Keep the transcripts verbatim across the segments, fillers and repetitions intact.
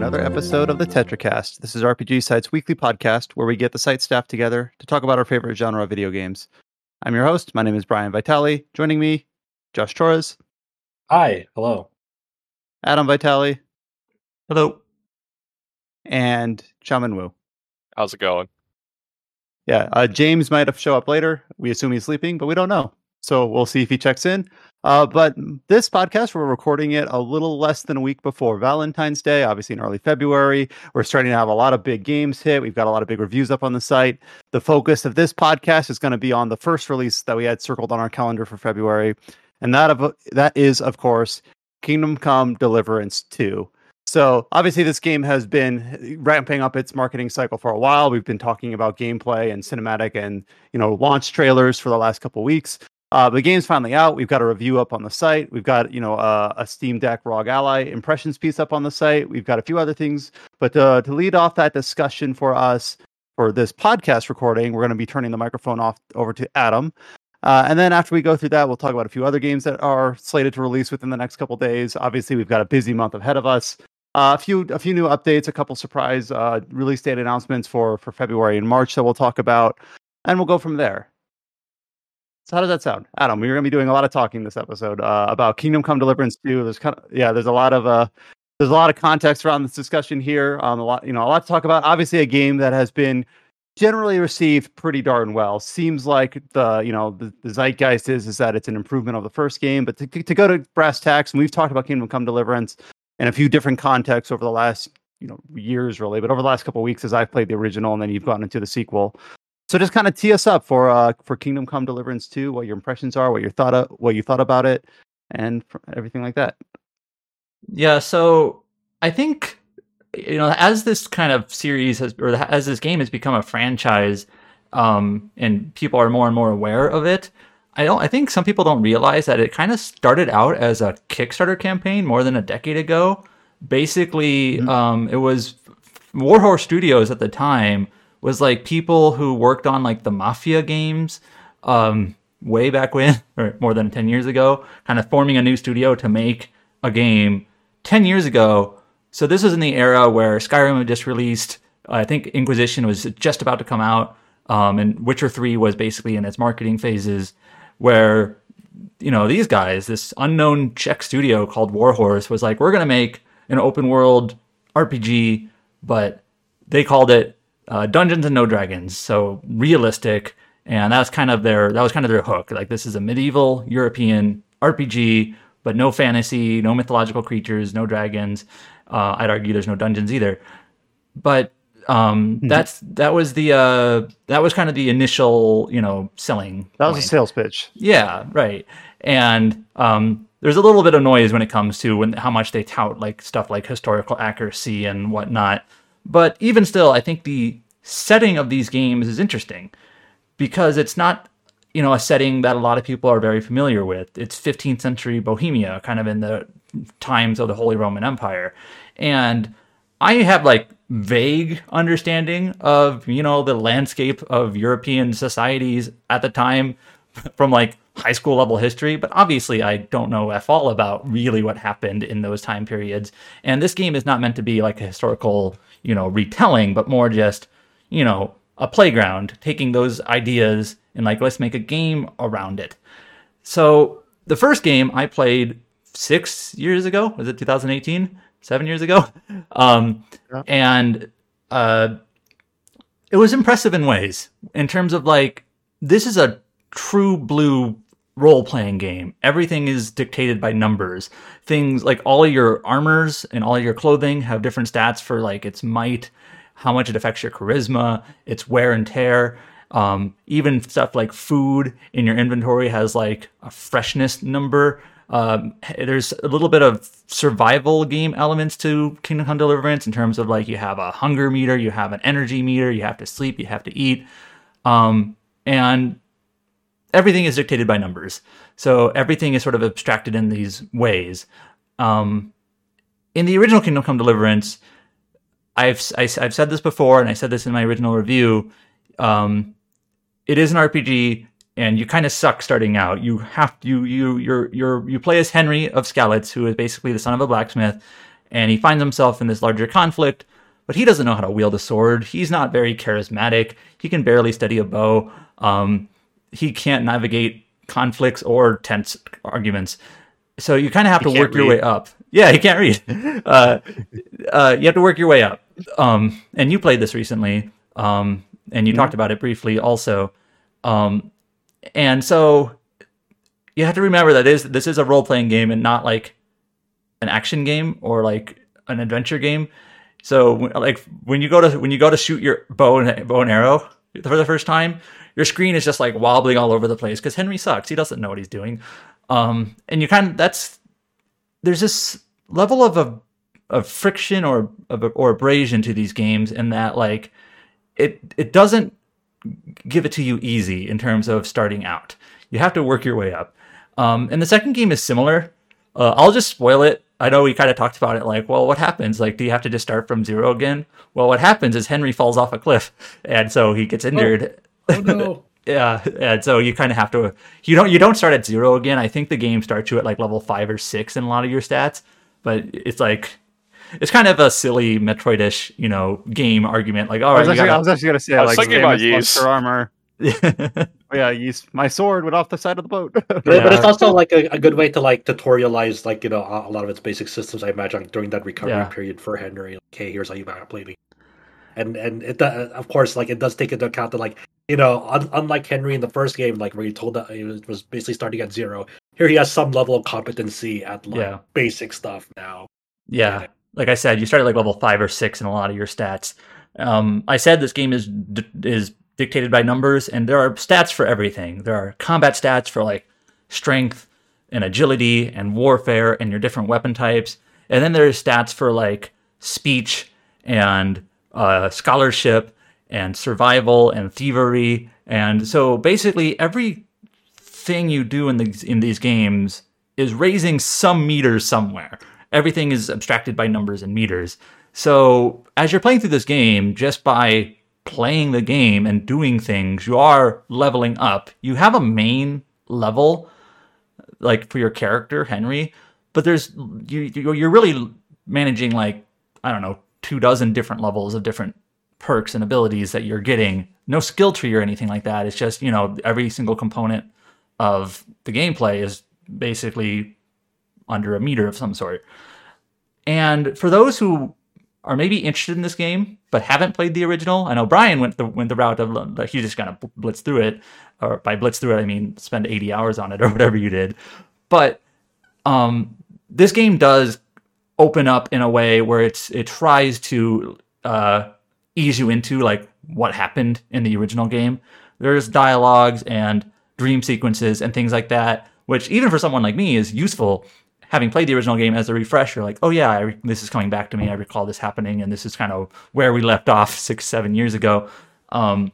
another episode of the TetraCast. This is R P G Site's weekly podcast where we get the site staff together to talk about our favorite genre of video games. I'm your host. My name is Brian Vitale. Joining me, Josh Torres. Hi. Hello. Adam Vitale. Hello. And Chaman Wu. How's it going? Yeah, uh, James might have show up later. We assume he's sleeping, but we don't know. So we'll see if he checks in. Uh, but this podcast, we're recording it a little less than a week before Valentine's Day, obviously in early February. We're starting to have a lot of big games hit. We've got a lot of big reviews up on the site. The focus of this podcast is going to be on the first release that we had circled on our calendar for February. And that of, that is, of course, Kingdom Come Deliverance two. So obviously this game has been ramping up its marketing cycle for a while. We've been talking about gameplay and cinematic and, you know, launch trailers for the last couple of weeks. Uh, the game's finally out. We've got a review up on the site. We've got, you know, uh, a Steam Deck R O G Ally impressions piece up on the site. We've got a few other things. But uh, to lead off that discussion for us for this podcast recording, we're going to be turning the microphone off over to Adam. Uh, and then after we go through that, we'll talk about a few other games that are slated to release within the next couple of days. Obviously, we've got a busy month ahead of us. Uh, a few a few new updates, a couple surprise uh, release date announcements for, for February and March that we'll talk about. And we'll go from there. So how does that sound, Adam? We're going to be doing a lot of talking this episode uh, about Kingdom Come Deliverance two. There's kind of yeah, there's a lot of uh, there's a lot of context around this discussion here. Um, a lot you know, a lot to talk about. Obviously, a game that has been generally received pretty darn well. Seems like the you know the, the zeitgeist is is that it's an improvement of the first game. But to to go to brass tacks, and we've talked about Kingdom Come Deliverance in a few different contexts over the last you know years, really, but over the last couple of weeks as I've played the original, and then you've gone into the sequel. So just kind of tee us up for uh, for Kingdom Come Deliverance two, what your impressions are, what your thought of, what you thought about it, and everything like that. Yeah, so I think you know as this kind of series has, or as this game has become a franchise, um, and people are more and more aware of it. I don't. I think some people don't realize that it kind of started out as a Kickstarter campaign more than a decade ago. Basically, mm-hmm. um, it was Warhorse Studios at the time. Was like people who worked on like the Mafia games um, way back when, or more than ten years ago, kind of forming a new studio to make a game ten years ago. So this was in the era where Skyrim had just released. I think Inquisition was just about to come out, um, and Witcher three was basically in its marketing phases, where, you know, these guys, this unknown Czech studio called Warhorse was like, we're going to make an open world R P G, but they called it Uh, Dungeons and No Dragons, so realistic, and that's kind of their that was kind of their hook. Like, this is a medieval European R P G, but no fantasy, no mythological creatures, no dragons. Uh, I'd argue there's no dungeons either. But um, mm-hmm. that's that was the uh, that was kind of the initial, you know, selling. That was point. a sales pitch. Yeah, right. And um, there's a little bit of noise when it comes to when how much they tout like stuff like historical accuracy and whatnot. But even still, I think the setting of these games is interesting because it's not, you know, a setting that a lot of people are very familiar with. It's fifteenth century Bohemia, kind of in the times of the Holy Roman Empire. And I have like vague understanding of, you know, the landscape of European societies at the time from like high school level history, but obviously I don't know F all about really what happened in those time periods. And this game is not meant to be like a historical, you know, retelling, but more just, you know, a playground, taking those ideas and like, let's make a game around it. So the first game I played six years ago, was it two thousand eighteen? Seven years ago? Um, yeah. And uh, it was impressive in ways, in terms of like, this is a true blue role-playing game. Everything is dictated by numbers. Things like all of your armors and all of your clothing have different stats for like its might, how much it affects your charisma, its wear and tear. Um, even stuff like food in your inventory has like a freshness number. Um, there's a little bit of survival game elements to Kingdom Come Deliverance in terms of like you have a hunger meter, you have an energy meter, you have to sleep, you have to eat. Um, and everything is dictated by numbers. So everything is sort of abstracted in these ways. Um, in the original Kingdom Come Deliverance, I've I, I've said this before, and I said this in my original review. Um, it is an R P G, and you kind of suck starting out. You have you you you're you're you play as Henry of Skalitz, who is basically the son of a blacksmith, and he finds himself in this larger conflict, but he doesn't know how to wield a sword. He's not very charismatic. He can barely steady a bow. Um, he can't navigate conflicts or tense arguments. So you kind of have He to work can't your read. way up. Yeah, he can't read. Uh, uh, you have to work your way up. Um, and you played this recently, um, and you Mhm. talked about it briefly also. Um, and so you have to remember that is this is a role-playing game and not like an action game or like an adventure game. So like when you go to when you go to shoot your bow and bow and arrow for the first time, your screen is just like wobbling all over the place because Henry sucks. He doesn't know what he's doing. Um, and you kind of that's there's this level of a of friction or of or abrasion to these games in that like it it doesn't give it to you easy in terms of starting out. You have to work your way up. Um, and the second game is similar. Uh, I'll just spoil it. I know we kind of talked about it like, well, what happens? Like, do you have to just start from zero again? Well, what happens is Henry falls off a cliff, and so he gets injured. Oh no. Yeah, and so you kind of have to. You don't. You don't start at zero again. I think the game starts you at like level five or six in a lot of your stats, but it's like it's kind of a silly Metroid-ish, you know, game argument. Like, all I right, was, you actually, I gotta, was actually gonna say I was like thinking about Samus lost Ys. her armor. Oh, yeah, use my sword went off the side of the boat. But, but Yeah. it's also like a, a good way to like tutorialize like you know a, a lot of its basic systems. I imagine like, during that recovery Yeah. period for Henry. Like, hey, here's how you play the and and it uh, of course like it does take into account that like you know un- unlike Henry in the first game like where he told that he was, was basically starting at zero. Here he has some level of competency at like Yeah. basic stuff now. Yeah, like I said, you start at like level five or six in a lot of your stats. Um, I said this game is d- is dictated by numbers, and there are stats for everything. There are combat stats for like strength and agility and warfare and your different weapon types, and then there's stats for like speech and uh, scholarship and survival and thievery. And so basically, everything you do in these in these games is raising some meters somewhere. Everything is abstracted by numbers and meters. So as you're playing through this game, just by playing the game and doing things, you are leveling up. You have a main level, like for your character, Henry, but there's you you're really managing like, I don't know, two dozen different levels of different perks and abilities that you're getting. No skill tree or anything like that. It's just, you know, every single component of the gameplay is basically under a meter of some sort. And for those who are maybe interested in this game but haven't played the original, I know Brian went the went the route of like, he just kind of blitz through it, or by blitz through it I mean spend eighty hours on it or whatever you did. But um, this game does open up in a way where it's it tries to uh, ease you into like what happened in the original game. There's dialogues and dream sequences and things like that, which even for someone like me is useful, having played the original game, as a refresher. Like, oh yeah, I re- this is coming back to me. I recall this happening, and this is kind of where we left off six, seven years ago. Um,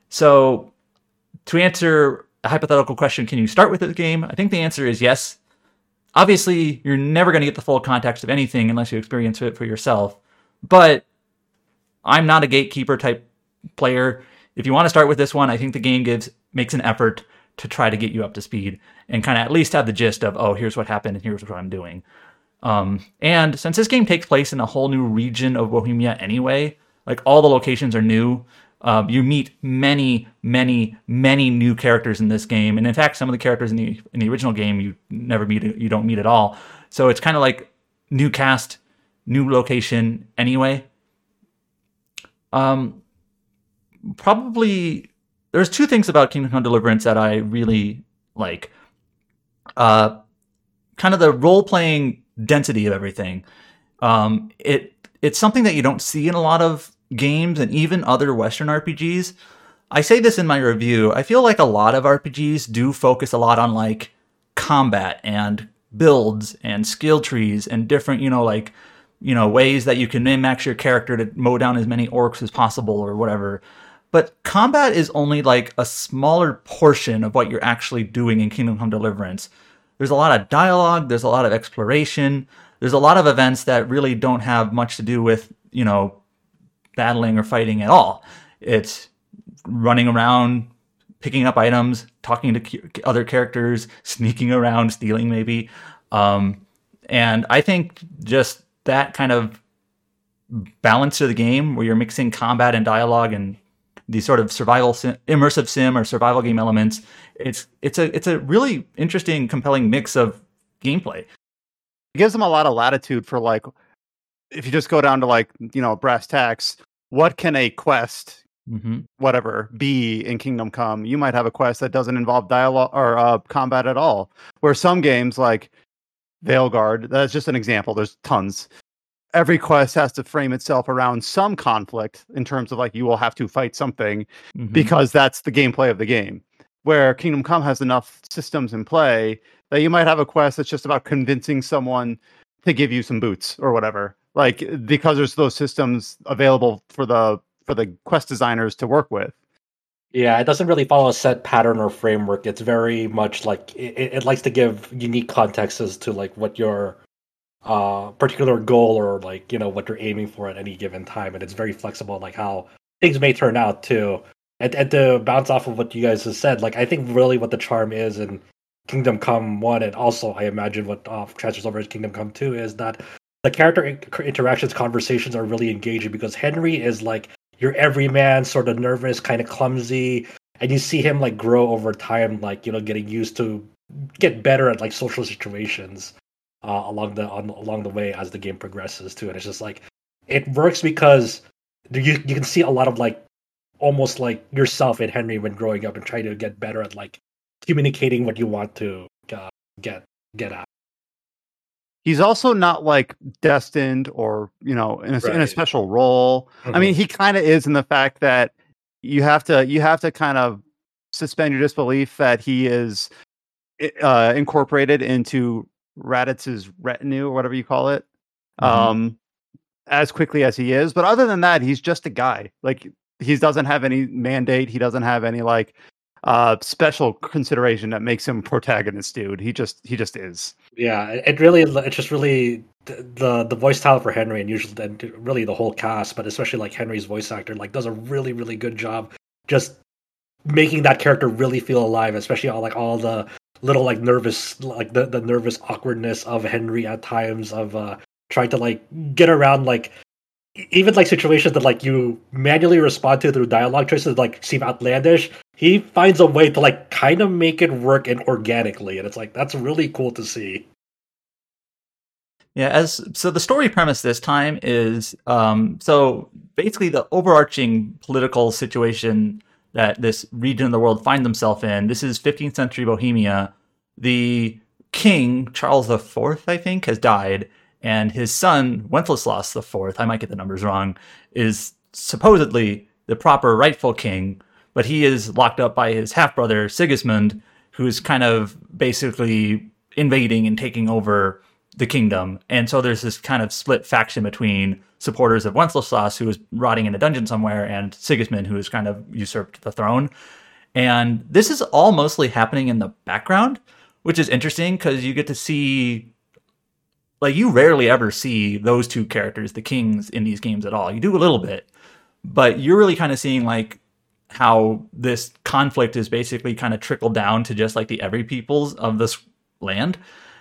so to answer a hypothetical question, can you start with this game? I think the answer is yes. Obviously, you're never going to get the full context of anything unless you experience it for yourself. But I'm not a gatekeeper type player. If you want to start with this one, I think the game gives makes an effort to try to get you up to speed and kind of at least have the gist of, oh, here's what happened and here's what I'm doing. Um, and since this game takes place in a whole new region of Bohemia anyway, like all the locations are new. Um, you meet many, many, many new characters in this game, and in fact, some of the characters in the in the original game you never meet, you don't meet at all. So it's kind of like new cast, new location anyway. Um, probably there's two things about Kingdom Come Deliverance that I really like. Uh, kind of the role playing density of everything. Um, it it's something that you don't see in a lot of games and even other Western R P Gs. I say this in my review. I feel like a lot of R P Gs do focus a lot on like combat and builds and skill trees and different, you know, like, you know, ways that you can min-max your character to mow down as many orcs as possible or whatever. But combat is only like a smaller portion of what you're actually doing in Kingdom Come Deliverance. There's a lot of dialogue, there's a lot of exploration, there's a lot of events that really don't have much to do with, you know, battling or fighting at all. It's running around, picking up items, talking to other characters, sneaking around, stealing maybe. Um, and I think just that kind of balance to the game where you're mixing combat and dialogue and these sort of survival sim, immersive sim or survival game elements. It's it's a it's a really interesting, compelling mix of gameplay. It gives them a lot of latitude for, like, if you just go down to, like, you know, brass tacks, what can a quest, mm-hmm. whatever, be in Kingdom Come? You might have a quest that doesn't involve dialogue or uh, combat at all. Where some games like Veilguard, that's just an example. There's tons. Every quest has to frame itself around some conflict in terms of, like, you will have to fight something mm-hmm. because that's the gameplay of the game. Where Kingdom Come has enough systems in play that you might have a quest that's just about convincing someone to give you some boots or whatever. Like, because there's those systems available for the for the quest designers to work with. Yeah, it doesn't really follow a set pattern or framework. It's very much like it, it likes to give unique contexts as to, like, what your uh, particular goal or, like, you know, what you're aiming for at any given time, and it's very flexible, like how things may turn out too. And, and to bounce off of what you guys have said, like, I think really what the charm is in Kingdom Come one, and also I imagine what uh, transfers over to Kingdom Come two, is that the character in- interactions, conversations are really engaging, because Henry is like your everyman, sort of nervous, kind of clumsy, and you see him, like, grow over time, like, you know, getting used to get better at, like, social situations uh, along the on, along the way as the game progresses too. And it's just like, it works because you you can see a lot of, like, almost like yourself in Henry when growing up and trying to get better at, like, communicating what you want to uh, get get at. He's also not, like, destined or, you know, in a, right. in a special role. Mm-hmm. I mean, he kind of is in the fact that you have to you have to kind of suspend your disbelief that he is uh, incorporated into Raditz's retinue or whatever you call it, mm-hmm. um, as quickly as he is. But other than that, he's just a guy. Like, he doesn't have any mandate. He doesn't have any, like, uh, special consideration that makes him protagonist, dude. He just he just is. Yeah, it really it's just really the the voice talent for Henry, and usually and really the whole cast, but especially, like, Henry's voice actor, like, does a really really good job just making that character really feel alive, especially all, like, all the little, like, nervous, like the, the nervous awkwardness of Henry at times, of uh trying to, like, get around, like, even, like, situations that, like, you manually respond to through dialogue choices that, like, seem outlandish. He finds a way to, like, kind of make it work and organically, and it's like, that's really cool to see. Yeah, as so the story premise this time is um so basically the overarching political situation that this region of the world find themselves in. This is fifteenth century Bohemia. The king, Charles the Fourth, I think, has died, and his son, Wenceslaus the Fourth, I might get the numbers wrong, is supposedly the proper rightful king, but he is locked up by his half-brother, Sigismund, who's kind of basically invading and taking over the kingdom. And so there's this kind of split faction between supporters of Wenceslaus, who is rotting in a dungeon somewhere, and Sigismund, who has kind of usurped the throne. And this is all mostly happening in the background, which is interesting because you get to see, like, you rarely ever see those two characters, the kings, in these games at all. You do a little bit, but you're really kind of seeing, like, how this conflict is basically kind of trickled down to just, like, the every peoples of this land.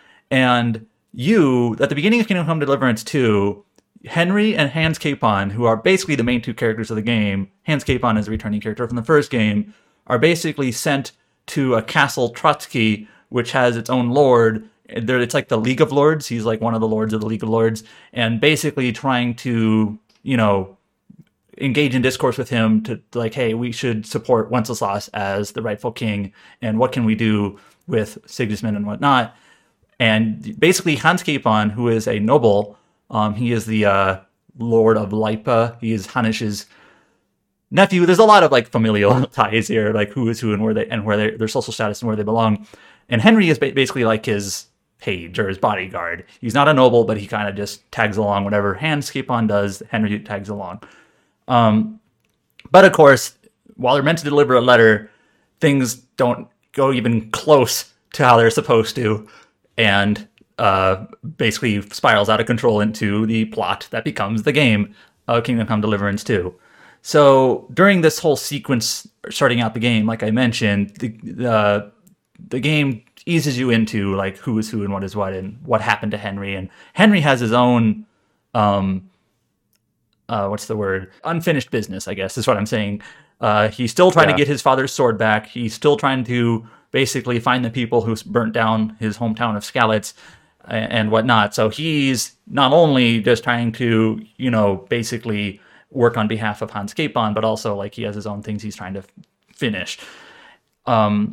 And you, at the beginning of Kingdom Come Deliverance two, Henry and Hans Capon, who are basically the main two characters of the game, Hans Capon is a returning character from the first game, are basically sent to a castle Trotsky, which has its own lord. It's like the League of Lords. He's like one of the lords of the League of Lords, and basically trying to, you know, engage in discourse with him to, like, hey, we should support Wenceslaus as the rightful king, and what can we do with Sigismund and whatnot. And basically Hans Capon, who is a noble, um, he is the uh, Lord of Lipa. He is Hanish's nephew. There's a lot of, like, familial ties here, like who is who and where they and where they, their social status and where they belong. And Henry is ba- basically like his page or his bodyguard. He's not a noble, but he kind of just tags along. Whatever Hans Capon does, Henry tags along. Um, but of course, while they're meant to deliver a letter, things don't go even close to how they're supposed to, and uh, basically spirals out of control into the plot that becomes the game of Kingdom Come Deliverance two. So during this whole sequence, starting out the game, like I mentioned, the the, the game eases you into, like, who is who and what is what and what happened to Henry. And Henry has his own um, uh, what's the word? Unfinished business, I guess, is what I'm saying. Uh, he's still trying Yeah. to get his father's sword back. He's still trying to basically find the people who burnt down his hometown of Skalitz and, and whatnot. So he's not only just trying to, you know, basically work on behalf of Hans Capon, but also like he has his own things he's trying to f- finish. Um,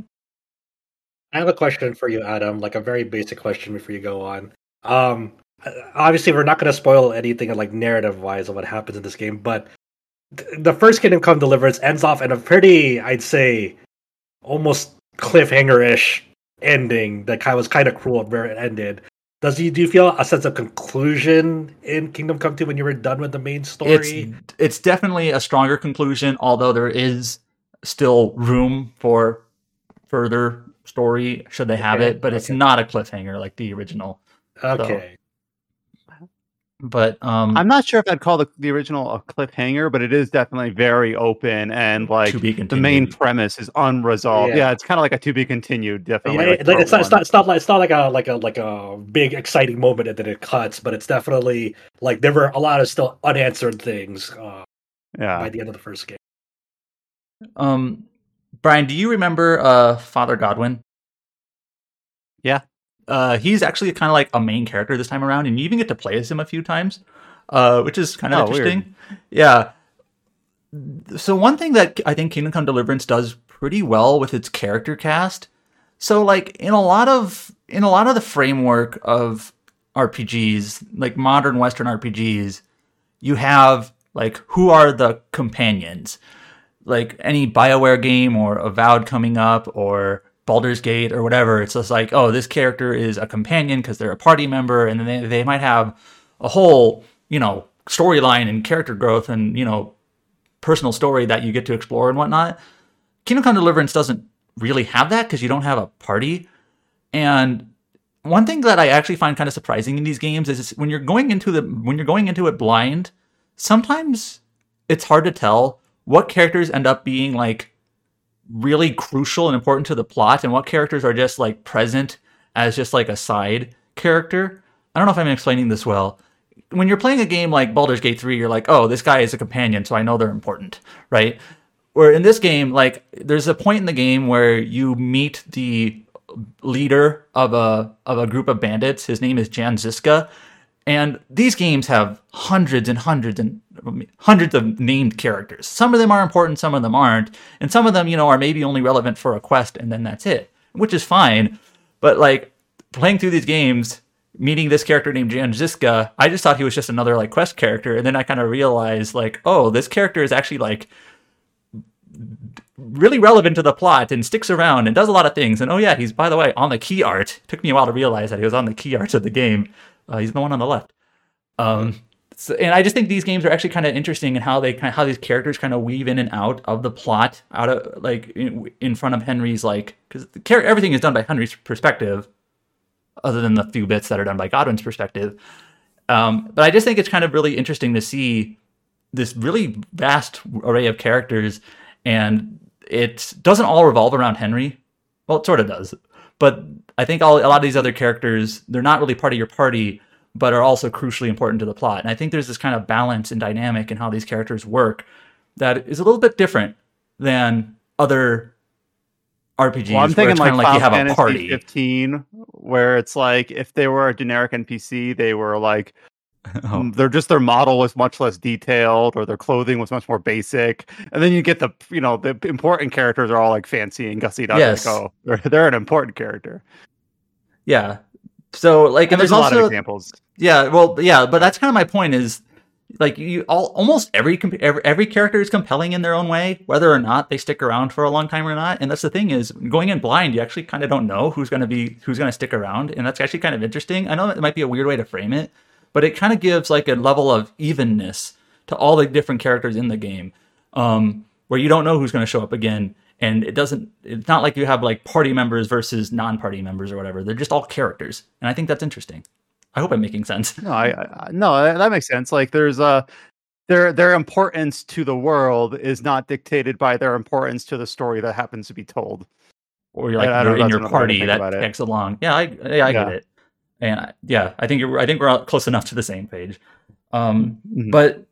I have a question for you, Adam. Like a very basic question before you go on. Um, obviously, we're not going to spoil anything like narrative-wise of what happens in this game, but th- the first Kingdom Come Deliverance ends off in a pretty, I'd say, almost cliffhanger-ish ending that kind of was kind of cruel where it ended. Does you do you feel a sense of conclusion in Kingdom Come two when you were done with the main story? It's it's definitely a stronger conclusion, although there is still room for further story should they have Okay, it, but it's okay. not a cliffhanger like the original. Okay. But um, I'm not sure if I'd call the, the original a cliffhanger, but it is definitely very open and like To be the main continued. premise is unresolved. Yeah. Yeah, it's kind of like a to be continued. Definitely, Yeah, like it- it's part not, it's not. one. It's not like it's not like a like a like a big exciting moment and then it cuts, but it's definitely like there were a lot of still unanswered things uh, Yeah. by the end of the first game. um, Brian, do you remember uh, Father Godwin? Yeah. Uh, he's actually kind of like a main character this time around, and you even get to play as him a few times, uh, which is kind of Oh, weird. interesting. Yeah. So one thing that I think Kingdom Come Deliverance does pretty well with its character cast. So like in a lot of in a lot of the framework of R P Gs, like modern Western R P Gs, you have like who are the companions? Like any BioWare game or Avowed coming up or Baldur's Gate or whatever, it's just like, oh, this character is a companion because they're a party member, and then they, they might have a whole, you know, storyline and character growth and, you know, personal story that you get to explore and whatnot. Kingdom Come Deliverance doesn't really have that because you don't have a party. And one thing that I actually find kind of surprising in these games is when you're going into the when you're going into it blind, sometimes it's hard to tell what characters end up being like really crucial and important to the plot and what characters are just like present as just like a side character. I don't know if I'm explaining this well. When you're playing a game like Baldur's Gate three, you're like, oh, this guy is a companion, so I know they're important, right? Where in this game, like, there's a point in the game where you meet the leader of a of a group of bandits. His name is Jan Ziska, and these games have hundreds and hundreds and hundreds of named characters. Some of them are important, some of them aren't, and some of them, you know, are maybe only relevant for a quest, and then that's it, which is fine. But like playing through these games, meeting this character named Jan Ziska, I just thought he was just another like quest character, and then I kind of realized like, oh, this character is actually like really relevant to the plot and sticks around and does a lot of things. And oh yeah, he's, by the way, on the key art. It took me a while to realize that he was on the key arts of the game. Uh, he's the one on the left. Um, so, and I just think these games are actually kind of interesting in how they kind of, how these characters kind of weave in and out of the plot, out of like in, in front of Henry's, like, because everything is done by Henry's perspective, other than the few bits that are done by Godwin's perspective. Um, but I just think it's kind of really interesting to see this really vast array of characters, and it doesn't all revolve around Henry. Well, it sort of does, but I think all, a lot of these other characters, they're not really part of your party, but are also crucially important to the plot. And I think there's this kind of balance and dynamic in how these characters work that is a little bit different than other R P Gs. Well, I'm where thinking it's like, kind of like you have Final a Fantasy party. fifteen, where it's like if they were a generic N P C, they were like Oh. mm, they're just their model was much less detailed, or their clothing was much more basic. And then you get the you know the important characters are all like fancy and gussied up. Yes. Like, oh, they're, they're an important character. Yeah. So like, And and there's there's a lot also of examples. yeah, well, yeah, but that's kind of my point is like you all almost every comp- every every character is compelling in their own way, whether or not they stick around for a long time or not. And that's the thing is going in blind, you actually kind of don't know who's going to be who's going to stick around, and that's actually kind of interesting. I know it might be a weird way to frame it, but it kind of gives like a level of evenness to all the different characters in the game, um, where you don't know who's going to show up again. And it doesn't, it's not like you have like party members versus non-party members or whatever. They're just all characters. And I think that's interesting. I hope I'm making sense. No, I, I no, that makes sense. Like there's a their their importance to the world is not dictated by their importance to the story that happens to be told. Or you're like, I- I you're don't know, in that's your another way to party think that about it. tags along. Yeah, I, yeah, I Yeah. get it. And I, yeah, I think you're, I think we're all close enough to the same page. Um, Mhm. But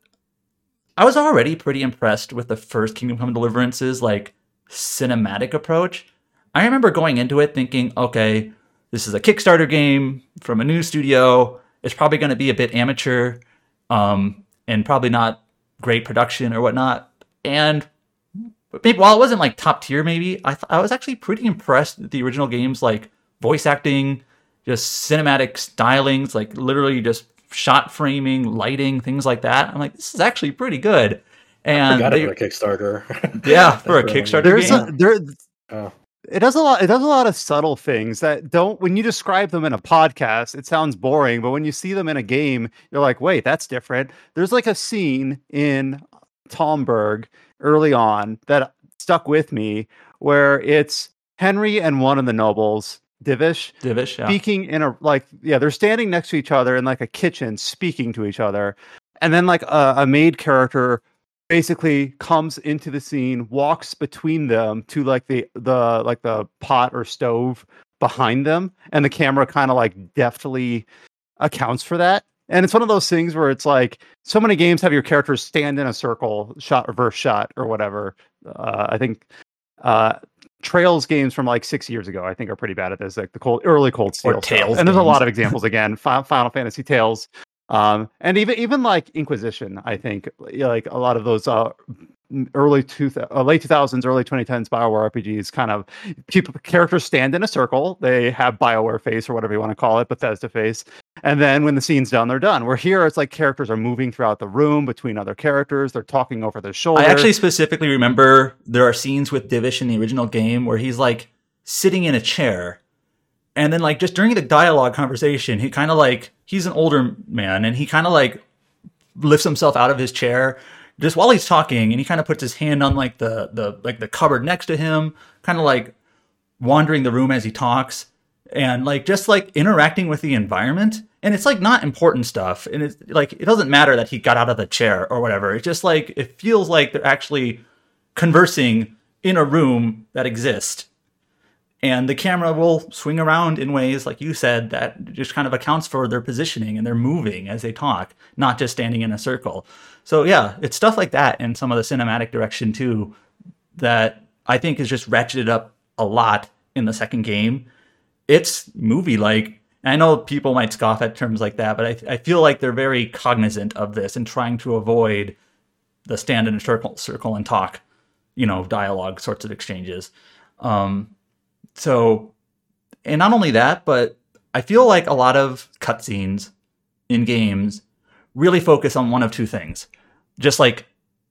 I was already pretty impressed with the first Kingdom Come Deliverance's like cinematic approach. I remember going into it thinking, okay, this is a Kickstarter game from a new studio. It's probably going to be a bit amateur, um, and probably not great production or whatnot. And maybe while it wasn't like top tier, maybe I th- I was actually pretty impressed with the original game's like voice acting, just cinematic stylings, like literally just shot framing, lighting, things like that. I'm like, this is actually pretty good. And I got they, it for a Kickstarter. yeah, for a That's really Kickstarter There's game. a, there. Oh. It does a lot. It does a lot of subtle things that don't. When you describe them in a podcast, it sounds boring. But when you see them in a game, you're like, "Wait, that's different." There's like a scene in Tomberg early on that stuck with me, where it's Henry and one of the nobles, Divish, Divish, yeah. speaking in a like yeah, they're standing next to each other in like a kitchen, speaking to each other, and then like a, a maid character basically comes into the scene, walks between them to like the the like the pot or stove behind them, and the camera kind of like deftly accounts for that. And it's one of those things where it's like so many games have your characters stand in a circle, shot reverse shot or whatever. Uh, I think uh, Trails games from like six years ago, I think, are pretty bad at this, like the cold early Cold Steel Or Tales stuff. And there's a games. lot of examples again. Final, Final Fantasy Tales. Um, and even even like Inquisition, I think, like a lot of those uh, early two uh, late two thousands, early twenty tens Bioware R P Gs, kind of people characters stand in a circle. They have Bioware face or whatever you want to call it, Bethesda face, and then when the scene's done, they're done. Where here, it's like characters are moving throughout the room between other characters. They're talking over their shoulder. I actually specifically remember there are scenes with Divish in the original game where he's like sitting in a chair. And then, like, just during the dialogue conversation, he kind of like, he's an older man, and he kind of like lifts himself out of his chair just while he's talking, and he kind of puts his hand on like the, the, like the cupboard next to him, kind of like wandering the room as he talks, and like just like interacting with the environment. And it's like not important stuff. And it's like, it doesn't matter that he got out of the chair or whatever. It's just like, it feels like they're actually conversing in a room that exists. And the camera will swing around in ways, like you said, that just kind of accounts for their positioning, and they're moving as they talk, not just standing in a circle. So yeah, it's stuff like that and some of the cinematic direction too that I think is just ratcheted up a lot in the second game. It's movie-like. I know people might scoff at terms like that, but I, I feel like they're very cognizant of this and trying to avoid the stand in a circle, circle and talk, you know, dialogue sorts of exchanges. Um, So, and not only that, but I feel like a lot of cutscenes in games really focus on one of two things. Just like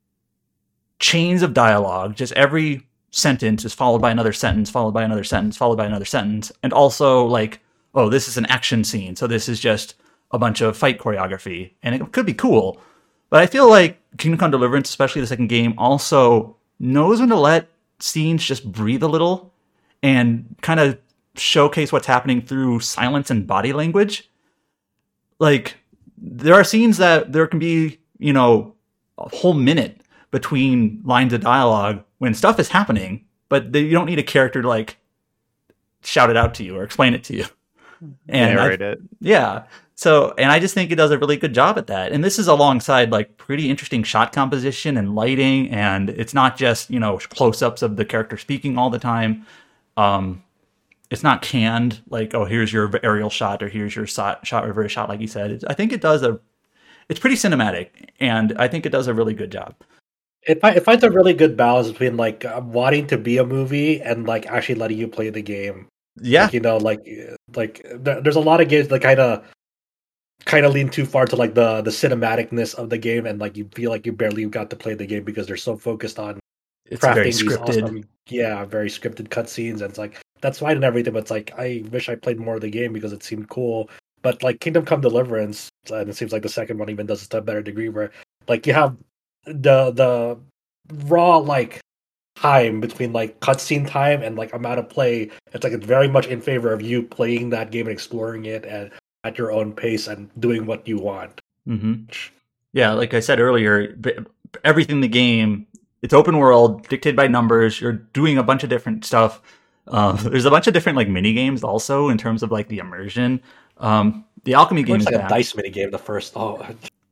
chains of dialogue, just every sentence is followed by another sentence, followed by another sentence, followed by another sentence. And also like, oh, this is an action scene, so this is just a bunch of fight choreography. And it could be cool. But I feel like Kingdom Come Deliverance, especially the second game, also knows when to let scenes just breathe a little and kind of showcase what's happening through silence and body language. Like, there are scenes that there can be, you know, a whole minute between lines of dialogue when stuff is happening, but they, you don't need a character to, like, shout it out to you or explain it to you. And narrate I, it. Yeah. So, and I just think it does a really good job at that. And this is alongside, like, pretty interesting shot composition and lighting, and it's not just, you know, close-ups of the character speaking all the time. Um, it's not canned, like, oh, here's your aerial shot or here's your shot, shot reverse shot, like you said. It's, I think it does a, it's pretty cinematic, and I think it does a really good job. It, it finds a really good balance between, like, uh, wanting to be a movie and, like, actually letting you play the game. Yeah. Like, you know, like, like th- there's a lot of games that kind of kind of lean too far to, like, the, the cinematicness of the game, and, like, you feel like you barely got to play the game because they're so focused on It's crafting very these scripted. awesome, yeah, very scripted cutscenes, and it's like, that's fine and everything, but it's like, I wish I played more of the game because it seemed cool. But like Kingdom Come Deliverance, and it seems like the second one even does it to a better degree, where like you have the the raw like time between like cutscene time and like amount of play. It's like it's very much in favor of you playing that game and exploring it and at your own pace and doing what you want. Mm-hmm. Yeah, like I said earlier, everything in the game, it's open world, dictated by numbers. You're doing a bunch of different stuff. Uh, there's a bunch of different like mini games also in terms of like the immersion. Um, the alchemy game It's is like back. a dice mini game. The first, oh,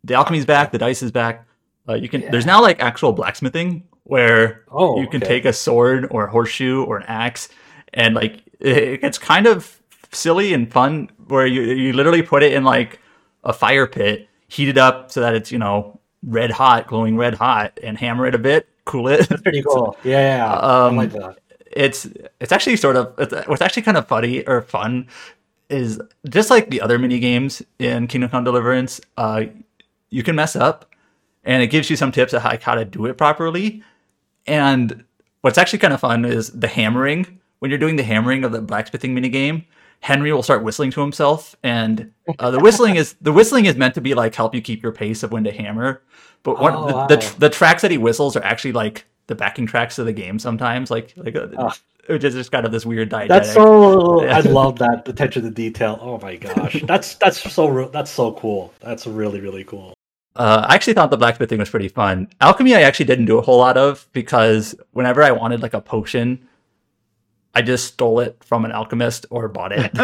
the alchemy's back, the dice is back. Uh, you can. Yeah. There's now like actual blacksmithing where Oh, you can okay. take a sword or a horseshoe or an axe, and like it, it gets kind of silly and fun where you you literally put it in like a fire pit, heat it up so that it's you know red hot, glowing red hot, and hammer it a bit, cool it. That's pretty cool. Yeah, yeah, yeah. Um, I like that. It's it's actually sort of it's, what's actually kind of funny or fun is just like the other mini games in Kingdom Come Deliverance. Uh, you can mess up, and it gives you some tips on how, how to do it properly. And what's actually kind of fun is the hammering. When you're doing the hammering of the blacksmithing mini game, Henry will start whistling to himself, and uh, the whistling is the whistling is meant to be like help you keep your pace of when to hammer. But one Oh, the, wow. the tr- the tracks that he whistles are actually like the backing tracks of the game. Sometimes, like like uh, Oh. which is just kind of this weird diegetic. That's so. Yeah. I love that attention to detail. Oh my gosh, that's that's so re- that's so cool. That's really really cool. Uh, I actually thought the blacksmithing was pretty fun. Alchemy, I actually didn't do a whole lot of because whenever I wanted like a potion, I just stole it from an alchemist or bought it.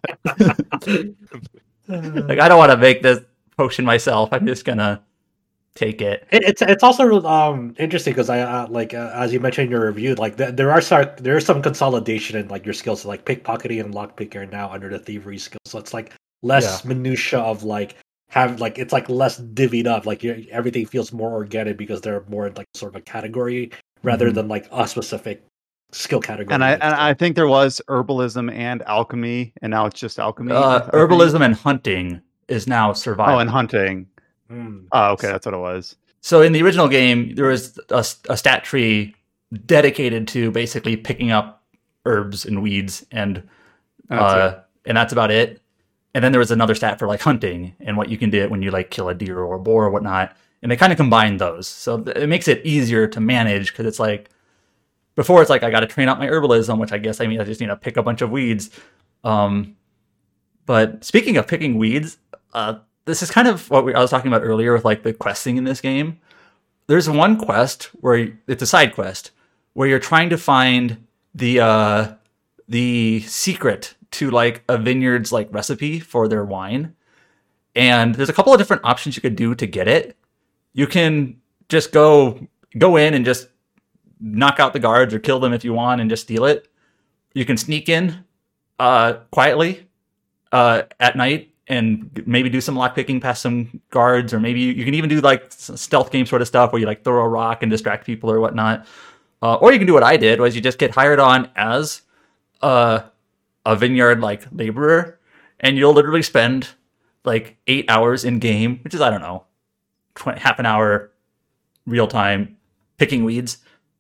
Like I don't want to make this potion myself. I'm just gonna take it. It, it's it's also um interesting because I uh, like uh, as you mentioned in your review, like th- there are some there is some consolidation in like your skills, so, like pickpocketing and lockpicking are now under the thievery skill, so it's like less minutia of like have like it's like less divvied up. Like you everything feels more organic because they're more like sort of a category rather Mhm. than like a specific skill category. And I and I think there was herbalism and alchemy, and now it's just alchemy. I Uh, think. herbalism and hunting is now survival. Oh, and hunting. Mm. Oh, okay, that's what it was. So in the original game, there was a, a stat tree dedicated to basically picking up herbs and weeds, and That's uh, and that's about it. And then there was another stat for like hunting and what you can do when you like kill a deer or a boar or whatnot. And they kind of combined those, so th- it makes it easier to manage because it's like before it's like I got to train out my herbalism, which I guess I mean I just need to pick a bunch of weeds. Um, but speaking of picking weeds, uh, this is kind of what we, I was talking about earlier with like the questing in this game. There's one quest where it's a side quest where you're trying to find the uh, the secret to like a vineyard's like recipe for their wine, and there's a couple of different options you could do to get it. You can just go go in and just knock out the guards or kill them if you want and just steal it. You can sneak in uh, quietly uh, at night and maybe do some lockpicking past some guards, or maybe you can even do like stealth game sort of stuff where you like throw a rock and distract people or whatnot. Uh, or you can do what I did, was you just get hired on as uh, a vineyard like laborer, and you'll literally spend like eight hours in game, which is I don't know, twenty, half an hour real time picking weeds.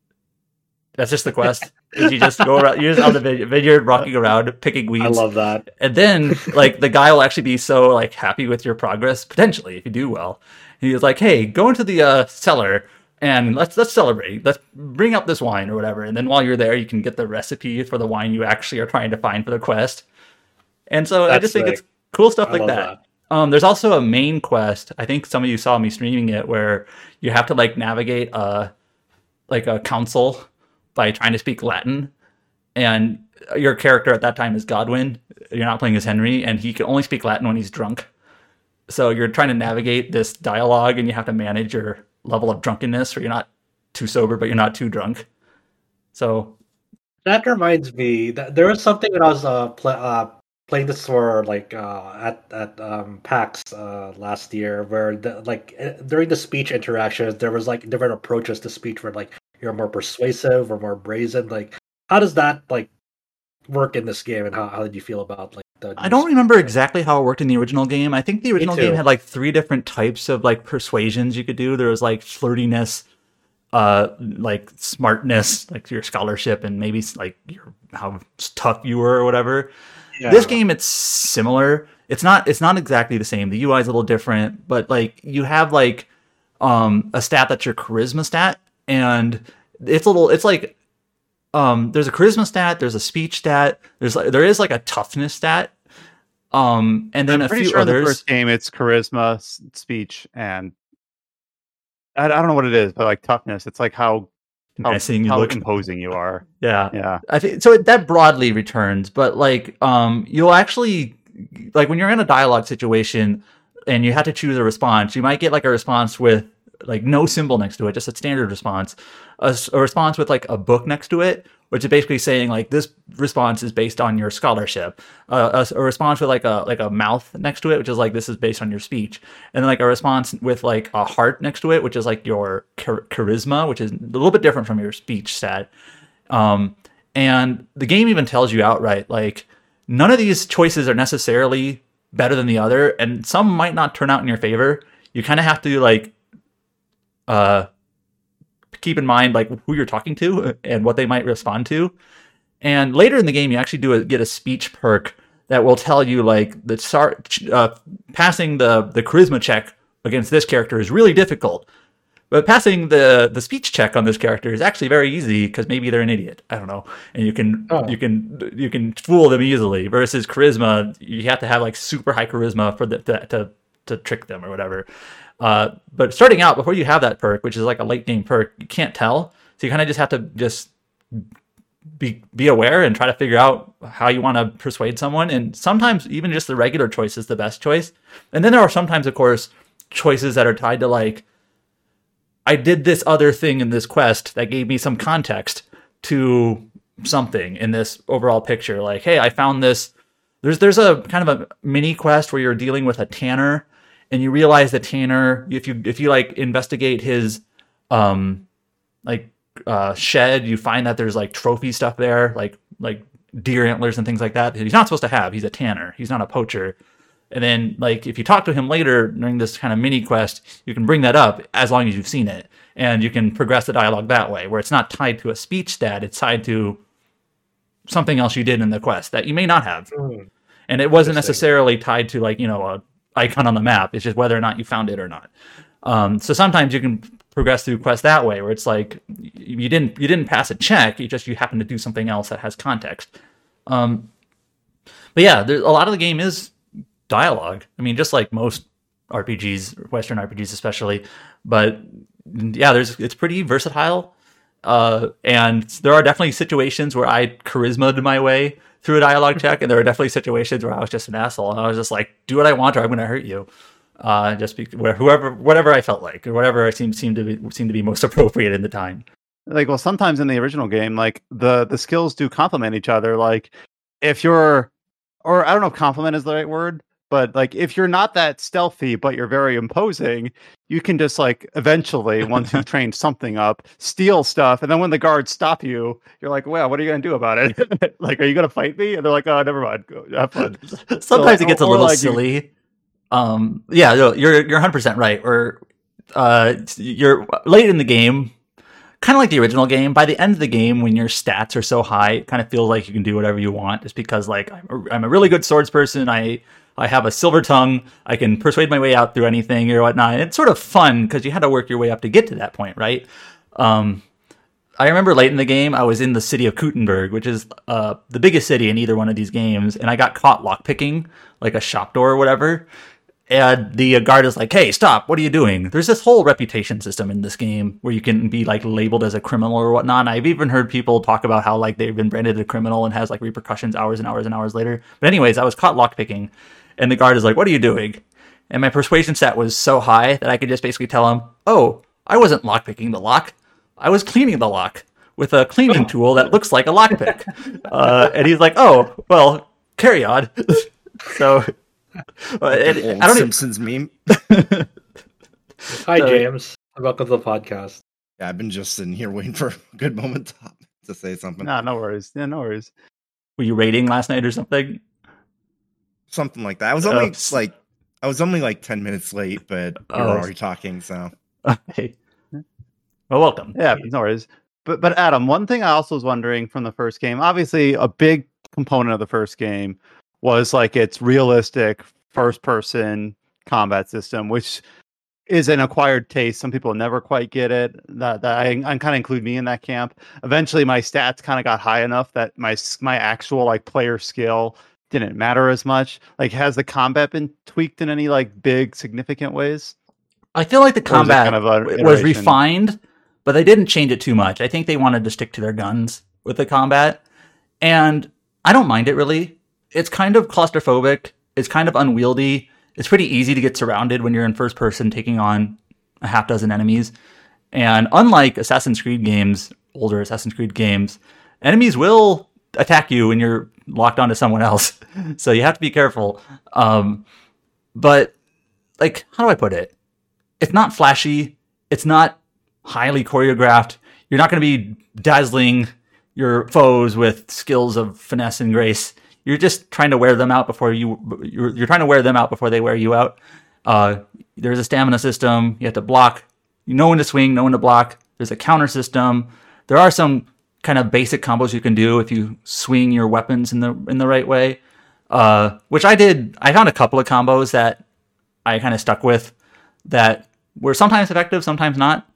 That's just the quest. Is you just go around, you're just on the vineyard, rocking around, picking weeds. I love that. And then, like, the guy will actually be so, like, happy with your progress, potentially, if you do well. He was like, hey, go into the uh, cellar and let's let's celebrate. Let's bring up this wine or whatever. And then while you're there, you can get the recipe for the wine you actually are trying to find for the quest. And so I That's just think sick. it's cool stuff I like love that. Um, there's also a main quest. I think some of you saw me streaming it where you have to, like, navigate, uh, like, a council by trying to speak Latin. And your character at that time is Godwin. You're not playing as Henry, and he can only speak Latin when he's drunk. So you're trying to navigate this dialogue, and you have to manage your level of drunkenness, where you're not too sober, but you're not too drunk. So That reminds me that there was something when I was uh, pl- uh playing this for like uh at at um PAX uh last year, where the, like eh, during the speech interactions there was like different approaches to speech where like you're more persuasive or more brazen. Like how does that like work in this game, and how, how did you feel about like the I don't remember exactly how it worked in the original game. I think the original too. game had like three different types of like persuasions you could do. There was like flirtiness, uh, like smartness, like your scholarship, and maybe like your how tough you were or whatever. Yeah. This game, it's similar. It's not. It's not exactly the same. The U I is a little different, but like you have like um, a stat that's your charisma stat, and it's a little. It's like um, there's a charisma stat, there's a speech stat, there's like there is like a toughness stat, um, and then I'm a pretty few sure in the others. first game it's charisma, s- speech, and I, I don't know what it is, but like toughness. It's like how how, Menacing you how look. imposing you are. Yeah, Yeah. I think so. That broadly returns, but like, um, you'll actually like when you're in a dialogue situation, and you have to choose a response. You might get like a response with like no symbol next to it, just a standard response. A, a response with like a book next to it, which is basically saying like this response is based on your scholarship. Uh, a, a response with like a like a mouth next to it, which is like this is based on your speech, and then like a response with like a heart next to it, which is like your char- charisma, which is a little bit different from your speech stat. Um, and the game even tells you outright like none of these choices are necessarily better than the other, and some might not turn out in your favor. You kind of have to like uh keep in mind like who you're talking to and what they might respond to. And later in the game, you actually do a, get a speech perk that will tell you like the start uh, passing the the charisma check against this character is really difficult, but passing the the speech check on this character is actually very easy because maybe they're an idiot. I don't know, and you can oh. you can you can fool them easily. Versus charisma, you have to have like super high charisma for the to to, to trick them or whatever. Uh, but starting out, before you have that perk, which is like a late game perk, you can't tell. So you kind of just have to just be be aware and try to figure out how you want to persuade someone. And sometimes even just the regular choice is the best choice. And then there are sometimes, of course, choices that are tied to like, I did this other thing in this quest that gave me some context to something in this overall picture. Like, hey, I found this. There's there's a kind of a mini quest where you're dealing with a tanner. And you realize that Tanner, if you if you like investigate his um like uh shed, you find that there's like trophy stuff there, like like deer antlers and things like that. He's not supposed to have. He's a tanner. He's not a poacher. And then like if you talk to him later during this kind of mini quest, you can bring that up as long as you've seen it, and you can progress the dialogue that way, where it's not tied to a speech stat. It's tied to something else you did in the quest that you may not have, mm. and it wasn't necessarily tied to like you know a icon on the map. It's just whether or not you found it or not. Um, so sometimes you can progress through quests that way, where it's like you didn't you didn't pass a check, you just you happen to do something else that has context. Um, but yeah, there's a lot of the game is dialogue. I mean, just like most R P Gs, Western R P Gs especially. But yeah, there's it's pretty versatile, uh, and there are definitely situations where I charisma'd my way through a dialogue check, and there are definitely situations where I was just an asshole, and I was just like, do what I want or I'm going to hurt you. Uh, just be, where whoever, whatever I felt like, or whatever I seemed seemed to be seemed to be most appropriate in the time. Like, well, sometimes in the original game, like the the skills do complement each other. Like, if you're, or I don't know if compliment is the right word, but like if you're not that stealthy, but you're very imposing, you can just like eventually, once you've trained something up, steal stuff, and then when the guards stop you, you're like, "Well, what are you going to do about it? Like, are you going to fight me?" And they're like, "Oh, never mind. Go, have fun." Sometimes so, it gets or, a little like silly. You, um, yeah, you're you're one hundred percent right. Or uh, you're late in the game, kind of like the original game. By the end of the game, when your stats are so high, it kind of feels like you can do whatever you want, just because like I'm a, I'm a really good swords person. I I have a silver tongue. I can persuade my way out through anything or whatnot. And it's sort of fun because you had to work your way up to get to that point, right? Um, I remember late in the game, I was in the city of Kuttenberg, which is uh, the biggest city in either one of these games, and I got caught lockpicking, like a shop door or whatever. And the guard is like, "Hey, stop! What are you doing?" There's this whole reputation system in this game where you can be like labeled as a criminal or whatnot. And I've even heard people talk about how like they've been branded a criminal and has like repercussions hours and hours and hours later. But anyways, I was caught lockpicking. And the guard is like, "What are you doing?" And my persuasion stat was so high that I could just basically tell him, "Oh, I wasn't lockpicking the lock. I was cleaning the lock with a cleaning tool that looks like a lockpick." Uh, and he's like, "Oh, well, carry on." So, uh, and, old I don't Simpsons even... meme. Hi, so, James. Welcome to the podcast. Yeah, I've been just sitting here waiting for a good moment to, to say something. No, no worries. Yeah, no worries. Were you raiding last night or something? Something like that. I was only oh. like, I was only like ten minutes late, but we oh. were already talking. So, okay. Well, welcome. Yeah, no worries. But but Adam, one thing I also was wondering from the first game. Obviously, a big component of the first game was like its realistic first-person combat system, which is an acquired taste. Some people never quite get it. That, that I, I kind of include me in that camp. Eventually, my stats kind of got high enough that my my actual like player skill didn't matter as much. Like, has the combat been tweaked in any like big significant ways? I feel like the combat kind of was refined, but they didn't change it too much. I think they wanted to stick to their guns with the combat, and I don't mind it really. It's kind of claustrophobic. It's kind of unwieldy. it's pretty easy to get surrounded when you're in first person taking on a half dozen enemies. And unlike Assassin's Creed games, older Assassin's Creed games, enemies will attack you when you're locked onto someone else. So you have to be careful. Um, but, like, how do I put it? It's not flashy. It's not highly choreographed. You're not going to be dazzling your foes with skills of finesse and grace. You're just trying to wear them out before you, you're, you're trying to wear them out before they wear you out. Uh, there's a stamina system. You have to block. You know when to swing, know when to block. There's a counter system. There are some kind of basic combos you can do if you swing your weapons in the in the right way. Uh, which I did. I found a couple of combos that I kind of stuck with that were sometimes effective, sometimes not.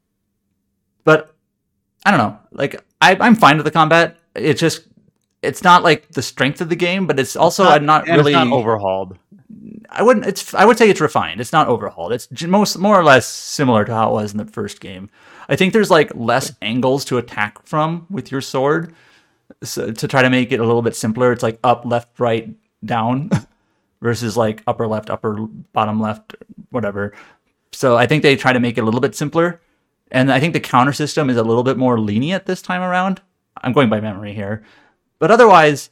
But I don't know. Like I, I'm fine with the combat. It's just it's not like the strength of the game, but it's also it's not, not really it's not overhauled. I wouldn't. It's. I would say it's refined. It's not overhauled. It's most more or less similar to how it was in the first game. I think there's like less angles to attack from with your sword, so, to try to make it a little bit simpler. It's like up, left, right, down, versus like upper left, upper bottom left, whatever. So I think they try to make it a little bit simpler, and I think the counter system is a little bit more lenient this time around. I'm going by memory here, but otherwise,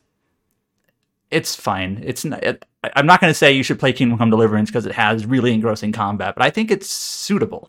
it's fine. It's not. It, I'm not going to say you should play Kingdom Come Deliverance because it has really engrossing combat, but I think it's suitable.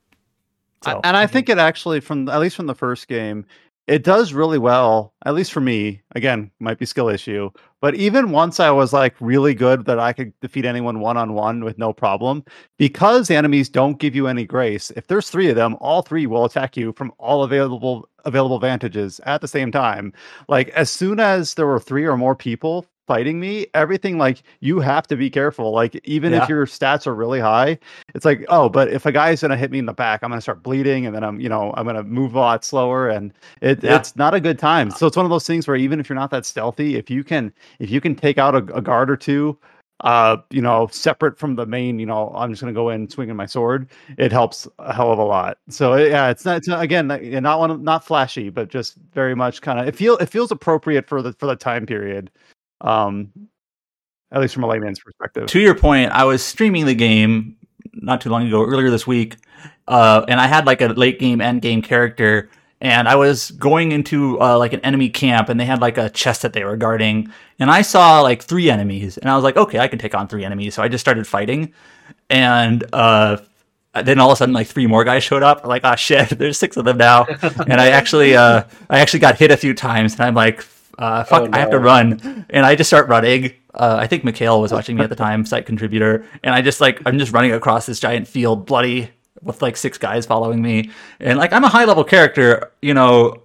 So. And I think it actually, from at least from the first game, it does really well, at least for me. Again, might be skill issue, but even once I was like really good that I could defeat anyone one-on-one with no problem, because the enemies don't give you any grace. If there's three of them, all three will attack you from all available available vantages at the same time. Like as soon as there were three or more people fighting me, everything, like, you have to be careful. Like even yeah. if your stats are really high, it's like, oh, but if a guy's gonna hit me in the back, I'm gonna start bleeding, and then I'm, you know, I'm gonna move a lot slower, and it, yeah. it's not a good time. So it's one of those things where even if you're not that stealthy, if you can if you can take out a, a guard or two, uh, you know, separate from the main, you know, I'm just gonna go in swinging my sword, it helps a hell of a lot. So yeah, it's not, it's not again, not one, not flashy, but just very much kind of, it feel it feels appropriate for the for the time period. Um, at least from a layman's perspective. To your point, I was streaming the game not too long ago, earlier this week, uh, and I had like a late game, end game character, and I was going into uh, like an enemy camp, and they had like a chest that they were guarding, and I saw like three enemies, and I was like, okay, I can take on three enemies, so I just started fighting, and uh, then all of a sudden, like three more guys showed up. I'm like, oh shit, there's six of them now, and I actually, uh, I actually got hit a few times, and I'm like, Uh, fuck, oh, no. I have to run. And I just start running. Uh, I think Mikhail was watching me at the time, site contributor. And I just like, I'm just running across this giant field, bloody, with like six guys following me. And like, I'm a high level character, you know,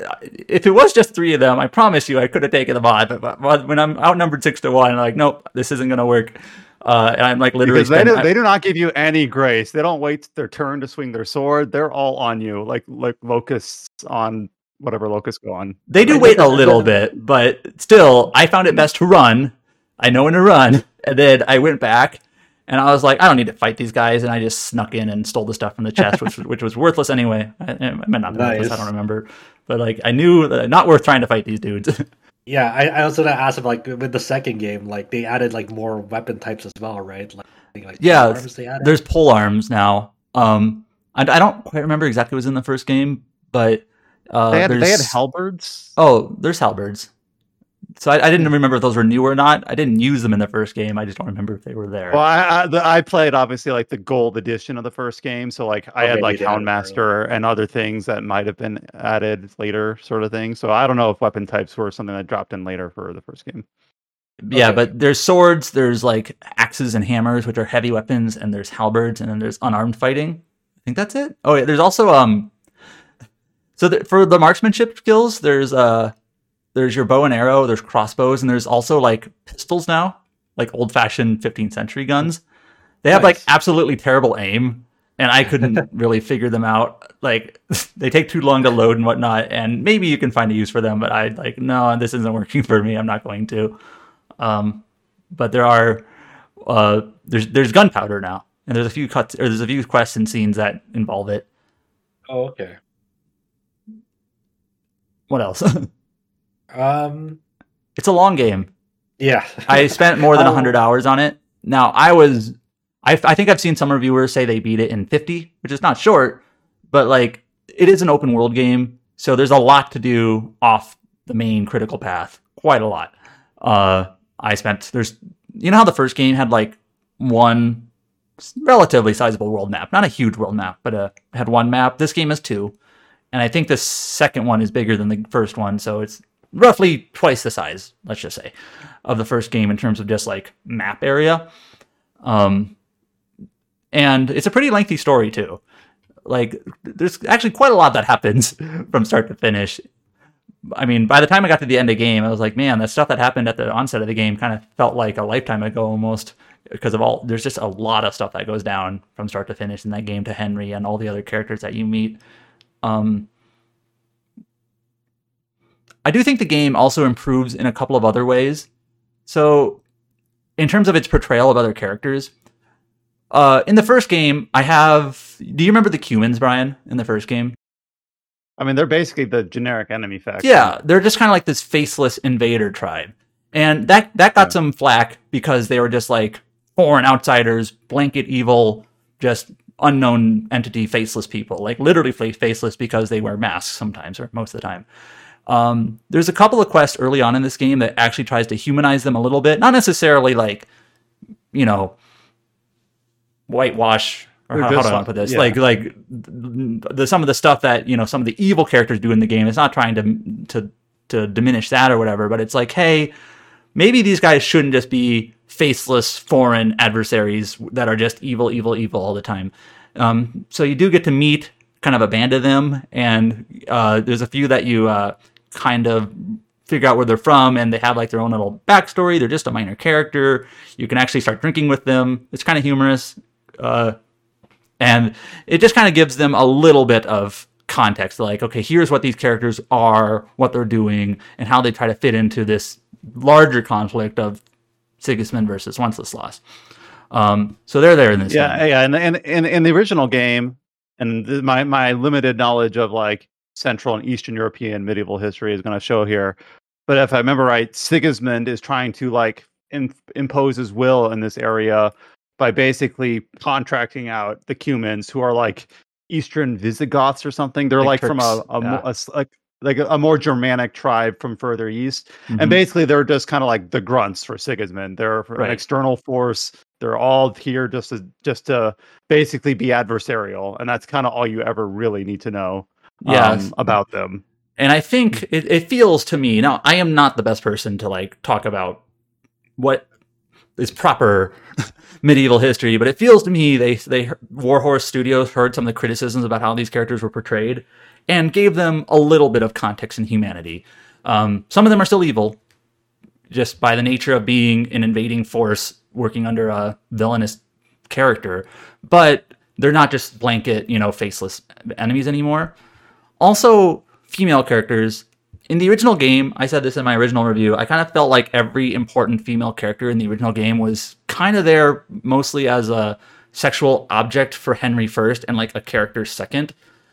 if it was just three of them, I promise you I could have taken them on. But, but when I'm outnumbered six to one, I'm like, nope, this isn't going to work. Uh, and I'm like literally because they, spend, do, they do not give you any grace. They don't wait their turn to swing their sword. They're all on you, like like locusts on whatever locusts go on. They do wait a little bit, but still, I found it best to run. I know when to run. And then I went back, and I was like, I don't need to fight these guys. And I just snuck in and stole the stuff from the chest, which, which was worthless anyway. It might not be nice. worthless, I don't remember. But like, I knew that not worth trying to fight these dudes. Yeah, I, I also asked if like with the second game, like they added like more weapon types as well, right? Like, like yeah, arms they added. There's pole arms now. Um, I, I don't quite remember exactly what was in the first game, but uh, they had there's... they had halberds. Oh, there's halberds. So I, I didn't remember if those were new or not. I didn't use them in the first game. I just don't remember if they were there. Well, I I, the, I played obviously like the gold edition of the first game, so like I okay, had like Houndmaster and other things that might have been added later, sort of thing. So I don't know if weapon types were something that dropped in later for the first game. Yeah, okay. But there's swords, there's like axes and hammers, which are heavy weapons, and there's halberds, and then there's unarmed fighting. I think that's it. Oh, yeah, there's also um. So the, for the marksmanship skills, there's uh. There's your bow and arrow, there's crossbows, and there's also like pistols now, like old-fashioned fifteenth century guns. They have nice. like absolutely terrible aim, and I couldn't really figure them out. Like they take too long to load and whatnot, and maybe you can find a use for them, but I like, no, this isn't working for me. I'm not going to. Um, but there are uh, there's there's gunpowder now, and there's a few cuts or there's a few quests and scenes that involve it. Oh, okay. What else? Um, it's a long game. Yeah, I spent more than a hundred hours on it, Now, I was, I, I think I've seen some reviewers say they beat it in fifty, which is not short, but like it is an open world game, so there's a lot to do off the main critical path, quite a lot. Uh, I spent there's, you know how the first game had like one relatively sizable world map, not a huge world map, but uh, had one map. This game has two, and I think the second one is bigger than the first one, so it's roughly twice the size, let's just say, of the first game in terms of just like map area. Um, and it's a pretty lengthy story too. Like there's actually quite a lot that happens from start to finish. I mean, by the time I got to the end of the game, I was like, man, that stuff that happened at the onset of the game kind of felt like a lifetime ago almost, because of all, there's just a lot of stuff that goes down from start to finish in that game to Henry and all the other characters that you meet. Um, I do think the game also improves in a couple of other ways. So, in terms of its portrayal of other characters, uh, in the first game, I have... Do you remember the Cumans, Brian, in the first game? I mean, they're basically the generic enemy faction. Yeah, they're just kind of like this faceless invader tribe. And that, that got yeah. some flack because they were just like foreign outsiders, blanket evil, just unknown entity, faceless people. Like literally faceless because they wear masks sometimes, or most of the time. Um, there's a couple of quests early on in this game that actually tries to humanize them a little bit. Not necessarily like, you know, whitewash, or how, how do I put this? Yeah. Like, like the, some of the stuff that, you know, some of the evil characters do in the game. It's not trying to, to, to diminish that or whatever, but it's like, hey, maybe these guys shouldn't just be faceless foreign adversaries that are just evil, evil, evil all the time. Um, so you do get to meet kind of a band of them, and uh, there's a few that you uh, kind of figure out where they're from, and they have like their own little backstory. They're just a minor character. You can actually start drinking with them. It's kind of humorous. Uh, and it just kind of gives them a little bit of context. Like, okay, here's what these characters are, what they're doing, and how they try to fit into this larger conflict of Sigismund versus Wenceslas. Um, so they're there in this yeah, game. Yeah, and in, in, in the original game, and th- my, my limited knowledge of like Central and Eastern European medieval history is going to show here. But if I remember right, Sigismund is trying to like in, impose his will in this area by basically contracting out the Cumans, who are like Eastern Visigoths or something. They're like, like from a, a, yeah. a, a like like a more Germanic tribe from further east, mm-hmm. and basically they're just kind of like the grunts for Sigismund. They're right. an external force. They're all here just to just to basically be adversarial, and that's kind of all you ever really need to know yeah. um, about them. And I think it, it feels to me, now I am not the best person to like talk about what is proper medieval history, but it feels to me they they Warhorse Studios heard some of the criticisms about how these characters were portrayed and gave them a little bit of context and humanity. Um, some of them are still evil, just by the nature of being an invading force working under a villainous character, but they're not just blanket, you know, faceless enemies anymore. Also, female characters. In the original game, I said this in my original review, I kind of felt like every important female character in the original game was kind of there mostly as a sexual object for Henry first and like a character second.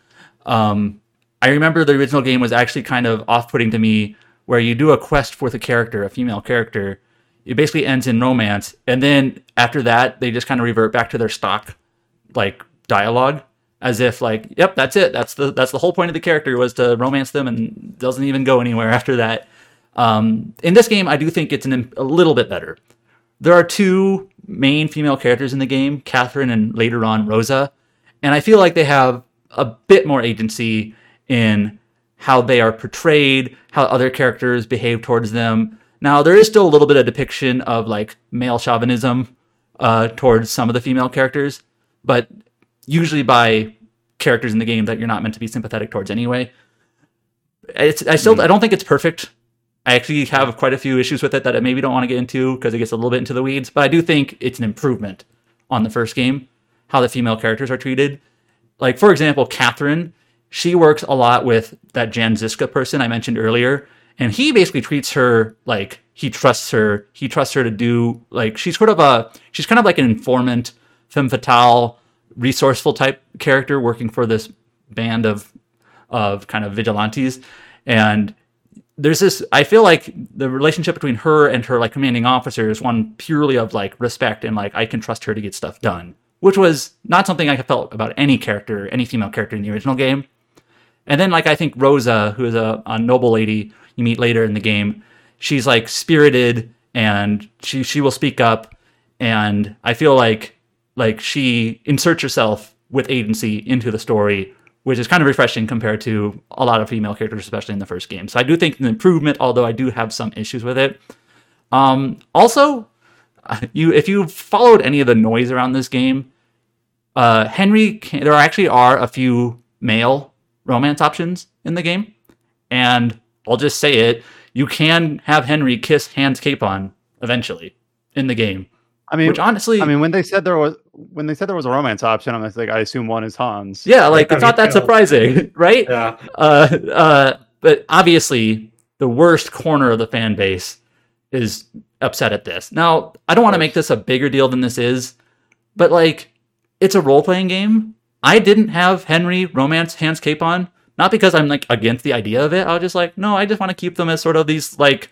Um, I remember the original game was actually kind of off-putting to me, where you do a quest with a character, a female character, it basically ends in romance, and then after that, they just kind of revert back to their stock, like, dialogue, as if, like, yep, that's it. That's the that's the whole point of the character, was to romance them, and doesn't even go anywhere after that. Um, in this game, I do think it's an, a little bit better. There are two main female characters in the game, Catherine and later on Rosa, and I feel like they have a bit more agency in how they are portrayed, how other characters behave towards them. Now, there is still a little bit of depiction of like male chauvinism uh, towards some of the female characters, but usually by characters in the game that you're not meant to be sympathetic towards anyway. It's I still mm. I don't think it's perfect. I actually have quite a few issues with it that I maybe don't want to get into because it gets a little bit into the weeds, but I do think it's an improvement on the first game, how the female characters are treated. Like, for example, Catherine, she works a lot with that Jan Ziska person I mentioned earlier, and he basically treats her like he trusts her. He trusts her to do, like, she's sort of a, she's kind of like an informant, femme fatale, resourceful type character working for this band of, of kind of vigilantes. And there's this, I feel like the relationship between her and her like commanding officer is one purely of like respect and like I can trust her to get stuff done, which was not something I felt about any character, any female character in the original game. And then like I think Rosa, who is a, a noble lady you meet later in the game, she's like spirited and she she will speak up, and I feel like like she inserts herself with agency into the story, which is kind of refreshing compared to a lot of female characters, especially in the first game. So I do think an improvement, although I do have some issues with it. Um, also, you if you followed any of the noise around this game, uh, Henry, can, there actually are a few male romance options in the game, and I'll just say it, you can have Henry kiss Hans Capon eventually in the game. I mean, which honestly, I mean, when they said there was when they said there was a romance option, I'm just like, I assume one is Hans. Yeah, like it's not that surprising, right? Yeah. Uh, uh, but obviously, the worst corner of the fan base is upset at this. Now, I don't want to make this a bigger deal than this is, but like, it's a role playing game. I didn't have Henry romance Hans Capon, not because I'm like against the idea of it. I was just like, no, I just want to keep them as sort of these like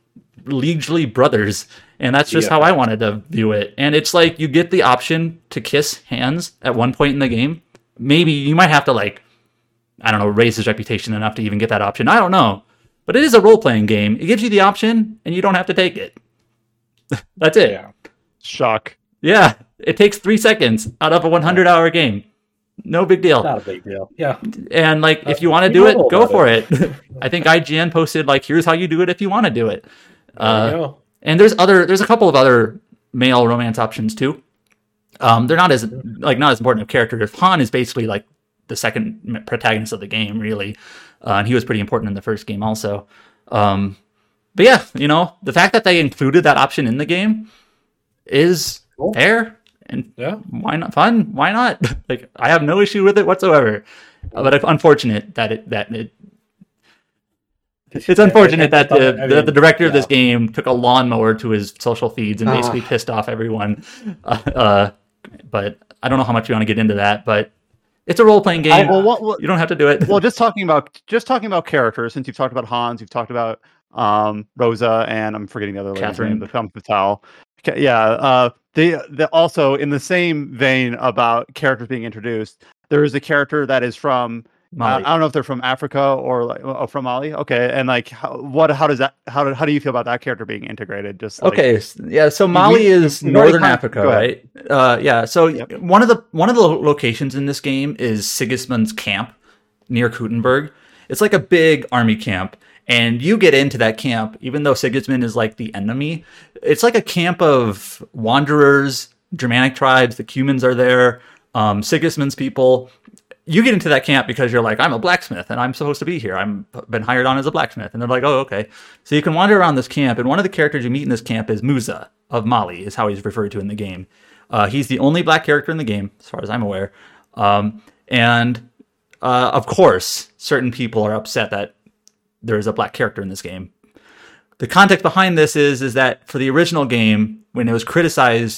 liegely brothers. And that's just yeah. how I wanted to view it. And it's like you get the option to kiss Hans at one point in the game. Maybe you might have to like, I don't know, raise his reputation enough to even get that option. I don't know. But it is a role-playing game. It gives you the option and you don't have to take it. That's it. Yeah. Shock. Yeah. It takes three seconds out of a one hundred hour game. No big deal. Not a big deal. Yeah. And like, uh, if you want to do it, go for it. it. I think I G N posted like, here's how you do it if you want to do it. Uh, there you go. And there's other, there's a couple of other male romance options too. Um, they're not as like not as important of characters. Han is basically like the second protagonist of the game, really, uh, and he was pretty important in the first game also. Um, but yeah, you know, the fact that they included that option in the game is cool. Fair and yeah, why not fun? Why not? Like, I have no issue with it whatsoever. Uh, but unfortunate that it that it. It's unfortunate that the, I mean, the, the director yeah. of this game took a lawnmower to his social feeds and basically uh. pissed off everyone. Uh, uh, but I don't know how much you want to get into that, but it's a role-playing game. I, well, what, what, you don't have to do it. Well, just talking about just talking about characters, since you've talked about Hans, you've talked about um, Rosa, and I'm forgetting the other lady's name, the Femme Fatale. Yeah, uh, they, they also, in the same vein about characters being introduced, there is a character that is from Uh, I don't know if they're from Africa or like oh, from Mali. Okay, and like, how, what? How does that? How do, how do you feel about that character being integrated? Just like, okay, yeah. So Mali we, is northern Africa, right? Uh, yeah. So yep. one of the one of the locations in this game is Sigismund's camp near Kuttenberg. It's like a big army camp, and you get into that camp, even though Sigismund is like the enemy. It's like a camp of wanderers, Germanic tribes. The Cumans are there. Um, Sigismund's people. You get into that camp because you're like, I'm a blacksmith and I'm supposed to be here. I'm been hired on as a blacksmith. And they're like, oh, okay. So you can wander around this camp. And one of the characters you meet in this camp is Musa of Mali, is how he's referred to in the game. Uh, he's the only black character in the game, as far as I'm aware. Um, and uh, of course, certain people are upset that there is a black character in this game. The context behind this is, is that for the original game, when it was criticized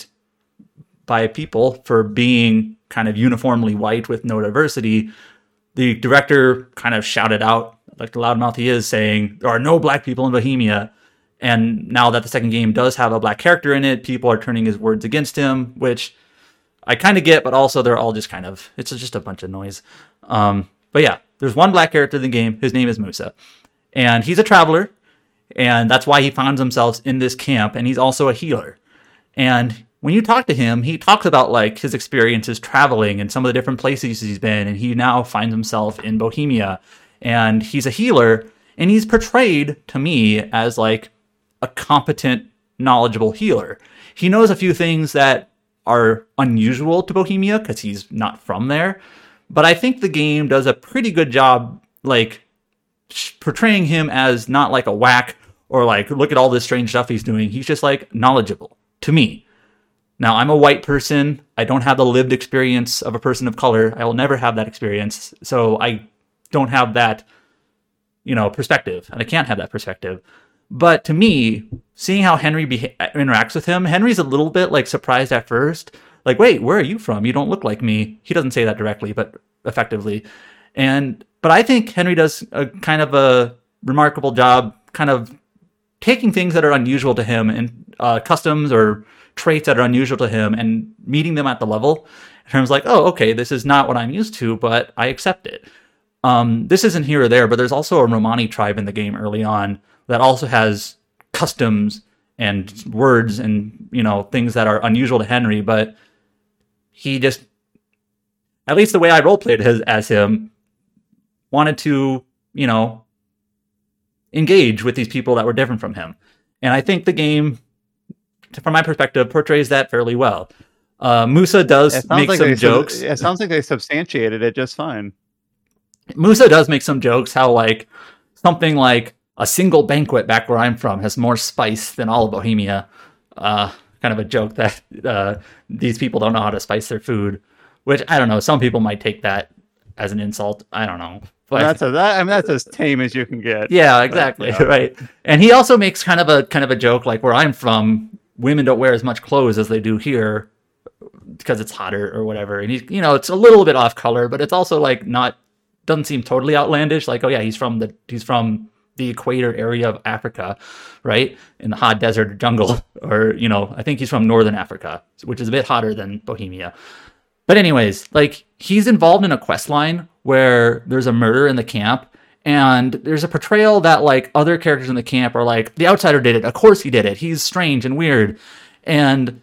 by people for being kind of uniformly white with no diversity, the director kind of shouted out, like the loudmouth he is, saying there are no black people in Bohemia. And now that the second game does have a black character in it, people are turning his words against him, which I kind of get, but also they're all just kind of, it's just a bunch of noise. Um, but yeah, there's one black character in the game. His name is Musa. And he's a traveler, and that's why he finds himself in this camp, and he's also a healer. And when you talk to him, he talks about like his experiences traveling and some of the different places he's been, and he now finds himself in Bohemia, and he's a healer, and he's portrayed to me as like a competent, knowledgeable healer. He knows a few things that are unusual to Bohemia because he's not from there, but I think the game does a pretty good job like portraying him as not like a whack or like, look at all this strange stuff he's doing. He's just like knowledgeable to me. Now, I'm a white person. I don't have the lived experience of a person of color. I will never have that experience. So I don't have that, you know, perspective. And I can't have that perspective. But to me, seeing how Henry beha- interacts with him, Henry's a little bit like surprised at first. Like, wait, where are you from? You don't look like me. He doesn't say that directly, but effectively. And but I think Henry does a kind of a remarkable job kind of taking things that are unusual to him and uh, customs or traits that are unusual to him and meeting them at the level. In terms like, oh, okay, this is not what I'm used to, but I accept it. Um, this isn't here or there, but there's also a Romani tribe in the game early on that also has customs and words and, you know, things that are unusual to Henry, but he just, at least the way I roleplayed his, as him, wanted to, you know, engage with these people that were different from him. And I think the game, from my perspective, portrays that fairly well. Uh, Musa does make like some they, jokes. It sounds like they substantiated it just fine. Musa does make some jokes, how like something like a single banquet back where I'm from has more spice than all of Bohemia. Uh, kind of a joke that uh, these people don't know how to spice their food, which I don't know. Some people might take that as an insult. I don't know. But that's a, that, I mean, that's as tame as you can get. Yeah, exactly. But, yeah. Right. And he also makes kind of a kind of a joke like where I'm from, women don't wear as much clothes as they do here because it's hotter or whatever. And he's, you know, it's a little bit off color, but it's also like not, doesn't seem totally outlandish. Like, oh yeah, he's from the, he's from the equator area of Africa, right? In the hot desert jungle, or, you know, I think he's from Northern Africa, which is a bit hotter than Bohemia. But anyways, like he's involved in a quest line where there's a murder in the camp, and there's a portrayal that like other characters in the camp are like, the outsider did it. Of course he did it. He's strange and weird. And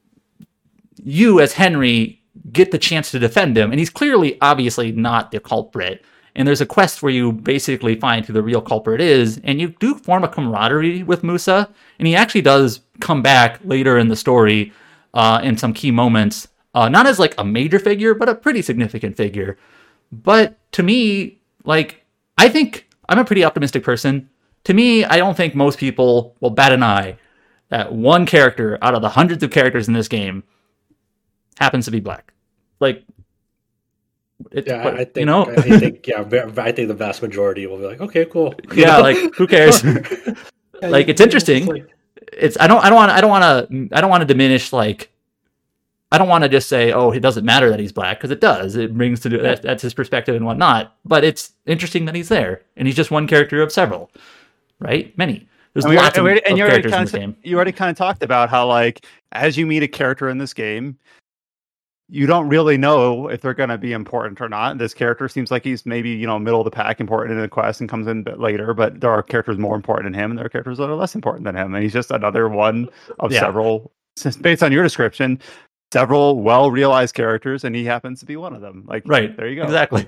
you as Henry get the chance to defend him. And he's clearly, obviously not the culprit. And there's a quest where you basically find who the real culprit is. And you do form a camaraderie with Musa. And he actually does come back later in the story uh, in some key moments. Uh, not as like a major figure, but a pretty significant figure. But to me, like, I think I'm a pretty optimistic person. To me, I don't think most people will bat an eye that one character out of the hundreds of characters in this game happens to be black. Like, it's, yeah, what, I think, you know, I think, yeah, I think the vast majority will be like, okay, cool. You yeah, know? like, who cares? Like, it's interesting. It's, like, it's I don't I don't want I don't want to I don't want to diminish like. I don't want to just say, oh, it doesn't matter that he's black, because it does. It brings to do that, that's his perspective and whatnot. But it's interesting that he's there, and he's just one character of several, right? Many. There's and lots and of, and of you characters in kind this of, game. You already kind of talked about how, like, as you meet a character in this game, you don't really know if they're going to be important or not. This character seems like he's maybe, you know, middle of the pack, important in the quest, and comes in a bit later. But there are characters more important than him, and there are characters that are less important than him, and he's just another one of yeah. several. Based on your description. Several well-realized characters, and he happens to be one of them. Like, right, there you go. Exactly.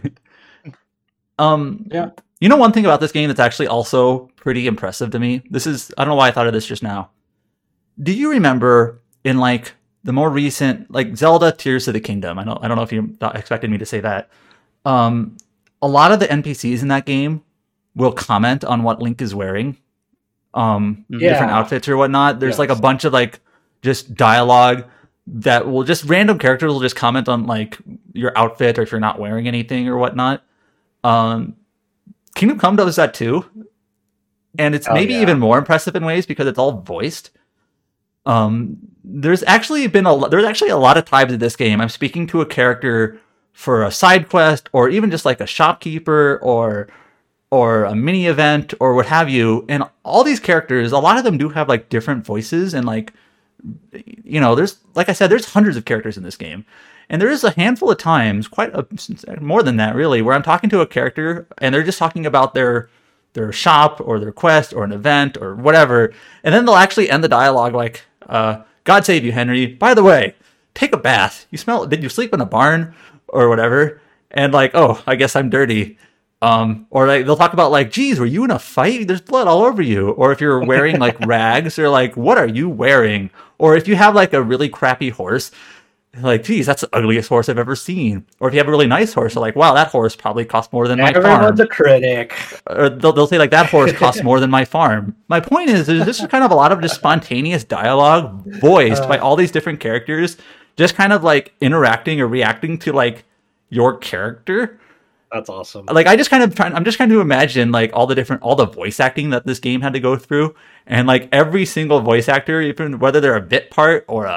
um, yeah. You know, one thing about this game that's actually also pretty impressive to me. This is I don't know why I thought of this just now. Do you remember in like the more recent, like Zelda Tears of the Kingdom? I don't I don't know if you thought, expected me to say that. Um, a lot of the N P Cs in that game will comment on what Link is wearing, um, yeah. different outfits or whatnot. There's yes. like a bunch of like just dialogue. That will just random characters will just comment on like your outfit or if you're not wearing anything or whatnot. Um, Kingdom Come does that too, and it's oh, maybe yeah. even more impressive in ways because it's all voiced. Um, there's actually been a there's actually a lot of times in this game I'm speaking to a character for a side quest or even just like a shopkeeper or or a mini event or what have you, and all these characters, a lot of them do have like different voices and like. You know, there's, like I said, there's hundreds of characters in this game. And there is a handful of times, quite a, more than that really, where I'm talking to a character and they're just talking about their their shop or their quest or an event or whatever. And then they'll actually end the dialogue like, uh, God save you, Henry. By the way, take a bath. You smell, did you sleep in a barn or whatever? And like, oh, I guess I'm dirty. Um, or like they'll talk about like, geez, were you in a fight? There's blood all over you. Or if you're wearing like rags, they're like, what are you wearing? Or if you have like a really crappy horse, like, geez, that's the ugliest horse I've ever seen. Or if you have a really nice horse, they're like, wow, that horse probably cost more than my farm. Everyone's a critic. Or they'll, they'll say like, that horse costs more than my farm. My point is, there's just kind of a lot of just spontaneous dialogue voiced uh, by all these different characters, just kind of like interacting or reacting to like your character. That's awesome. Like I just kind of trying, I'm just trying to imagine like all the different, all the voice acting that this game had to go through, and like every single voice actor, even whether they're a bit part or a,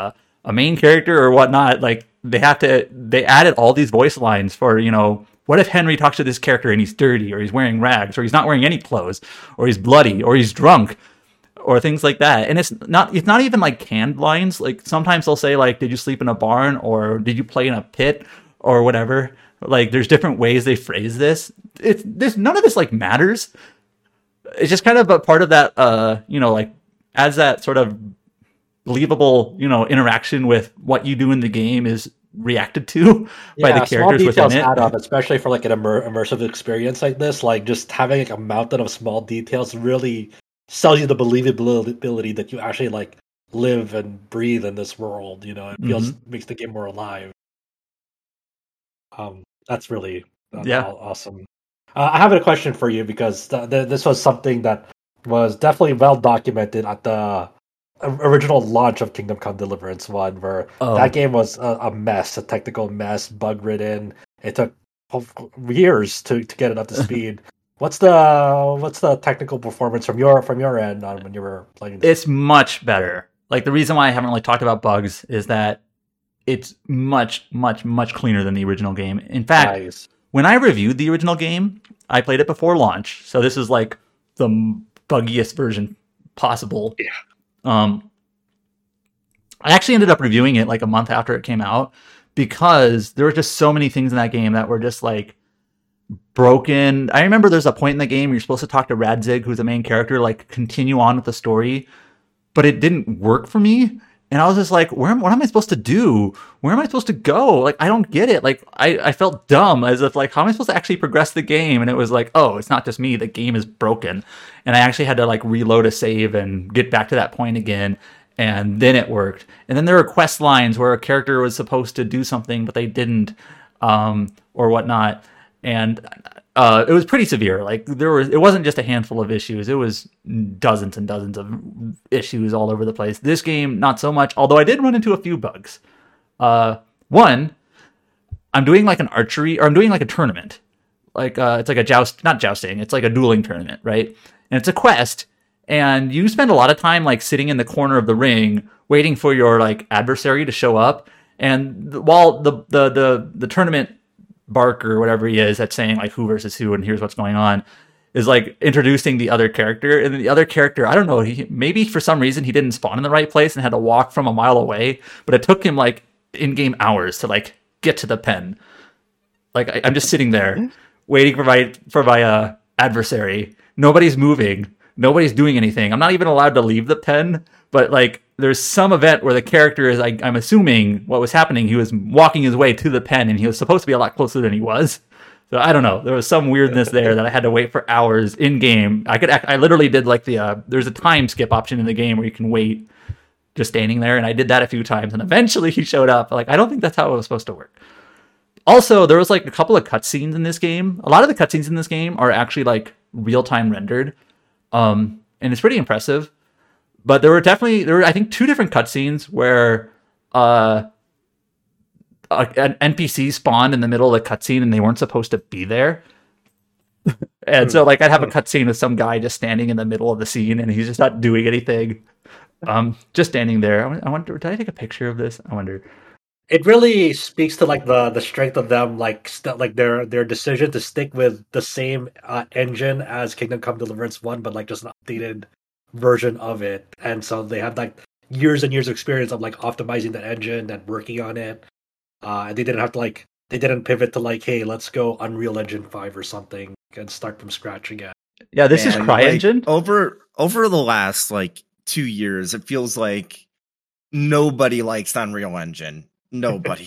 a main character or whatnot, like they have to, they added all these voice lines for, you know, what if Henry talks to this character and he's dirty, or he's wearing rags, or he's not wearing any clothes, or he's bloody, or he's drunk, or things like that. And it's not, it's not even like canned lines. Like sometimes they'll say like, did you sleep in a barn, or did you play in a pit, or whatever. Like there's different ways they phrase this. It's this, none of this like matters. It's just kind of a part of that, uh, you know, like as that sort of believable, you know, interaction with what you do in the game is reacted to yeah, by the characters within it. Add up, especially for like an immer- immersive experience like this, like just having like a mountain of small details really sells you the believability that you actually like live and breathe in this world. You know, it feels mm-hmm. makes the game more alive. Um, that's really uh, yeah awesome. Uh, I have a question for you because th- th- this was something that was definitely well documented at the original launch of Kingdom Come Deliverance one, where oh. that game was a, a mess, a technical mess, bug ridden. It took years to, to get it up to speed. What's the what's the technical performance from your from your end on when you were playing this? It's much better. Like the reason why I haven't really talked about bugs is that it's much, much, much cleaner than the original game. In fact, nice. When I reviewed the original game, I played it before launch, so this is like the buggiest version possible. Yeah. Um, I actually ended up reviewing it like a month after it came out because there were just so many things in that game that were just like broken. I remember there's a point in the game where you're supposed to talk to Radzig, who's the main character, like continue on with the story, but it didn't work for me. And I was just like, where am, what am I supposed to do? Where am I supposed to go? Like, I don't get it. Like, I, I felt dumb as if like, how am I supposed to actually progress the game? And it was like, oh, it's not just me. The game is broken. And I actually had to like reload a save and get back to that point again. And then it worked. And then there were quest lines where a character was supposed to do something, but they didn't, um, or whatnot. And uh, it was pretty severe. Like there was, it wasn't just a handful of issues. It was dozens and dozens of issues all over the place. This game, not so much. Although I did run into a few bugs. Uh, one, I'm doing like an archery, or I'm doing like a tournament. Like uh, it's like a joust, not jousting. It's like a dueling tournament, right? And it's a quest, and you spend a lot of time like sitting in the corner of the ring, waiting for your like adversary to show up. And while the the the the tournament Bark or whatever he is that's saying like who versus who and here's what's going on is like introducing the other character, and then the other character, I don't know, he maybe for some reason he didn't spawn in the right place and had to walk from a mile away, but it took him like in-game hours to like get to the pen. Like I, I'm just sitting there waiting for my for my uh, adversary. Nobody's moving, nobody's doing anything. I'm not even allowed to leave the pen, but like there's some event where the character is, I, I'm assuming what was happening, he was walking his way to the pen and he was supposed to be a lot closer than he was. So I don't know. There was some weirdness there that I had to wait for hours in game. I could, I literally did like the, uh, there's a time skip option in the game where you can wait just standing there. And I did that a few times and eventually he showed up. Like, I don't think that's how it was supposed to work. Also, there was like a couple of cutscenes in this game. A lot of the cutscenes in this game are actually like real-time rendered. Um, and it's pretty impressive. But there were definitely, there were, I think, two different cutscenes where uh, a, an N P C spawned in the middle of the cutscene and they weren't supposed to be there. And so, like, I'd have a cutscene with some guy just standing in the middle of the scene and he's just not doing anything. Um, just standing there. I wonder, did I take a picture of this? I wonder. It really speaks to like the the strength of them, like st- like their their decision to stick with the same uh, engine as Kingdom Come Deliverance one, but like just an updated version of it. And so they have like years and years of experience of like optimizing that engine and working on it. Uh, and they didn't have to like they didn't pivot to like, hey, let's go Unreal Engine five or something and start from scratch again. Yeah, this and is CryEngine. Like, over over the last like two years, it feels like nobody likes Unreal Engine. Nobody.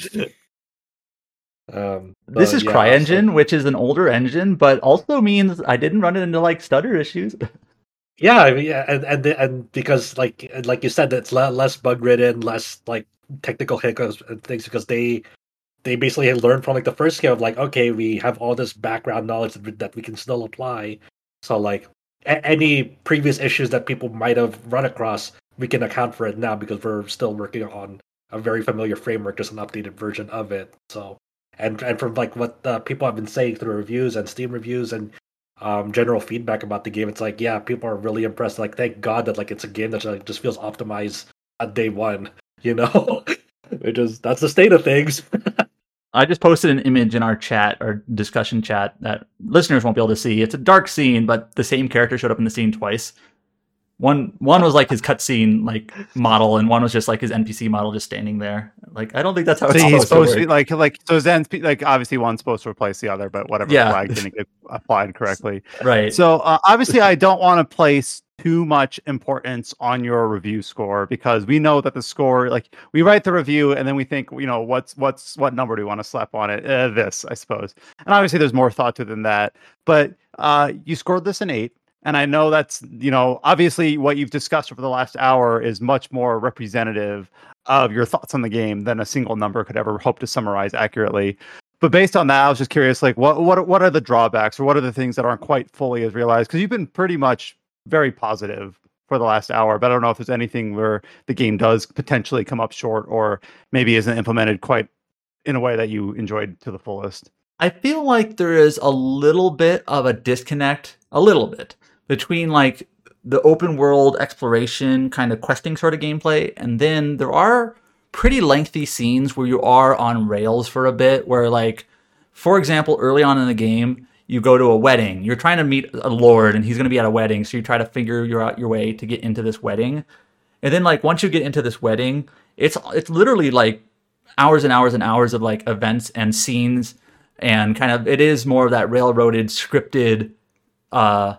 um, this is yeah, CryEngine, so... which is an older engine, but also means I didn't run it into like stutter issues. Yeah, I mean, yeah, and and and because like like you said, it's less bug ridden, less like technical hiccups and things because they they basically learned from like the first game of like, okay, we have all this background knowledge that we can still apply. So like a- any previous issues that people might have run across, we can account for it now because we're still working on a very familiar framework, just an updated version of it. So and and from like what uh, people have been saying through reviews and Steam reviews and um, general feedback about the game, it's like, yeah, people are really impressed. Like, thank God that like it's a game that like, just feels optimized at day one, you know? which is that's the state of things. I just posted an image in our chat, our discussion chat, that listeners won't be able to see. It's a dark scene, but the same character showed up in the scene twice. One one was like his cutscene like model, and one was just like his N P C model just standing there. Like, I don't think that's how So it's he's supposed, supposed to to work. be like like so Zen's like obviously one's supposed to replace the other, but whatever Yeah. flag didn't get applied correctly. Right. So uh, obviously, I don't want to place too much importance on your review score because we know that the score, like we write the review and then we think, you know, what's what's what number do we want to slap on it? Uh, this, I suppose. And obviously, there's more thought to it than that. But uh, you scored this an eight. And I know that's, you know, obviously what you've discussed over the last hour is much more representative of your thoughts on the game than a single number could ever hope to summarize accurately. But based on that, I was just curious, like, what what what are the drawbacks or what are the things that aren't quite fully as realized? Because you've been pretty much very positive for the last hour, but I don't know if there's anything where the game does potentially come up short or maybe isn't implemented quite in a way that you enjoyed to the fullest. I feel like there is a little bit of a disconnect, a little bit, between like the open world exploration kind of questing sort of gameplay, and then there are pretty lengthy scenes where you are on rails for a bit, where like, for example, early on in the game, you go to a wedding. You're trying to meet a lord and he's going to be at a wedding, so you try to figure your out your way to get into this wedding. And then like once you get into this wedding, it's it's literally like hours and hours and hours of like events and scenes, and kind of it is more of that railroaded scripted uh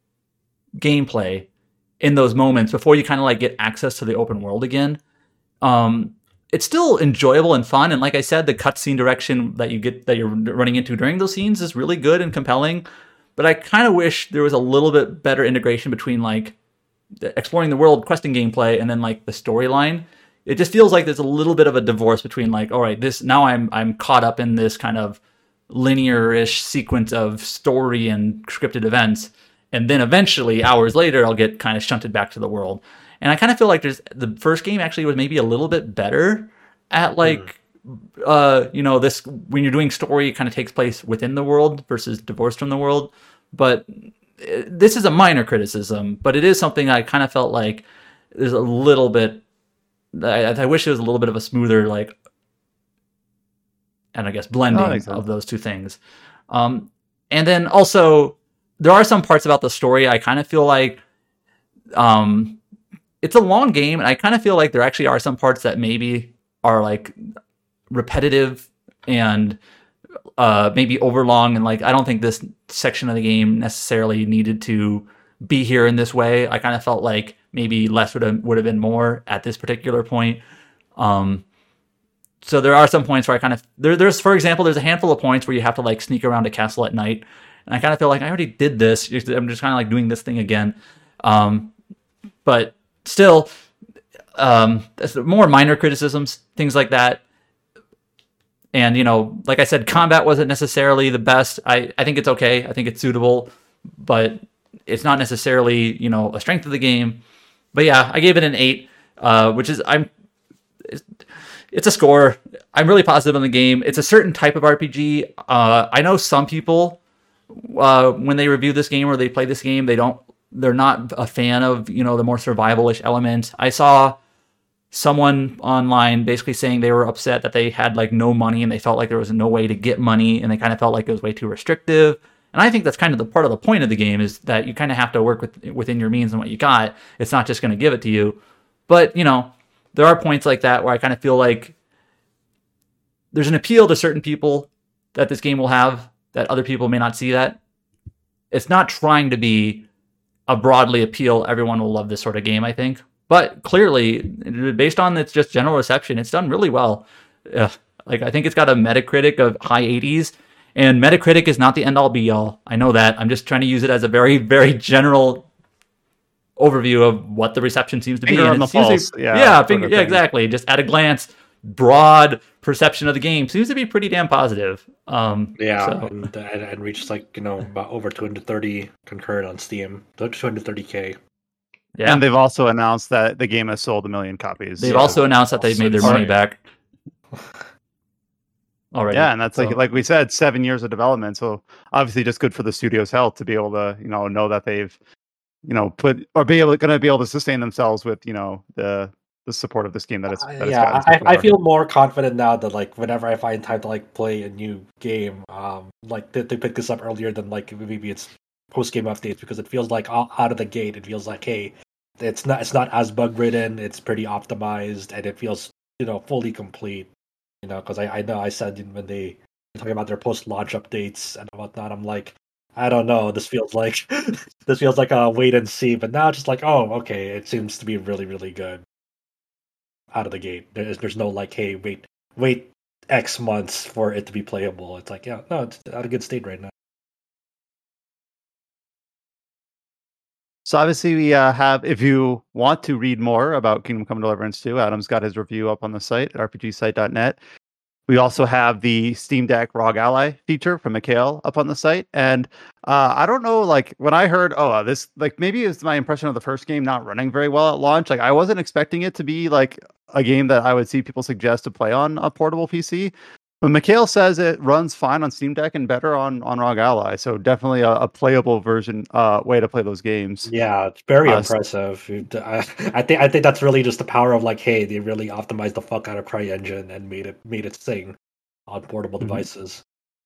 gameplay in those moments before you kind of like get access to the open world again. Um, it's still enjoyable and fun, and like I said, the cutscene direction that you get that you're running into during those scenes is really good and compelling. But I kind of wish there was a little bit better integration between like the exploring the world questing gameplay and then like the storyline. It just feels like there's a little bit of a divorce between like, all right, this now I'm I'm caught up in this kind of linear-ish sequence of story and scripted events. And then eventually, hours later, I'll get kind of shunted back to the world. And I kind of feel like there's the first game actually was maybe a little bit better at like, mm. uh, you know, this when you're doing story, it kind of takes place within the world versus divorced from the world. But this is a minor criticism, but it is something I kind of felt like there's a little bit. I, I wish it was a little bit of a smoother like, and I guess blending oh, of those two things. Um, and then also, there are some parts about the story I kind of feel like um, it's a long game, and I kind of feel like there actually are some parts that maybe are like repetitive and uh, maybe overlong, and like I don't think this section of the game necessarily needed to be here in this way. I kind of felt like maybe less would have would have been more at this particular point. Um, so there are some points where I kind of there. There's, for example, there's a handful of points where you have to like sneak around a castle at night. And I kind of feel like I already did this. I'm just kind of like doing this thing again. Um, but still, um, more minor criticisms, things like that. And, you know, like I said, combat wasn't necessarily the best. I, I think it's okay. I think it's suitable. But it's not necessarily, you know, a strength of the game. But yeah, I gave it an eight, uh, which is, I'm, it's, it's a score. I'm really positive on the game. It's a certain type of R P G. Uh, I know some people, Uh, when they review this game or they play this game, they don't, they're not a fan of, you know, the more survival-ish elements. I saw someone online basically saying they were upset that they had like no money and they felt like there was no way to get money and they kind of felt like it was way too restrictive. And I think that's kind of the part of the point of the game is that you kind of have to work with within your means and what you got. It's not just going to give it to you. But, you know, there are points like that where I kind of feel like there's an appeal to certain people that this game will have that other people may not see that. It's not trying to be a broadly appeal, everyone will love this sort of game, I think. But clearly, based on its just general reception, it's done really well. Uh, like I think it's got a Metacritic of high eighties, and Metacritic is not the end-all be-all. I know that. I'm just trying to use it as a very, very general overview of what the reception seems to be. Finger on the pulse. To, yeah, yeah, finger, yeah, exactly. Just at a glance, broad perception of the game seems to be pretty damn positive. Um, yeah, so. and, and, and reached like, you know, about over two hundred thirty concurrent on Steam, two hundred thirty K. Yeah, and they've also announced that the game has sold a million copies. They've so. also announced that they've made their money back. Already. Yeah, and that's so. like like we said, seven years of development. So obviously, just good for the studio's health to be able to, you know, know that they've, you know, put or be able going to be able to sustain themselves with, you know, the the support of this game that it's Uh, that it's yeah, gotten so I, I far. feel more confident now that like whenever I find time to like play a new game, um, like they, they pick this up earlier than like maybe it's post game updates because it feels like out out of the gate it feels like hey, it's not it's not as bug ridden, it's pretty optimized, and it feels you know fully complete. You know, because I, I know I said when they were talking about their post launch updates and whatnot, I'm like, I don't know, this feels like this feels like a wait and see, but now it's just like oh okay, it seems to be really really good out of the gate. There's there's no like, hey, wait, wait X months for it to be playable. It's like, yeah, no, it's out of good state right now. So obviously we uh, have, if you want to read more about Kingdom Come Deliverance two, Adam's got his review up on the site, r p g site dot net. We also have the Steam Deck R O G Ally feature from Mikhail up on the site. And uh, I don't know, like when I heard, oh, this, like maybe it's my impression of the first game not running very well at launch. Like I wasn't expecting it to be like a game that I would see people suggest to play on a portable P C. But Mikhail says it runs fine on Steam Deck and better on, on R O G Ally. So definitely a, a playable version, uh, way to play those games. Yeah, it's very Uh, impressive. It- I, I think I think that's really just the power of like, hey, they really optimized the fuck out of CryEngine and made it made it sing on portable Mhm. devices.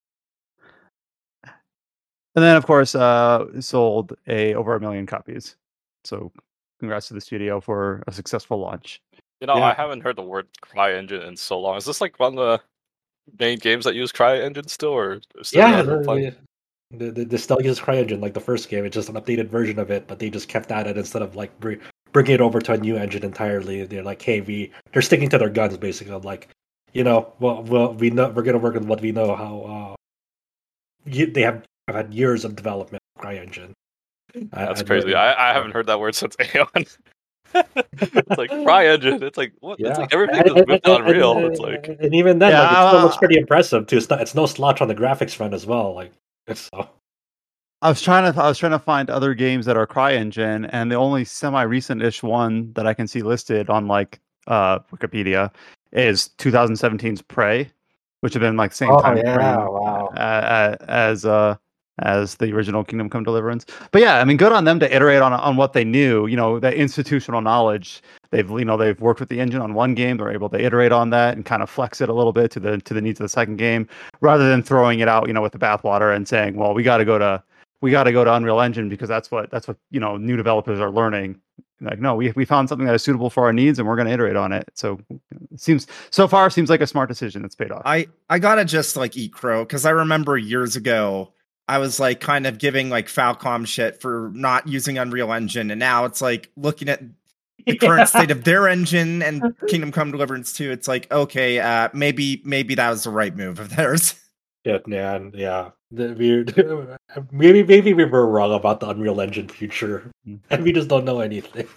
And then, of course, uh, sold a over a million copies. So, congrats to the studio for a successful launch. You know, Yeah. I haven't heard the word CryEngine in so long. Is this like one of the main games that use CryEngine still, or is there Yeah, other the, playing? the, the, the still uses CryEngine like the first game. It's just an updated version of it, but they just kept at it instead of like br- bringing it over to a new engine entirely. They're like, hey, we they're sticking to their guns basically. I'm like, you know, well, well, we know we're gonna work with what we know. How uh, you, they have have had years of development of CryEngine. I- That's I'd crazy. really- I, I haven't heard that word since Aeon. It's like CryEngine. It's like what? It's Yeah, like everything And- just and- moved to and- Unreal. and- It's like and even then, like, it Yeah, still looks uh, pretty impressive too. It's not, it's no slouch on the graphics front as well. Like, it's so. I was trying to I was trying to find other games that are CryEngine, and the only semi-recent-ish one that I can see listed on like uh, Wikipedia is twenty seventeen's Prey, which have been like same Oh, time yeah, frame wow. uh, as uh as the original Kingdom Come Deliverance. But yeah, I mean, good on them to iterate on on what they knew. You know, the institutional knowledge. They've you know they've worked with the engine on one game. They're able to iterate on that and kind of flex it a little bit to the to the needs of the second game, rather than throwing it out you know with the bathwater and saying, well, we got to go to we got to go to Unreal Engine because that's what that's what you know new developers are learning. Like, no, we we found something that is suitable for our needs and we're going to iterate on it. So it seems so far seems like a smart decision that's paid off. I I gotta just like eat crow because I remember years ago I was like kind of giving like Falcom shit for not using Unreal Engine, and now it's like looking at the current state of their engine and Kingdom Come Deliverance two. It's like okay, uh, maybe maybe that was the right move of theirs. Yeah, man, yeah. The, we maybe maybe we were wrong about the Unreal Engine future, Mm. and we just don't know anything.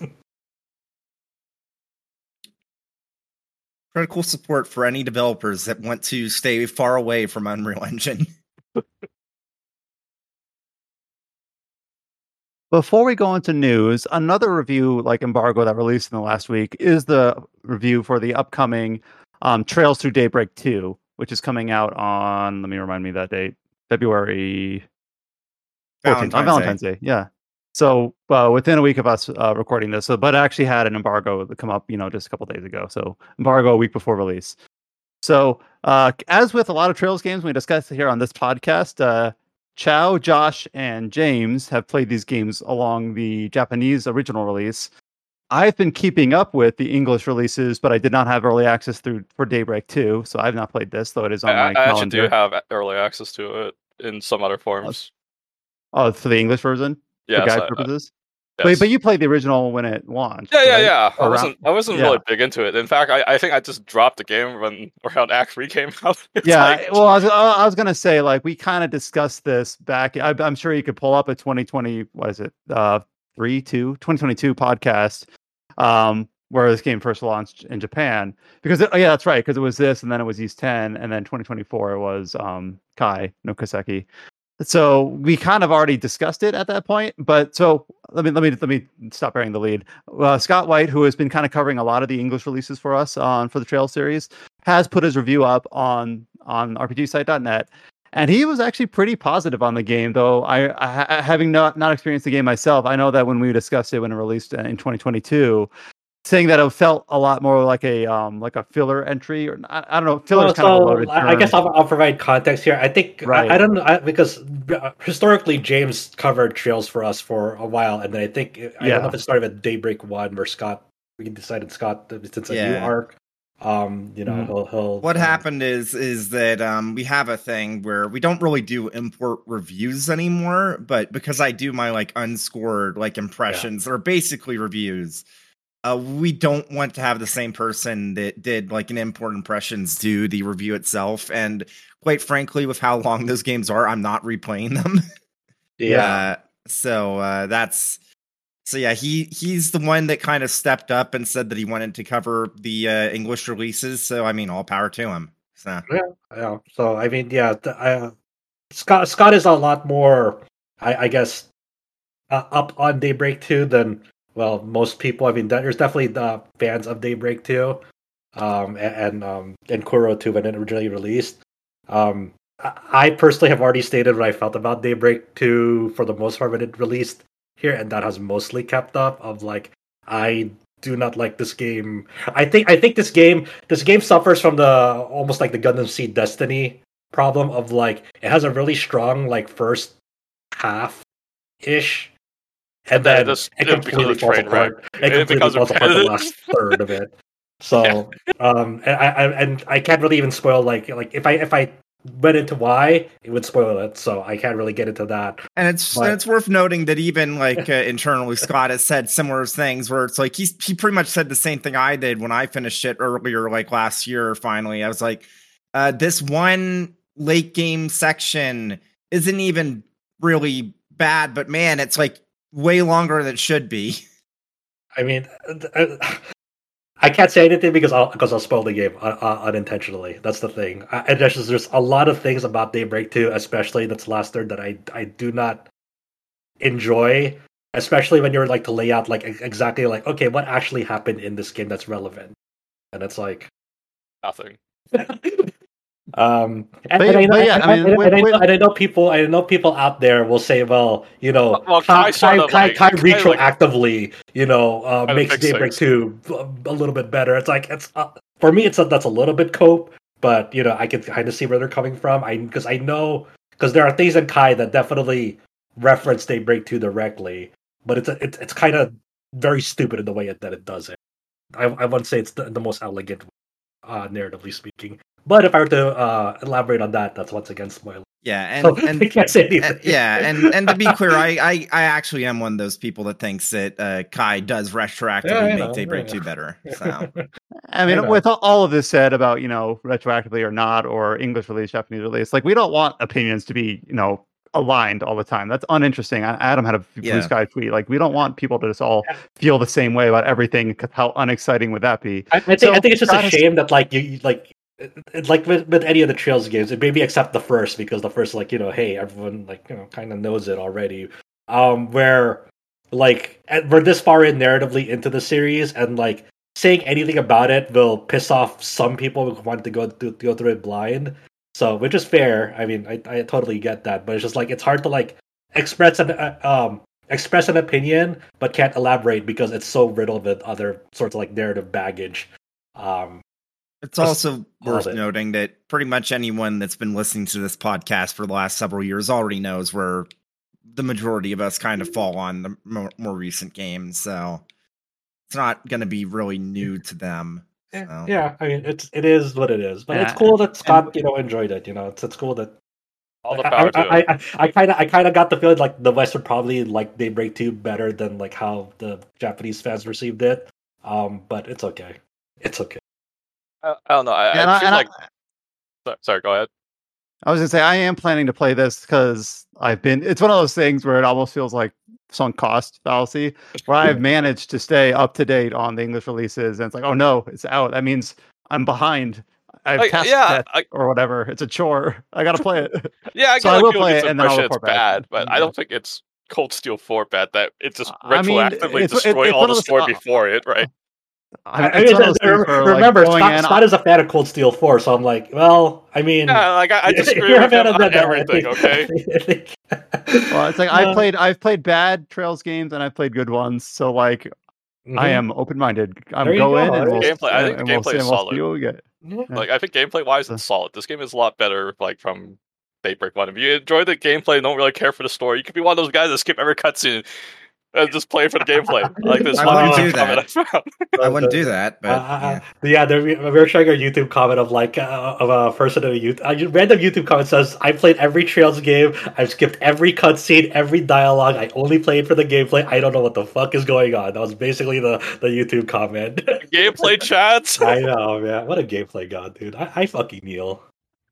Critical support for any developers that want to stay far away from Unreal Engine. Before we go into news, another review like Embargo that released in the last week is the review for the upcoming um, Trails Through Daybreak two, which is coming out on, let me remind me that date, February fourteenth, on Valentine's Valentine's Day. Yeah. So uh, within a week of us uh, recording this, so, but it actually had an embargo that come up, you know, just a couple days ago. So embargo a week before release. So uh, as with a lot of Trails games we discussed here on this podcast, uh, Chow, Josh, and James have played these games along the Japanese original release. I've been keeping up with the English releases, but I did not have early access through for Daybreak two, so I've not played this, though it is on I, my I actually calendar. do have early access to it in some other forms. Oh, for the English version, Yes, for guide I- I- purposes. yes. But but you played the original when it launched. Yeah, yeah, right? yeah. I Around- wasn't, I wasn't yeah. really big into it. In fact, I, I think I just dropped the game when around Act Three came out. It's Yeah, like- well, I was, I was gonna say like we kind of discussed this back. I, I'm sure you could pull up a twenty twenty. What is it? Uh, three, two, twenty twenty-two podcast, um, where this game first launched in Japan. Because it, oh, yeah, that's right. Because it was this, and then it was East ten, and then twenty twenty-four it was um Kai no Kaseki. So we kind of already discussed it at that point. But so let me let me let me stop bearing the lead. Uh, Scott White, who has been kind of covering a lot of the English releases for us on for the Trail series, has put his review up on on r p g site dot net, and he was actually pretty positive on the game. Though I, I having not not experienced the game myself, I know that when we discussed it when it released in twenty twenty-two, saying that it felt a lot more like a um like a filler entry, or I, I don't know. Filler is Well, kind of a so loaded term. I I guess I'll, I'll provide context here. I think Right. I, I don't know I, because uh, historically James covered Trails for us for a while, and then I think I don't know Yeah. if it started at Daybreak One where Scott we decided Scott since it's a new Yeah. arc, um, you know Mhm. he'll he'll What um, happened is is that um, we have a thing where we don't really do import reviews anymore, but because I do my like unscored like impressions or basically reviews, uh, we don't want to have the same person that did like an import impressions do the review itself. And quite frankly, with how long those games are, I'm not replaying them. Yeah. Uh, so uh, that's so yeah. He he's the one that kind of stepped up and said that he wanted to cover the uh, English releases. So I mean, all power to him. So Yeah, yeah. So I mean, yeah, th- I, Scott Scott is a lot more, I, I guess, uh, up on Daybreak two than well most people. I mean, that, there's definitely the fans of Daybreak two, um, and, and um, and Kuro two when it originally released. Um, I, I personally have already stated what I felt about Daybreak two for the most part when it released here, and that has mostly kept up. Of like, I do not like this game. I think I think this game this game suffers from the almost like the Gundam Seed Destiny problem of like it has a really strong like first half ish, and then it then just- it it becomes completely a falls train apart. wreck. It It completely becomes falls apart the repetitive. last third of it. So, um, and I, I and I can't really even spoil like like if I if I went into why it would spoil it, so I can't really get into that. and it's But- and it's worth noting that even like uh, internally, Scott has said similar things where it's like he's he pretty much said the same thing I did when I finished it earlier, like last year. Finally, I was like, uh, this one late game section isn't even really bad, but man, it's like way longer than it should be. I mean, uh, I can't say anything because I'll because I'll spoil the game uh, uh, unintentionally. That's the thing. I, and there's just, there's a lot of things about Daybreak two, especially that's last third, that I I do not enjoy. Especially when you're like to lay out like ex- exactly like okay, what actually happened in this game that's relevant, and it's like. Nothing. Um, and, But and yeah- I know, but yeah, and, I mean, and- when- and I know, when- and I know people, I know people out there will say, "Well, you know, Well, Kai, Kai sort Kai, of, Kai, like- Kai Kai, like- retroactively, you know, uh, Kind of makes fix Daybreak things. two a, a little bit better." It's like it's uh, for me, it's a, that's a little bit cope, but you know, I can kind of see where they're coming from. I because I know because there are things in Kai that definitely reference Daybreak two directly, but it's a, it's it's kind of very stupid in the way it, that it does it. I I wouldn't say it's the, the most elegant, uh, narratively speaking. But if I were to uh, elaborate on that, that's once again spoiler. Yeah, and So and I can't say anything. Uh, yeah, and and to be clear, I, I I actually am one of those people that thinks that uh, Kai does retroactively Yeah, I make know, Daybreak yeah. two better. So I mean, I know. with all- all of this said about, you know, retroactively or not, or English release, Japanese release, like we don't want opinions to be, you know, aligned all the time. That's uninteresting. A- Adam had a Blue Yeah. Sky tweet. Like, we don't want people to just all feel the same way about everything. 'Cause how unexciting would that be? I, I think So, I think it's just that a is- shame that like you, you like it, it- like with, with any of the Trails games, it maybe except the first because the first like you know hey everyone like you know kind of knows it already. Um, where like and we're this far in narratively into the series and like saying anything about it will piss off some people who want to go to, go through it blind. So which is fair. I mean I, I totally get that, but it's just like it's hard to like express an uh, um express an opinion but can't elaborate because it's so riddled with other sorts of like narrative baggage. Um, it's Just also love worth it. noting that pretty much anyone that's been listening to this podcast for the last several years already knows where the majority of us kind of fall on the more, more recent games. So it's not going to be really new to them. yeah, So. yeah, I mean it's it is what it is, but it's Yeah, cool that Scott and- you know enjoyed it. You know, it's it's cool that All the I- power I- to I, him. I, I kind of I kind of got the feeling like the West would probably like Daybreak two better than like how the Japanese fans received it. Um, but it's okay. It's okay. I, I don't know. I, And I I- feel and I- like. Sorry, sorry, go ahead. I was gonna say I am planning to play this because I've been. It's one of those things where it almost feels like sunk cost fallacy, where I've managed to stay up to date on the English releases, and it's like, oh no, it's out. That means I'm behind. I've Like, task yeah, debt I- or whatever. It's a chore. I gotta play it. Yeah, I So get I like will people play get it, the and then I'll impression it's report back. bad, but I Yeah. don't think it's Cold Steel four bad. That it just I mean, retroactively it's- it- destroyed it's all one the of those- story uh, before it, right? I mean, I it's mean, one of those things where, like, remember, going Scott, in- Scott is a fan of Cold Steel four, so I'm like, well, I mean, Yeah, like I, I if disagree you're a with fan him of on that, I everything. think- Okay. I think- Well, it's like I've Uh, played I've played bad Trails games and I've played good ones. So like Mhm. I am open minded. I'm There you go go, in and alright. we'll Gameplay- I think and the we'll gameplay see is and we'll solid. see what we get. Yeah. Yeah. Like I think gameplay wise, So- it's solid. This game is a lot better. Like from Daybreak One. If you enjoy the gameplay and don't really care for the story, you could be one of those guys that skip every cutscene and just play for the gameplay. Like this I one wouldn't YouTube do comment I found. I wouldn't do that, but Uh, uh, yeah. yeah, there, we we were showing a YouTube comment of like uh, of a person in a YouTube, a random YouTube comment says, "I played every Trails game. I've skipped every cutscene, every dialogue. I only played for the gameplay. I don't know what the fuck is going on." That was basically the the YouTube comment. Gameplay chats. I know, man. What a gameplay god, dude. I, I fucking kneel.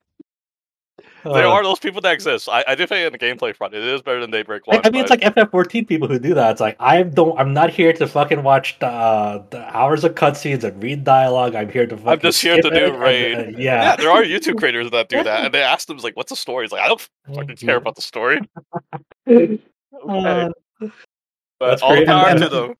There Uh, are those people that exist. I, I do think in the gameplay front, it is better than Daybreak I, One. I mean, it's but like F F fourteen people who do that. It's like I don't. I'm not here to fucking watch the, uh, the hours of cutscenes and read dialogue. I'm here to. Fucking I'm just here skip to it do and, raid. uh, yeah. yeah. there are YouTube creators that do that, and they ask them like, "What's the story?" He's like, "I don't fucking care about the story." Okay, Uh, but that's all the great. power And- to and- them.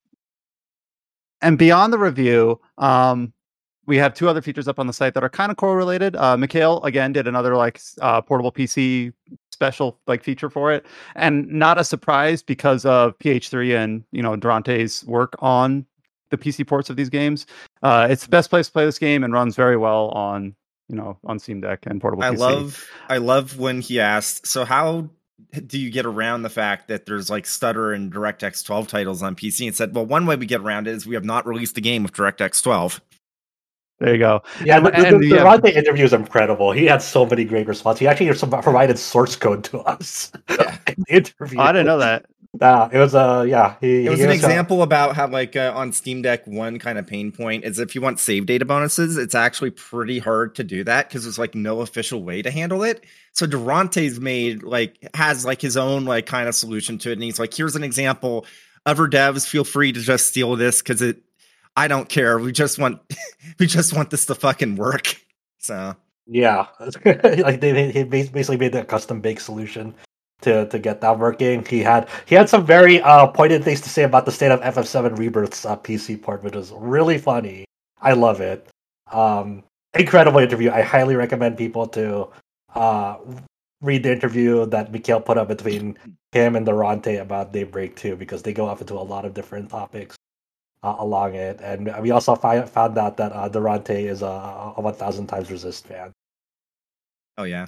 And beyond the review, um, we have two other features up on the site that are kind of correlated. Uh, Mikhail again did another like uh, portable P C special like feature for it, and not a surprise because of P H three and you know Durante's work on the P C ports of these games. Uh, it's the best place to play this game and runs very well on you know on Steam Deck and portable I P C. love I love when he asked, so how do you get around the fact that there's like Stutter and DirectX twelve titles on P C? And said, well, one way we get around it is we have not released a game with DirectX twelve. There you go. Yeah, And- the, the, and, the yeah. Durante interview is incredible. He had so many great responses. He actually some- provided source code to us Yeah. in the interview. Oh, I didn't know that. Uh, it was uh, yeah. He, It was he an uh, example about how, like, uh, on Steam Deck, one kind of pain point is if you want save data bonuses, it's actually pretty hard to do that because there's like no official way to handle it. So Durante's made like has like his own like kind of solution to it, and he's like, here's an example. Other devs, feel free to just steal this because it. I don't care. We just want we just want this to fucking work. So Yeah, like they he basically made a custom baked solution to to get that working. He had he had some very uh pointed things to say about the state of F F seven Rebirth's uh, P C port, which is really funny. I love it. Um, incredible interview. I highly recommend people to uh read the interview that Mikhail put up between him and Durante about Daybreak two because they go off into a lot of different topics uh, along it. And we also fi- found out that uh, Durante is a, a one thousand times resist fan. oh yeah.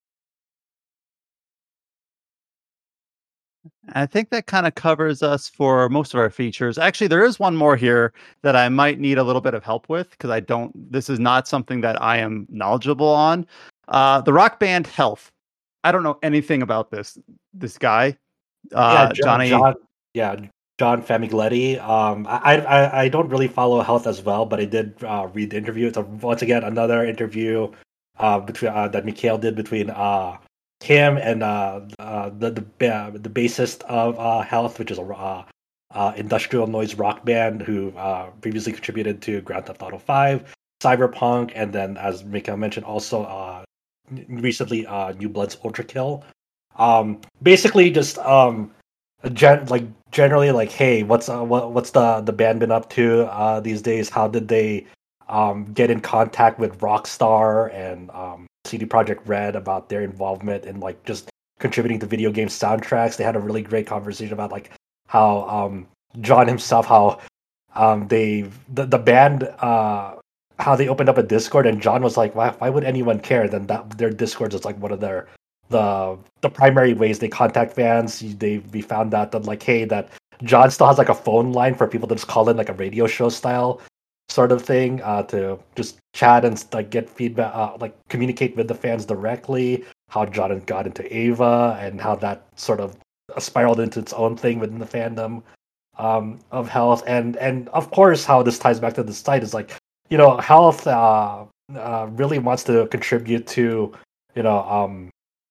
I think that kind of covers us for most of our features. Actually, there is one more here that I might need a little bit of help with because I don't. This is not something that I am knowledgeable on. Uh, the rock band Health. I don't know anything about this. This guy, uh, yeah, John, Johnny. John, yeah, John Famigletti. Um, I, I, I don't really follow Health as well, but I did uh, read the interview. It's a, once again another interview uh, between uh, that Mikhail did between uh, him and uh, uh, the the uh, the bassist of uh, Health, which is a uh, uh, industrial noise rock band who uh, previously contributed to Grand Theft Auto five, Cyberpunk, and then as Mikhail mentioned, also uh, recently uh, New Blood's Ultra Kill. Um, basically, just um, gen- like generally, like, hey, what's uh, what, what's the the band been up to uh, these days? How did they um, get in contact with Rockstar and um, C D Projekt Red about their involvement in like just contributing to video game soundtracks? They had a really great conversation about like how um, John himself, how um, they the the band. Uh, how they opened up a Discord, and John was like, why, why would anyone care? Then that their Discord is like one of their the the primary ways they contact fans. They we found out that like, hey, that John still has like a phone line for people to just call in like a radio show style sort of thing uh, to just chat and like get feedback, uh, like communicate with the fans directly. How John got into Ava and how that sort of spiraled into its own thing within the fandom um, of Health, and and of course how this ties back to the site is like, you know, Health uh, uh, really wants to contribute to, you know, um,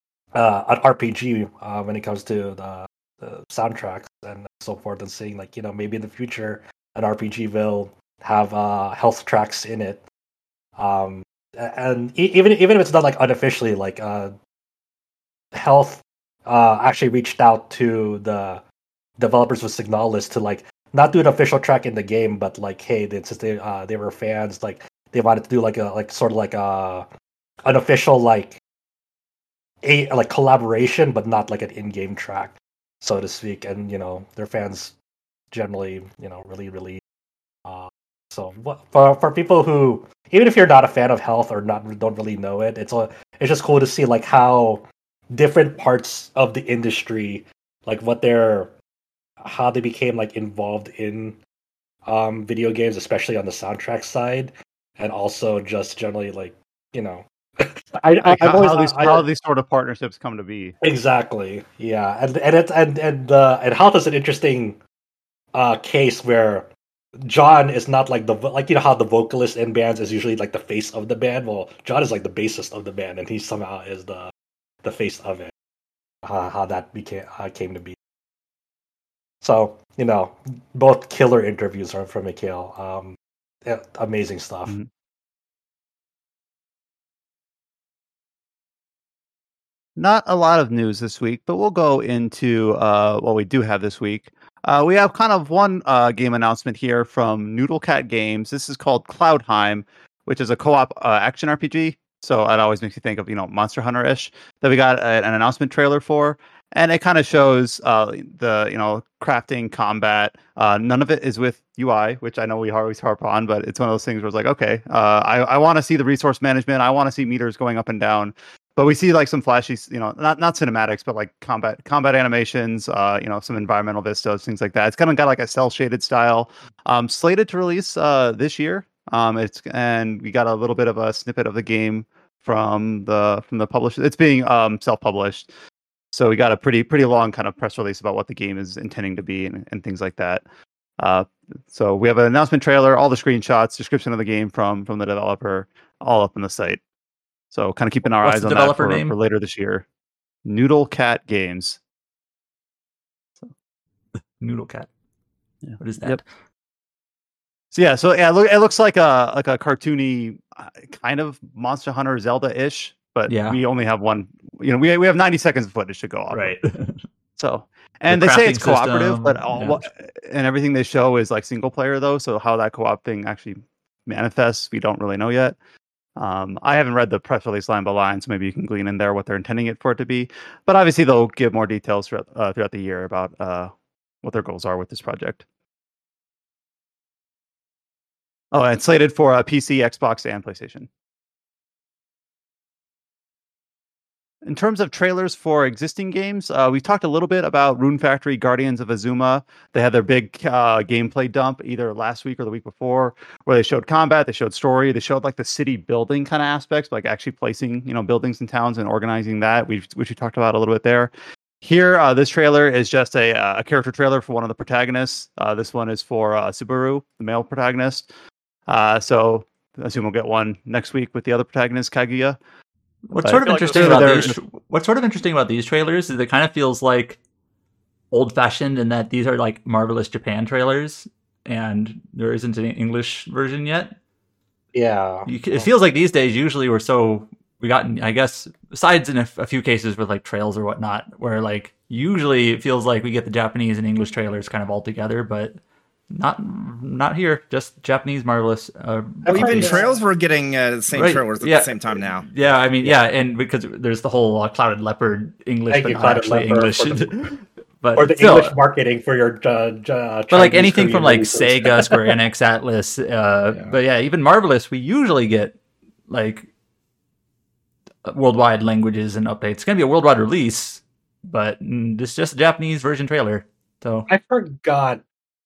uh, an R P G uh, when it comes to the, the soundtracks and so forth, and saying like, you know, maybe in the future an R P G will have uh, health tracks in it, um, and e- even even if it's not like unofficially, like uh, Health uh, actually reached out to the developers with Signalis to like not do an official track in the game, but like, hey, they, since they uh, they were fans, like they wanted to do like a like sort of like a an official like a like collaboration, but not like an in-game track, so to speak. And you know, their fans generally, you know, really really So for for people who, even if you're not a fan of Health or not don't really know it, it's a, it's just cool to see like how different parts of the industry, like what they're, how they became like involved in um, video games, especially on the soundtrack side, and also just generally like you know, I, Like I, how, always, how these I, how these sort of partnerships come to be. exactly, yeah, and and it's and and uh, and Health is an interesting uh, case where John is not like the like you know how the vocalist in bands is usually like the face of the band. Well, John is like the bassist of the band, and he somehow is the the face of it. Uh, how that became uh, came to be. So you know, both killer interviews are from Mikhail. Um, yeah, amazing stuff. Mm-hmm. Not a lot of news this week, but we'll go into uh, what we do have this week. Uh, we have kind of one uh, game announcement here from Noodle Cat Games. This is called Cloudheim, which is a co-op uh, action R P G. So it always makes you think of, you know, Monster Hunter-ish, that we got a, an announcement trailer for. And it kind of shows uh, the, you know, crafting, combat. Uh, none of it is with U I, which I know we always harp on, but it's one of those things where it's like, okay, uh, I, I want to see the resource management. I want to see meters going up and down. But we see like some flashy, you know, not not cinematics, but like combat combat animations, uh, you know, some environmental vistas, things like that. It's kind of got like a cell shaded style. Um, slated to release uh, this year. Um, it's and we got a little bit of a snippet of the game from the from the publisher. It's being um, self published, so we got a pretty pretty long kind of press release about what the game is intending to be and, and things like that. Uh, so we have an announcement trailer, all the screenshots, description of the game from from the developer, all up on the site. So kind of keeping our What's eyes the on that developer for, name? for later this year. Noodle Cat Games. Noodle Cat. Yeah. What is that? Yep. So yeah, so yeah, look, it looks like a like a cartoony uh, kind of Monster Hunter Zelda-ish, but Yeah. we only have one. You know, we we have ninety seconds of footage to go off. Right. Of. So, and The they say it's crafting cooperative, system, but all yeah. what and everything they show is like single player though. So how that co-op thing actually manifests, we don't really know yet. Um, I haven't read the press release line by line, so maybe you can glean in there what they're intending it for it to be. But obviously, they'll give more details throughout, uh, throughout the year about uh, what their goals are with this project. Oh, and it's slated for uh, P C, Xbox, and PlayStation. In terms of trailers for existing games, uh, we talked a little bit about Rune Factory Guardians of Azuma. They had their big uh, gameplay dump either last week or the week before, where they showed combat, they showed story, they showed like the city building kind of aspects, like actually placing, you know, buildings in towns and organizing that, which, which we talked about a little bit there. Here, uh, this trailer is just a, a character trailer for one of the protagonists. Uh, this one is for uh, Subaru, the male protagonist. Uh, so I assume we'll get one next week with the other protagonist, Kaguya. What's But sort of I feel like interesting this about trailer- these? Tra- what's sort of interesting about these trailers is it kind of feels like old-fashioned in that these are like Marvelous Japan trailers, and there isn't an English version yet. Yeah, You, c- it feels like these days usually we're so we got I guess besides in a, f- a few cases with like trails or whatnot, where like usually it feels like we get the Japanese and English trailers kind of all together, but not not here. Just Japanese Marvelous. Uh, Well, even Yeah. trails were getting uh, the same Right, trailers at yeah. the same time now. Yeah, I mean, yeah, and because there's the whole uh, Clouded Leopard English, Thank but you, not Clouded actually Leopard, English. for the- but or the still, English marketing for your uh, uh, but like Chinese, anything from Korean like releases. Sega, Square Enix, Atlas. Uh, Yeah. But yeah, even Marvelous, we usually get like worldwide languages and updates. It's gonna be a worldwide release, but mm, this is just a Japanese version trailer. So I forgot,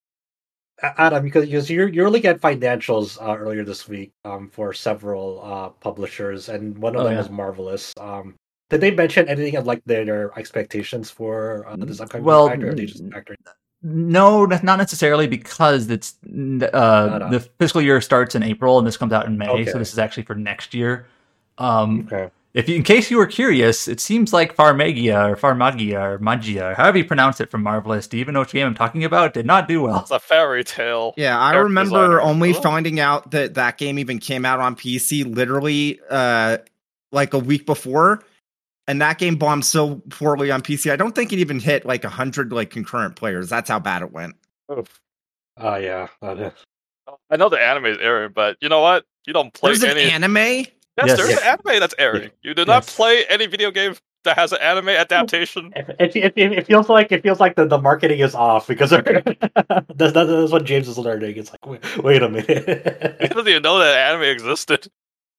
A- Adam, because because you're you're looking at financials uh, earlier this week um, for several uh, publishers, and one of Oh, them yeah. is Marvelous. Um, did they mention anything of like their, their expectations for uh, this upcoming Well, factory, or they just factory? no, not necessarily because it's uh, no. the fiscal year starts in April and this comes out in May, Okay. so this is actually for next year. Um, Okay. If you, in case you were curious, it seems like Farmagia or Farmagia or Magia, however you pronounce it from Marvelous. Do you even know which game I'm talking about? Did not do well. It's a fairy tale. Yeah, I character remember designer. only Oh. finding out that that game even came out on P C literally uh, like a week before, and that game bombed so poorly on P C. I don't think it even hit like a hundred like concurrent players. That's how bad it went. Oof. Oh yeah. that is- I know the anime is airing, but you know what? You don't play There's an any. anime. Yes, Yes. there's Yes. an anime that's airing. You do not Yes. play any video game that has an anime adaptation. It, it, it, it feels like it feels like the, the marketing is off because that's, that's, that's what James is learning. It's like, wait, wait a minute. He doesn't even know that anime existed.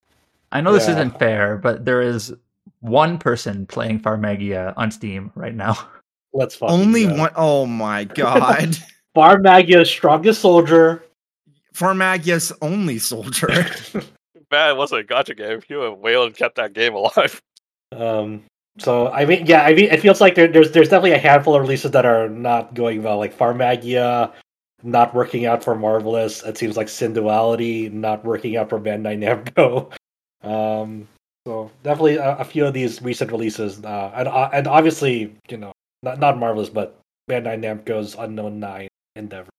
I know this Yeah. isn't fair, but there is one person playing Farmagia on Steam right now. Let's fucking Only go. one oh my god. Farmagia's strongest soldier. Farmagia's only soldier. Man, it wasn't a gacha game. You and Wayland kept that game alive. Um, so I mean, yeah, I mean, it feels like there, there's there's definitely a handful of releases that are not going well, like Farmagia not working out for Marvelous. It seems like Synduality not working out for Bandai Namco. Um, so definitely a, a few of these recent releases, uh, and uh, and obviously, you know, not not Marvelous, but Bandai Namco's Unknown Nine endeavor.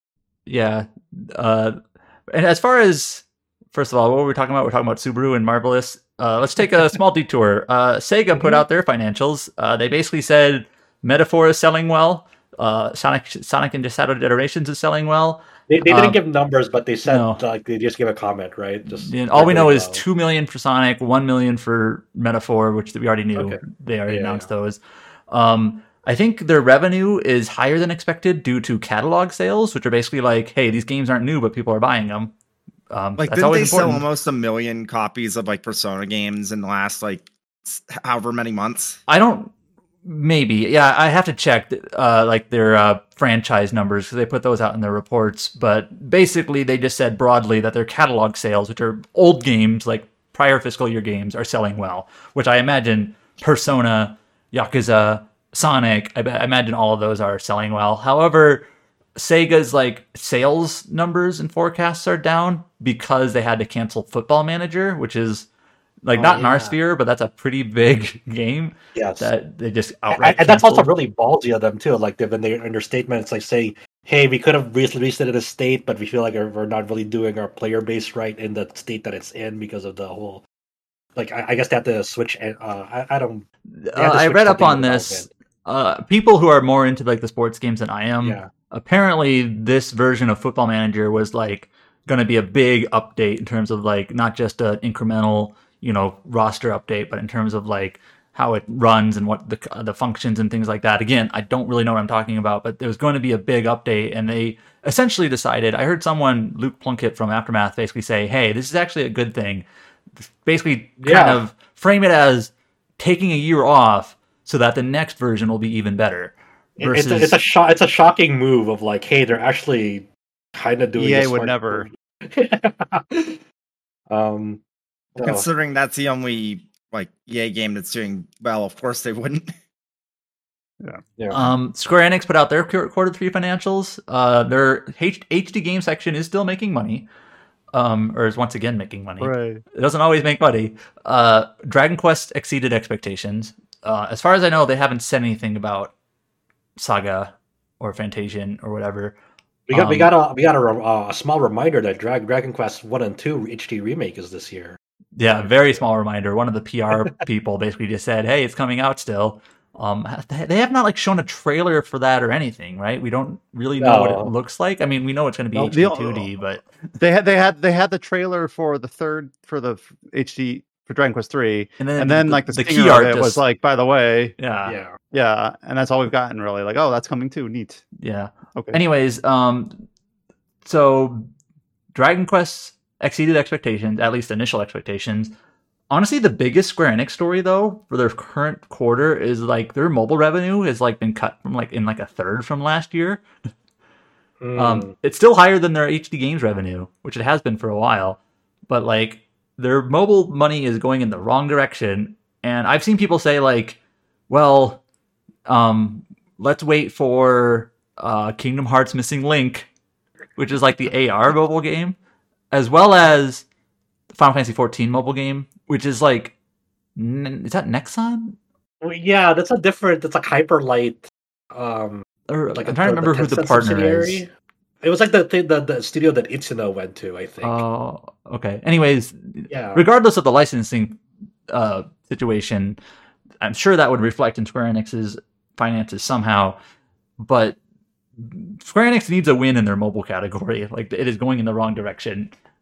Yeah. Uh, and as far as, first of all, what were we talking about? We're talking about Subaru and Marvelous. Uh, let's take a small detour. Uh, Sega put out their financials. Uh, they basically said Metaphor is selling well. Uh, Sonic Sonic and Shadow Generations is selling well. They, they didn't Um, give numbers, but they said no. like they just gave a comment, right? Just And all we know is well. two million for Sonic, one million for Metaphor, which we already knew. Okay. They already Yeah, announced yeah. those. Um, I think their revenue is higher than expected due to catalog sales, which are basically like, hey, these games aren't new, but people are buying them. Um, Like, that's didn't always they sell important. almost a million copies of like Persona games in the last like s- however many months? I don't. Maybe, yeah. I have to check, uh, like their uh, franchise numbers because they put those out in their reports. But basically, they just said broadly that their catalog sales, which are old games like prior fiscal year games, are selling well. Which I imagine Persona, Yakuza, Sonic. I, I imagine all of those are selling well. However, Sega's like sales numbers and forecasts are down because they had to cancel Football Manager, which is like Oh, not in our yeah. sphere, but that's a pretty big game Yes. that they just And, outright and that's also canceled. really ballsy of them too. Like they've been there in their statement. It's like saying, "Hey, we could have released it in a state, but we feel like we're not really doing our player base right in the state that it's in because of the whole." Like I, I guess they have to switch. Uh, I, I don't. they Uh, have to I switch read up something on in this. Uh, people who are more into like the sports games than I am, Yeah. apparently this version of Football Manager was like going to be a big update in terms of like not just an incremental, you know, roster update, but in terms of like how it runs and what the the functions and things like that. Again, I don't really know what I'm talking about, but there was going to be a big update, and they essentially decided. I heard someone, Luke Plunkett from Aftermath, basically say, "Hey, this is actually a good thing." Basically, kind Yeah. of frame it as taking a year off so that the next version will be even better. It- Versus, It's a, it's a sho- it's a shocking move of like, hey, they're actually kind of doing. E A a would smart never. move. um, so- Considering that's the only like E A game that's doing well, of course they wouldn't. yeah. um, Square Enix put out their qu- quarter three financials. Uh, their H- HD game section is still making money, um, or is once again making money. Right. It doesn't always make money. Uh, Dragon Quest exceeded expectations. Uh, as far as I know, they haven't said anything about Saga or Fantasian or whatever. We got we Um, got a we got a, re- uh, a small reminder that Drag, Dragon Quest One and Two H D remake is this year. Yeah, very small reminder. One of the P R people basically just said, "Hey, it's coming out still." Um, they they have not like shown a trailer for that or anything, right? We don't really know what No. it looks like. I mean, we know it's going to be No, H D the- two D, but They had they had they had the trailer for the third for the H D for Dragon Quest three, and then and then like the, the stinger key of art it just, was like, by the way, yeah, yeah. yeah, and that's all we've gotten really. Like, oh, that's coming too. Neat. yeah. Okay. Anyways, um, so Dragon Quest exceeded expectations, at least initial expectations. Honestly, the biggest Square Enix story though for their current quarter is like their mobile revenue has like been cut from like in like a third from last year. Hmm. Um, it's still higher than their H D games revenue, which it has been for a while, but like their mobile money is going in the wrong direction. And I've seen people say like, well, um, let's wait for uh, Kingdom Hearts Missing Link, which is like the A R mobile game, as well as Final Fantasy fourteen mobile game, which is like, n- is that Nexon? Well, yeah, that's a different. That's like Hyper Light. Um, Or like I'm a- trying to remember who the Tencent partner subsidiary. is. It was like the thing, the the studio that Itsuno went to, I think. Oh, okay. Anyways, yeah. regardless of the licensing uh, situation, I'm sure that would reflect in Square Enix's finances somehow. But Square Enix needs a win in their mobile category. Like it is going in the wrong direction.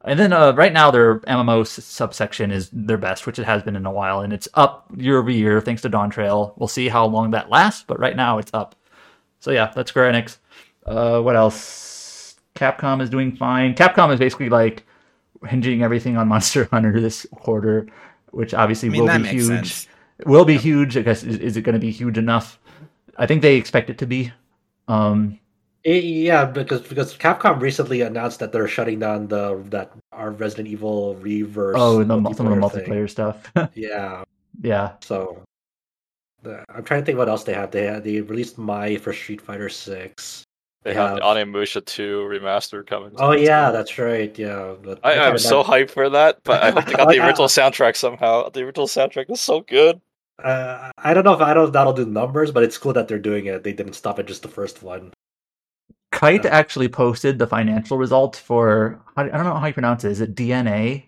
And then uh, right now their M M O s- subsection is their best, which it has been in a while, and it's up year over year thanks to Dawn Trail. We'll see how long that lasts, but right now it's up. So yeah, that's Square Enix. Uh, what else? Capcom is doing fine. Capcom is basically like hinging everything on Monster Hunter this quarter, which obviously I mean, will that be makes huge. sense. It will be huge. I guess is, is it going to be huge enough? I think they expect it to be. Um, Eh, yeah, because because Capcom recently announced that they're shutting down the that our Resident Evil Reverse. oh, and the, some of the thing. multiplayer stuff. Yeah, yeah. so the, I'm trying to think what else they have. They had, they released Mai for Street Fighter Six. They, They have, have- the Onimusha two remaster coming. Oh yeah, that's right. Yeah, but I, can't I'm so imagine- hyped for that, but I hope they got Like, the uh, original soundtrack somehow. The original soundtrack is so good. Uh, I don't know if I don't know if that'll do numbers, but it's cool that they're doing it. They didn't stop at just the first one. Kite Yeah. actually posted the financial results for I don't know how you pronounce it. Is it D N A?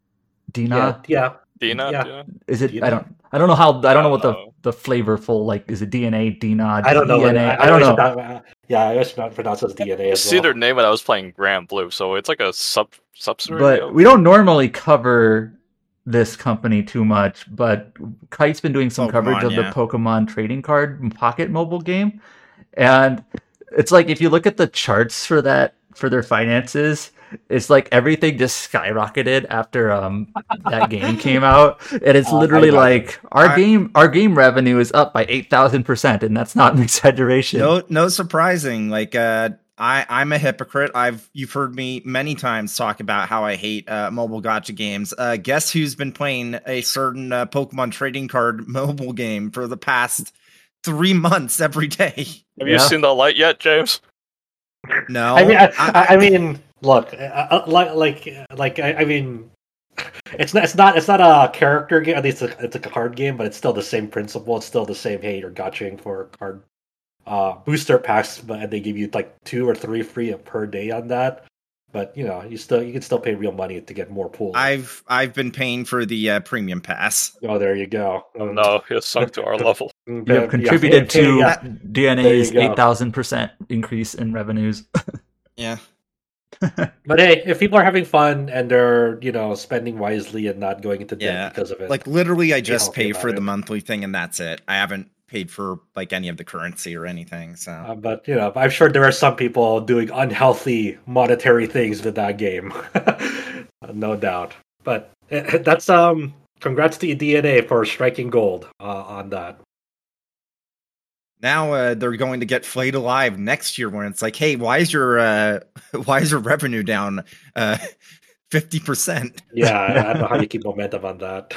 Dina? Yeah, Dina, Yeah. Dina? Is it? Dina? I don't. I don't know how. I don't know what the know. the flavorful like. Is it D N A? Dina? I don't know. D N A? I, I, don't know. That, yeah, I guess not pronounce as D N A I as see well. their name when I was playing Grand Blue, so it's like a sub subsidiary. But of- we don't normally cover this company too much. But Kite's been doing some Pokemon, coverage of yeah. the Pokemon trading card pocket mobile game, and it's like if you look at the charts for that for their finances, it's like everything just skyrocketed after um that game came out, and it's Uh, literally I imagine. like our I- game our game revenue is up by eight thousand percent, and that's not an exaggeration. No, no surprising. Like, uh, I, I'm a hypocrite. I've you've heard me many times talk about how I hate uh, mobile gacha games. Uh, guess who's been playing a certain uh, Pokemon trading card mobile game for the past three months every day? Have Yeah. you seen the light yet, James? No, I mean, I, I, I mean, look, uh, uh, like, like, like, I, I mean, it's not, it's not, it's not a character game. At least it's a, it's a card game, but it's still the same principle. It's still the same. Hey, you're gotchaing for card uh, booster packs, but and they give you like two or three free per day on that. But you know, you still you can still pay real money to get more pools. I've I've been paying for the uh, premium pass. Oh, there you go. Um, No, it's sunk to our level. mm, You yeah, have contributed yeah, to yeah. D N A's There you go. eight thousand percent increase in revenues. Yeah, But hey, if people are having fun and they're you know spending wisely and not going into debt Yeah, because of it, like literally, I Be just healthy pay about for it. the monthly thing, and that's it. I haven't paid for like any of the currency or anything. So Uh, but you know, I'm sure there are some people doing unhealthy monetary things with that game, no doubt. But uh, that's um, congrats to D N A for striking gold uh, on that. now uh, they're going to get Flayed Alive next year, when it's like, hey, why is your uh, why is your revenue down uh, fifty percent? Yeah, I, I don't know how you keep momentum on that.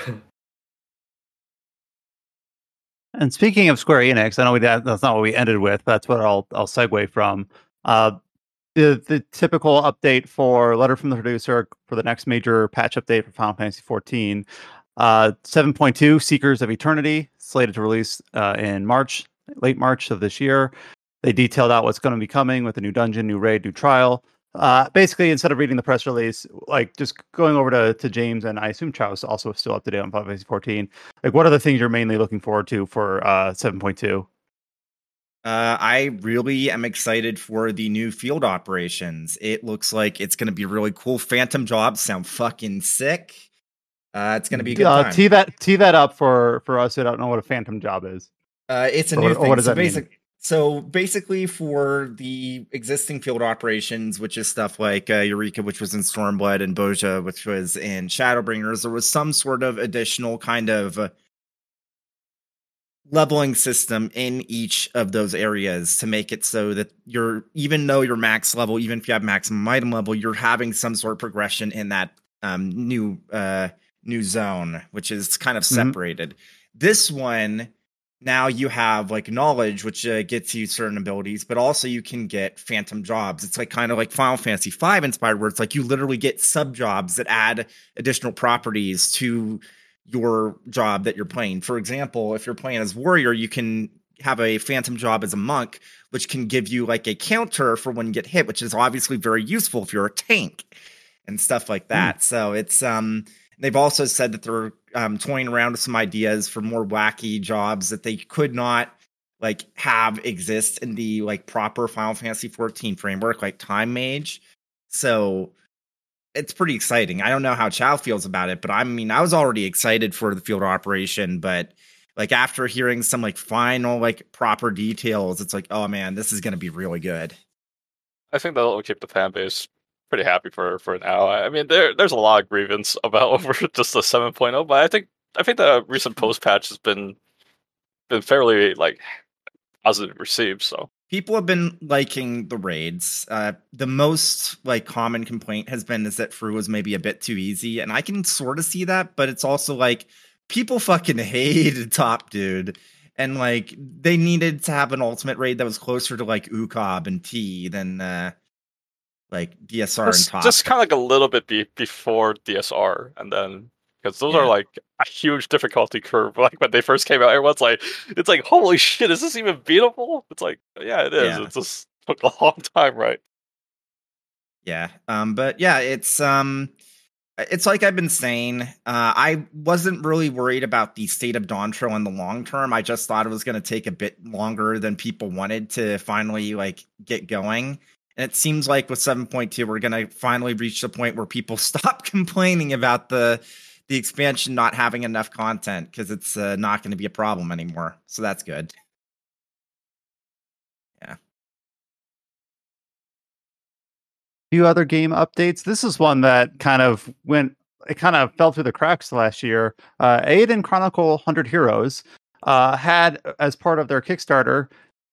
And speaking of Square Enix, I know we, that, that's not what we ended with. But that's what I'll I'll segue from. Uh, the the typical update for letter from the producer for the next major patch update for Final Fantasy fourteen. Uh, seven point two Seekers of Eternity, slated to release uh, in March, late March of this year. They detailed out what's going to be coming with a new dungeon, new raid, new trial. Uh, basically, instead of reading the press release, like just going over to, to James, and I assume Chow's also still up to date on Final Fantasy fourteen. Like, what are the things you're mainly looking forward to for uh, seven point two? Uh, I really am excited for the new field operations. It looks like it's going to be really cool. Phantom jobs sound fucking sick. Uh, it's going to be a good Uh, time. tee that tee that up for for us who don't know what a phantom job is. Uh, it's a Or new what- or thing. what does so, that mean? basic, so basically, for the existing field operations, which is stuff like uh, Eureka, which was in Stormblood, and Boja, which was in Shadowbringers, there was some sort of additional kind of uh, leveling system in each of those areas to make it so that you're, even though you're max level, even if you have maximum item level, you're having some sort of progression in that um, new uh, new zone, which is kind of Mhm. separated. This one, now you have like knowledge, which uh, gets you certain abilities, but also you can get phantom jobs. It's like kind of like Final Fantasy five inspired, where it's like you literally get sub jobs that add additional properties to your job that you're playing. For example, if you're playing as warrior, you can have a phantom job as a monk, which can give you like a counter for when you get hit, which is obviously very useful if you're a tank and stuff like that. So it's um they've also said that they're um toying around with some ideas for more wacky jobs that they could not like have exist in the like proper Final Fantasy fourteen framework, like Time Mage. So it's pretty exciting. I don't know how Chow feels about it, but I mean, I was already excited for the field operation, but like after hearing some like final like proper details, it's like, oh man, this is going to be really good. I think that'll keep the fan base pretty happy for for now. I mean, there there's a lot of grievance about over just the seven point oh, but I think I think the recent post patch has been been fairly like positive received. So people have been liking the raids. Uh, the most like common complaint has been is that Fru was maybe a bit too easy, and I can sort of see that, but it's also like people fucking hated Top Dude, and like they needed to have an ultimate raid that was closer to like U C O B and T than uh, like D S R just, and Top. Just kind of like a little bit be, before D S R, and then because those Yeah. are like a huge difficulty curve. Like when they first came out, everyone's like, "It's like holy shit, is this even beatable?" It's like, yeah, it is. Yeah. It just took a long time, right? Yeah. Um, but yeah, it's um it's like I've been saying, uh, I wasn't really worried about the state of Dawntrail in the long term. I just thought it was gonna take a bit longer than people wanted to finally like get going. And it seems like with seven point two, we're gonna finally reach the point where people stop complaining about the the expansion not having enough content, because it's uh, not going to be a problem anymore. So that's good. Yeah. Few other game updates. This is one that kind of went, it kind of fell through the cracks last year. Uh, Aiden Chronicle one hundred Heroes uh, had, as part of their Kickstarter,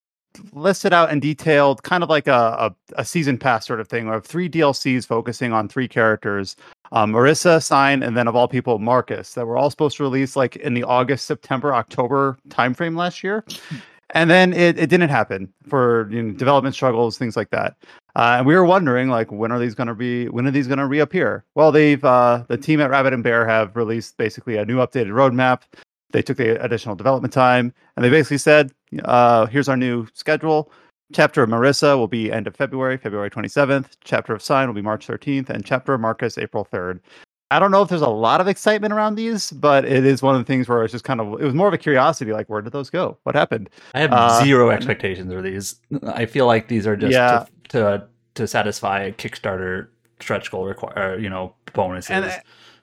listed out and detailed kind of like a, a, a season pass sort of thing of three D L Cs focusing on three characters, um, Marissa, Sign, and then of all people, Marcus, that were all supposed to release like in the August, September, October timeframe last year. And then it, it didn't happen for you know, development struggles, things like that. Uh, and we were wondering, like, when are these going to be? When are these going to reappear? Well, they've uh, the team at Rabbit and Bear have released basically a new updated roadmap. They took the additional development time, and they basically said, uh, "Here's our new schedule. Chapter of Marissa will be end of February, February twenty-seventh. Chapter of Sign will be March thirteenth, and Chapter of Marcus, April third." I don't know if there's a lot of excitement around these, but it is one of the things where it's just kind of, it was more of a curiosity, like, where did those go? What happened? I have Uh, zero expectations for these. I feel like these are just Yeah. to, to to satisfy a Kickstarter stretch goal require, you know, bonuses. And,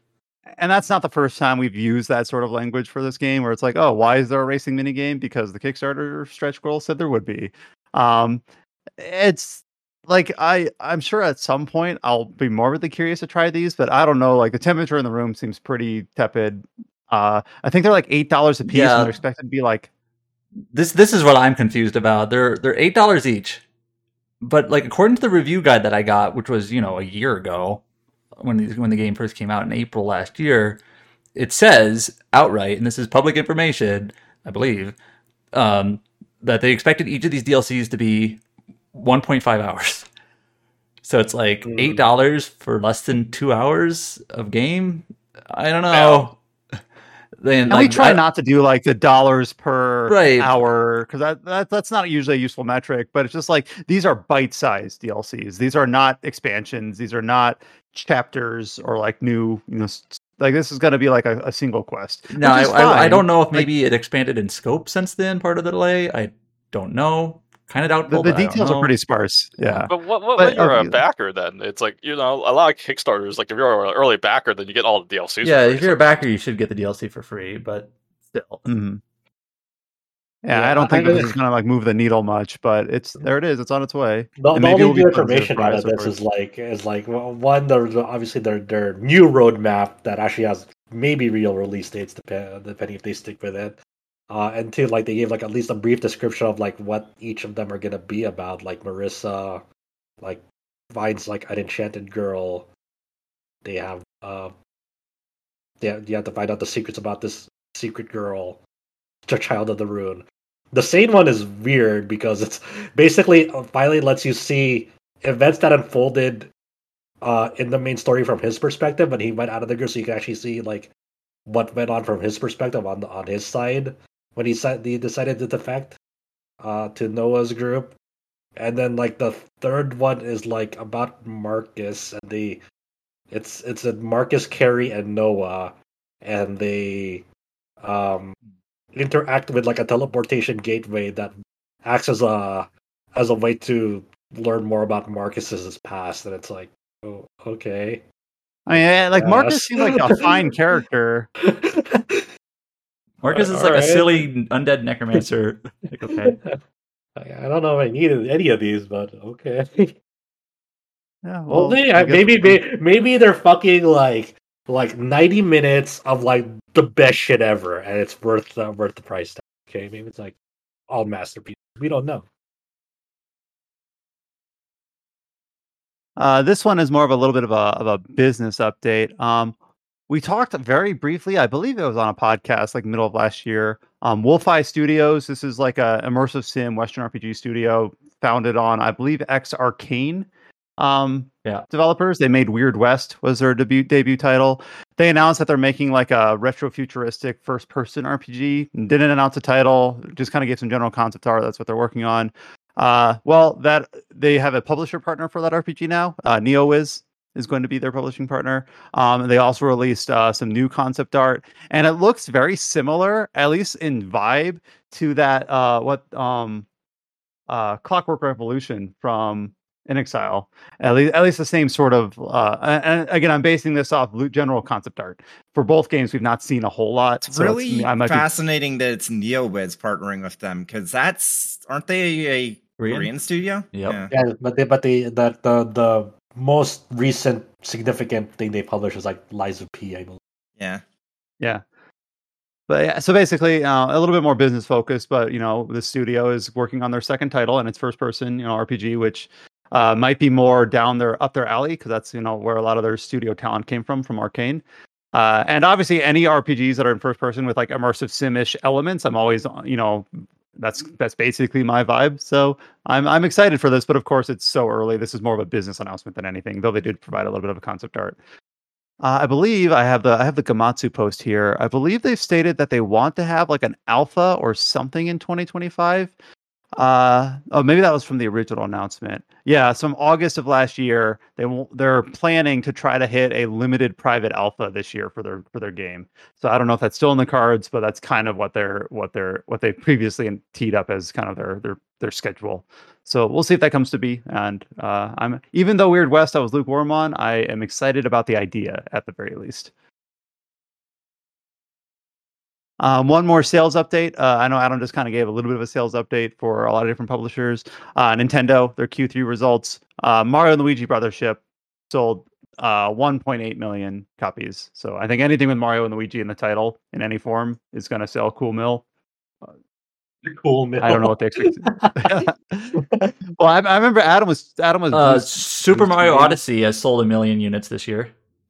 and that's not the first time we've used that sort of language for this game, where it's like, oh, why is there a racing minigame? Because the Kickstarter stretch goal said there would be. Um, it's like, I, I'm sure at some point I'll be morbidly curious to try these, but I don't know. Like, the temperature in the room seems pretty tepid. Uh, I think they're like eight dollars a piece, Yeah. and they're expected to be like, This this is what I'm confused about. They're they're eight dollars each, but like according to the review guide that I got, which was you know a year ago, when the, when the game first came out in April last year, it says outright, and this is public information, I believe, um, that they expected each of these D L Cs to be one point five hours. So it's like Mm. eight dollars for less than two hours of game. I don't know. Then and like, we try I- not to do like the dollars per Right. hour, because that, that that's not usually a useful metric, but it's just like these are bite-sized D L Cs. These are not expansions. These are not chapters or like new, you know, s- like this is going to be like a, a single quest. No, which I, is I, I fine. don't know if Like, maybe it expanded in scope since then, part of the delay. I don't know. Kind of the, doubtful. the but I don't details are know. pretty sparse. Yeah. But what, what But, when you're uh, a backer, then it's like you know a lot of Kickstarters. Like if you're an early backer, then you get all the D L Cs. Yeah, for free, if you're a so- backer, you should get the D L C for free, but still. Mhm. Yeah, Yeah, I don't think I- this is going to like move the needle much, but it's there. It is. It's on its way. The, And the maybe only we'll be new pleasantly information out of surprised, this course. is like is like well, one, there's obviously their their new roadmap that actually has maybe real release dates, depend, depending if they stick with it. Uh, and two, like they gave like at least a brief description of like what each of them are gonna be about. Like Marissa, like Vine's like an enchanted girl. They have uh, they you have to find out the secrets about this secret girl, the child of the rune. The Sane one is weird because it's basically uh, finally lets you see events that unfolded uh, in the main story from his perspective, but he went out of the group, so you can actually see like what went on from his perspective on the, on his side when he said he decided to defect uh, to Noah's group. And then like the third one is like about Marcus, and they it's it's a Marcus, Carrie, and Noah, and they um interact with like a teleportation gateway that acts as a as a way to learn more about Marcus's past, and it's like, oh, okay. I mean, eh, like Marcus Yes. seemed like a fine character. Marcus is All like right. a silly undead necromancer. Like, okay. I I don't know if I needed any of these, but okay. Yeah, Well, well, they, I I- guess maybe, we- may- maybe they're fucking like like ninety minutes of like the best shit ever, and it's worth uh, worth the price tag. Okay, maybe it's like all masterpieces. We don't know. Uh, this one is more of a little bit of a of a business update. Um, we talked very briefly, I believe it was on a podcast like middle of last year. Um, Wolfeye Studios. This is like a immersive sim Western R P G studio founded on, I believe, X Arcane. Um, Yeah. developers. They made Weird West was their debut debut title. They announced that they're making like a retro futuristic first person R P G. Didn't announce a title. Just kind of gave some general concept art. That's what they're working on. Uh, well, that they have a publisher partner for that R P G now. Uh, NeoWiz is going to be their publishing partner. Um, they also released uh, some new concept art, and it looks very similar, at least in vibe, to that uh, what um, uh, Clockwork Revolution from In Exile. At least, at least the same sort of. Uh, and, and again, I'm basing this off lo- general concept art for both games. We've not seen a whole lot. It's so really I might be fascinating that it's NeoWiz partnering with them because that's aren't they a Korean? Korean, studio? Yep. Yeah. Yeah, but they, but they, the the the most recent significant thing they published was like Lies of P, I believe. Yeah. Yeah. But yeah, so basically, uh, a little bit more business focused. But you know, the studio is working on their second title, and it's first person, you know, R P G, which uh, might be more down their up their alley because that's you know where a lot of their studio talent came from from Arcane. Uh, and obviously, any R P Gs that are in first person with like immersive sim-ish elements, I'm always you know that's that's basically my vibe. So I'm I'm excited for this, but of course, it's so early. This is more of a business announcement than anything, though they did provide a little bit of a concept art. Uh, I believe I have the I have the Gamatsu post here. I believe they've stated that they want to have like an alpha or something in twenty twenty-five. Uh, oh, maybe that was from the original announcement. Yeah, some August of last year. They will, they're planning to try to hit a limited private alpha this year for their for their game. So I don't know if that's still in the cards, but that's kind of what they're what they're what they previously teed up as kind of their their their schedule. So we'll see if that comes to be. And uh, I'm even though Weird West I was lukewarm on, I am excited about the idea at the very least. Um, one more sales update. Uh, I know Adam just kind of gave a little bit of a sales update for a lot of different publishers. Uh, Nintendo, their Q three results. Uh, Mario and Luigi Brothership sold uh, one point eight million copies. So I think anything with Mario and Luigi in the title in any form is going to sell cool mill. Cool, man. I don't know what they expect. Well, I, I remember Adam was Adam was, Uh, was Super was Mario tweeting. Odyssey has sold a million units this year.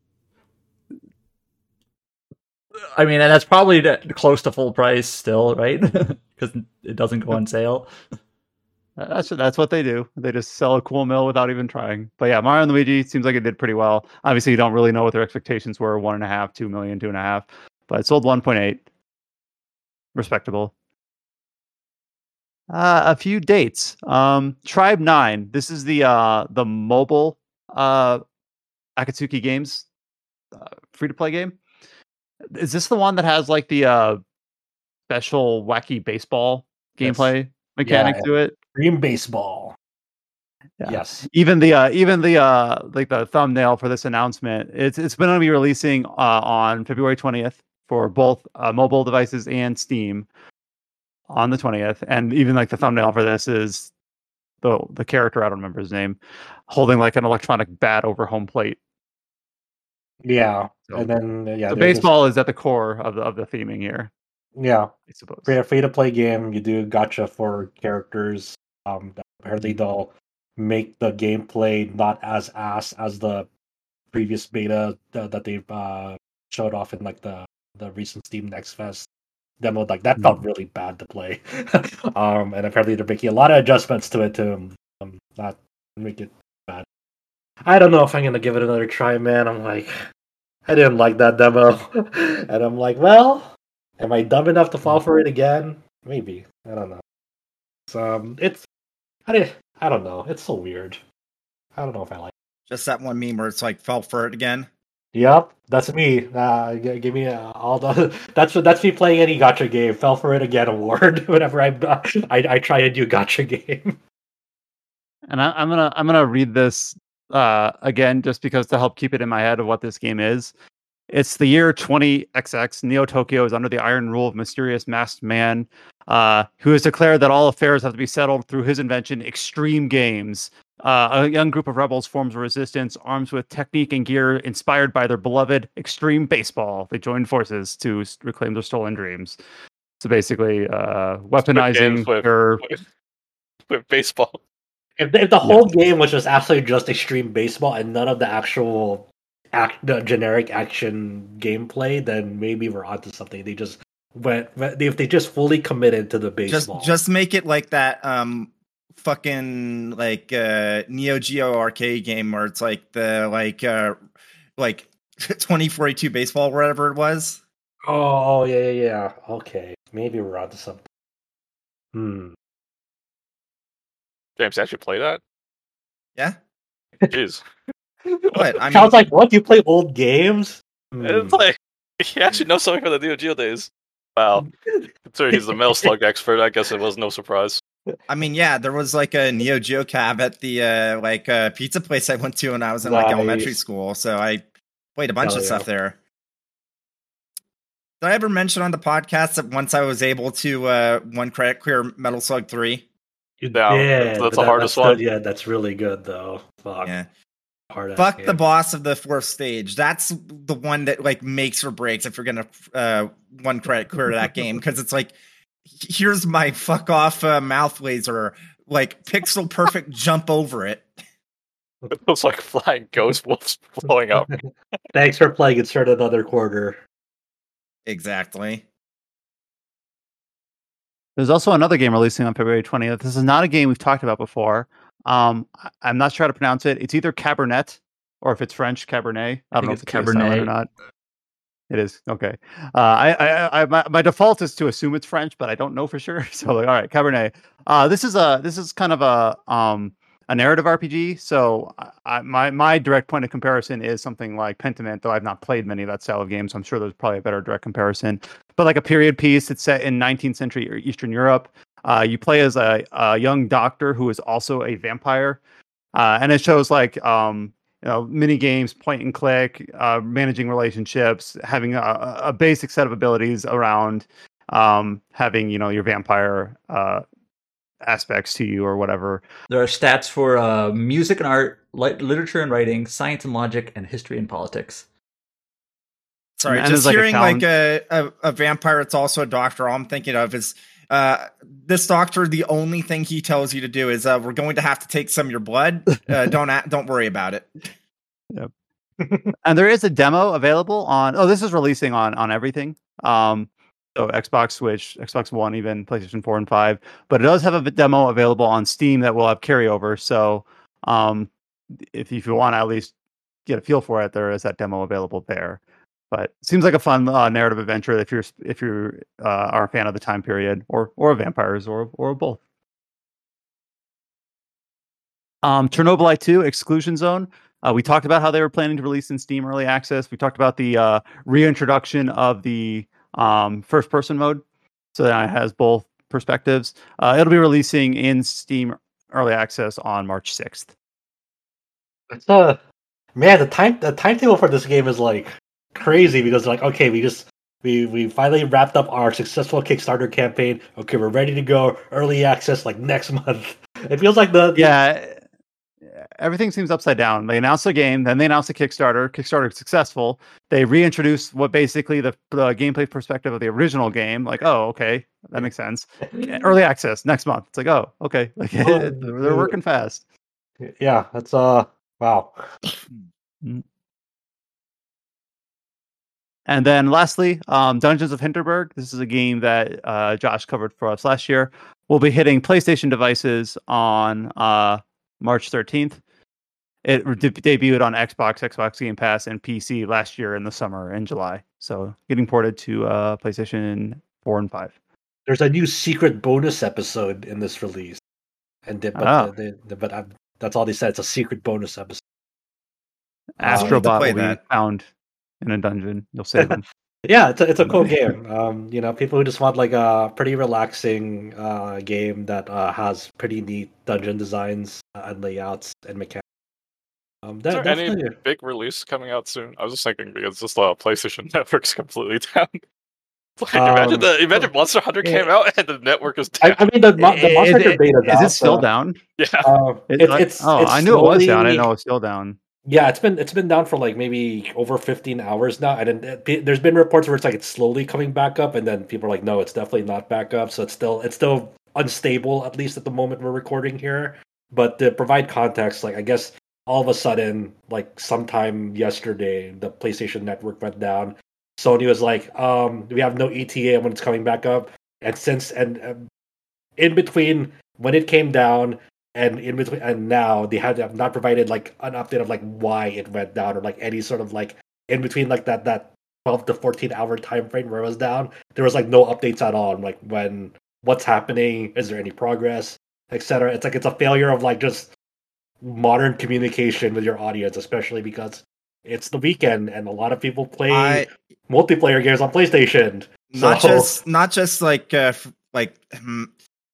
I mean, and that's probably d- close to full price still, right? Because it doesn't go on sale. That's that's what they do. They just sell a cool mill without even trying. But yeah, Mario and Luigi seems like it did pretty well. Obviously, you don't really know what their expectations were: one and a half, two million, two and a half. But it sold one point eight. Respectable. Uh, a few dates. Um, Tribe Nine. This is the uh the mobile uh Akatsuki Games uh, free to play game. Is this the one that has like the uh special wacky baseball Yes. gameplay mechanic Yeah. to it? Dream Baseball. Yeah. Yes. Even the uh, even the uh, like the thumbnail for this announcement, it's it's going to be releasing uh, on February twentieth for both uh, mobile devices and Steam on the twentieth. And even like the thumbnail for this is the the character, I don't remember his name, holding like an electronic bat over home plate. Yeah. So- And then uh, yeah, So there's this- baseball is at the core of the of the theming here, yeah, I suppose. free free to play game. You do gotcha for characters. Um, apparently they'll make the gameplay not as ass as the previous beta that, that they uh, showed off in like the the recent Steam Next Fest demo. Like that felt really bad to play. um, and apparently they're making a lot of adjustments to it to um, not make it bad. I don't know if I'm gonna give it another try, man. I'm like, I didn't like that demo, and I'm like, well, am I dumb enough to fall for it again? Maybe. I don't know. It's, um, it's I did I don't know. It's so weird. I don't know if I like. Just that one meme where it's like fell for it again. Yep, that's me. Uh, g- give me uh, all the. That's that's me playing any gotcha game. Fell for it again award whenever I I, I try a new gotcha game. And I, I'm gonna I'm gonna read this uh, again, just because to help keep it in my head of what this game is. It's the year twenty X X. Neo Tokyo is under the iron rule of mysterious masked man, uh, who has declared that all affairs have to be settled through his invention, Extreme Games. Uh, a young group of rebels forms a resistance, armed with technique and gear inspired by their beloved Extreme Baseball. They join forces to s- reclaim their stolen dreams. So basically, uh, weaponizing with, your... with, with baseball. If the, if the whole game was just absolutely just Extreme Baseball and none of the actual act, the generic action gameplay, then maybe we're onto something. They just went if they just fully committed to the baseball. Just just make it like that um fucking like uh Neo Geo arcade game where it's like the like uh like twenty forty-two baseball, whatever it was. Oh yeah, yeah, yeah. Okay, maybe we're onto something. Hmm. James, you actually play that? Yeah. Jeez. What? I mean, Sounds like what? You play old games? Hmm. It's like he actually knows something from the Neo Geo days. Wow. Considering he's the Metal Slug expert, I guess it was no surprise. I mean, yeah, there was like a Neo Geo cab at the uh like uh pizza place I went to when I was in like Nice. elementary school, so I played a bunch Hell of yeah. stuff there. Did I ever mention on the podcast that once I was able to uh one credit clear Metal Slug three? You Yeah, did, that's but the that- hardest good. one. Yeah, that's really good though. Fuck. Yeah. Hard ass Fuck game. the boss of the fourth stage. That's the one that like makes or breaks if you're gonna uh one credit clear that game, because it's like, here's my fuck off uh, mouth laser, like pixel perfect jump over it. It looks like flying ghost wolves blowing up. Thanks for playing Insert Another Quarter. Exactly. There's also another game releasing on February twentieth. This is not a game we've talked about before. Um, I- I'm not sure how to pronounce it. It's either Cabernet or if it's French, Cabernet. I don't think know it's if it's Cabernet or Cabernet. not. It is okay. Uh, I, I, I, my, my default is to assume it's French, but I don't know for sure. So, like, all right, Cabernet. Uh, this is a this is kind of a um a narrative R P G. So, I, I, my my direct point of comparison is something like Pentiment, though I've not played many of that style of games. So I'm sure there's probably a better direct comparison. But like a period piece, it's set in nineteenth century Eastern Europe. Uh, you play as a, a young doctor who is also a vampire, uh, and it shows like um, you know, mini games, point and click, uh, managing relationships, having a, a basic set of abilities around um, having, you know, your vampire uh, aspects to you or whatever. There are stats for uh, music and art, lit- literature and writing, science and logic, and history and politics. Sorry, And just there's, like, a hearing like challenge. a, a a vampire. It's also a doctor. All I'm thinking of is uh this doctor. The only thing he tells you to do is uh, we're going to have to take some of your blood. Uh, don't a- don't worry about it. And there is a demo available on. Oh, this is releasing on on everything. Um, so Xbox, Switch, Xbox One, even PlayStation Four and Five. But it does have a v- demo available on Steam that will have carryover. So, um, if if you want to at least get a feel for it, there is that demo available there. But it seems like a fun uh, narrative adventure if you're if you uh, are a fan of the time period or or vampires or or both. Um, Chernobylite two Exclusion Zone. Uh, we talked about how they were planning to release in Steam Early Access. We talked about the uh, reintroduction of the um, first-person mode, so that it has both perspectives. Uh, it'll be releasing in Steam Early Access on March sixth. It's uh man, the time the timetable for this game is like crazy because like okay, we just we we finally wrapped up our successful Kickstarter campaign. Okay, we're ready to go early access like next month. It feels like the Yeah, everything seems upside down. They announced the game, then they announced the Kickstarter. Kickstarter successful. They reintroduced what basically the, the gameplay perspective of the original game. Like, oh, okay, that makes sense. Early access next month. It's like, oh, okay, like they're working fast. yeah, that's uh wow. And then lastly, um, Dungeons of Hinterberg. This is a game that uh, Josh covered for us last year. Will be hitting PlayStation devices on uh, March thirteenth. It de- debuted on Xbox, Xbox Game Pass, and P C last year in the summer in July. So getting ported to uh, PlayStation four and five. There's a new secret bonus episode in this release, and they, but Oh. they, they, but I, that's all they said. It's a secret bonus episode. I'll need to Astrobot play will be that. found in a dungeon. You'll save them. Yeah, it's a, it's a cool game. Um, you know, people who just want like a pretty relaxing uh, game that uh, has pretty neat dungeon designs uh, and layouts and mechanics. Um, Is that there any definitely. big release coming out soon? I was just thinking because just the PlayStation Network's completely down. Like imagine Um, the imagine Monster Hunter came eh, out and the network is I, down. I mean, the mo- the Is Monster Hunter it, beta's is it out, still so down? Yeah. uh, It's it's like, it's oh, it's I knew it was down. I slowly. know it was still down. Yeah, it's been it's been down for like maybe over fifteen hours now, and then it, pe- there's been reports where it's like it's slowly coming back up, and then people are like, no, it's definitely not back up. So it's still it's still unstable, at least at the moment we're recording here. But to provide context, like I guess all of a sudden, like sometime yesterday, the PlayStation Network went down. Sony was like, um, we have no E T A when it's coming back up, and since and um, in between when it came down and in between and now they had have not provided like an update of like why it went down or like any sort of like in between like that that twelve to fourteen hour time frame where it was down. There was like no updates at all on like when what's happening, is there any progress, etc. It's like it's a failure of like just modern communication with your audience, especially because it's the weekend and a lot of people play I multiplayer games on PlayStation. not So just not just like uh, f- like hmm,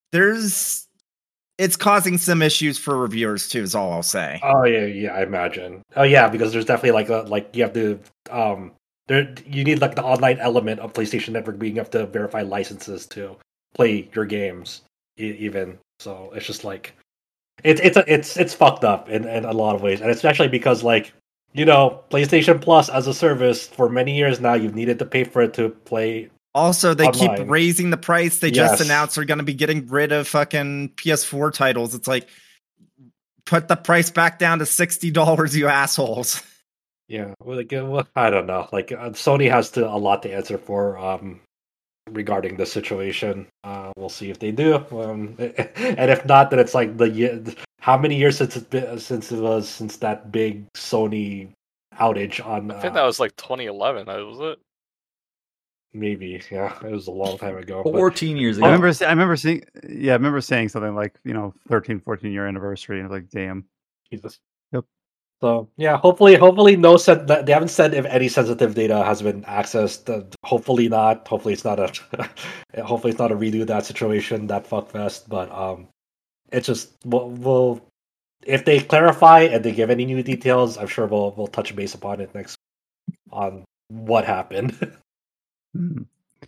there's it's causing some issues for reviewers too. Is all I'll say. oh yeah, yeah, I imagine. Oh yeah, because there's definitely like a like you have to um there you need like the online element of PlayStation Network being able to verify licenses to play your games e- even. So it's just like it's it's a, it's it's fucked up in, in a lot of ways, and especially because like you know PlayStation Plus as a service for many years now you've needed to pay for it to play. Also, they keep Online. raising the price. They just Yes. announced they're going to be getting rid of fucking P S four titles. It's like put the price back down to sixty dollars, you assholes. Yeah, well, like, uh, well, I don't know. Like uh, Sony has to a lot to answer for um, regarding the situation. Uh, we'll see if they do, um, and if not, then it's like the year. How many years since it's been, since it was since that big Sony outage on? I think Uh, that was like twenty eleven, uh, was it? maybe, yeah, it was a long time ago. but- fourteen years I ago. remember, I remember seeing, yeah, I remember saying something like, you know, thirteen, fourteen year anniversary, and I was like, damn. Jesus. Yep. So yeah, hopefully, hopefully no sen- they haven't said if any sensitive data has been accessed. Uh, hopefully not. Hopefully it's not a. hopefully it's not a redo that situation, that fuckfest. But um, it's just we'll, we'll if they clarify and they give any new details, I'm sure we'll we'll touch base upon it next on what happened. Hmm.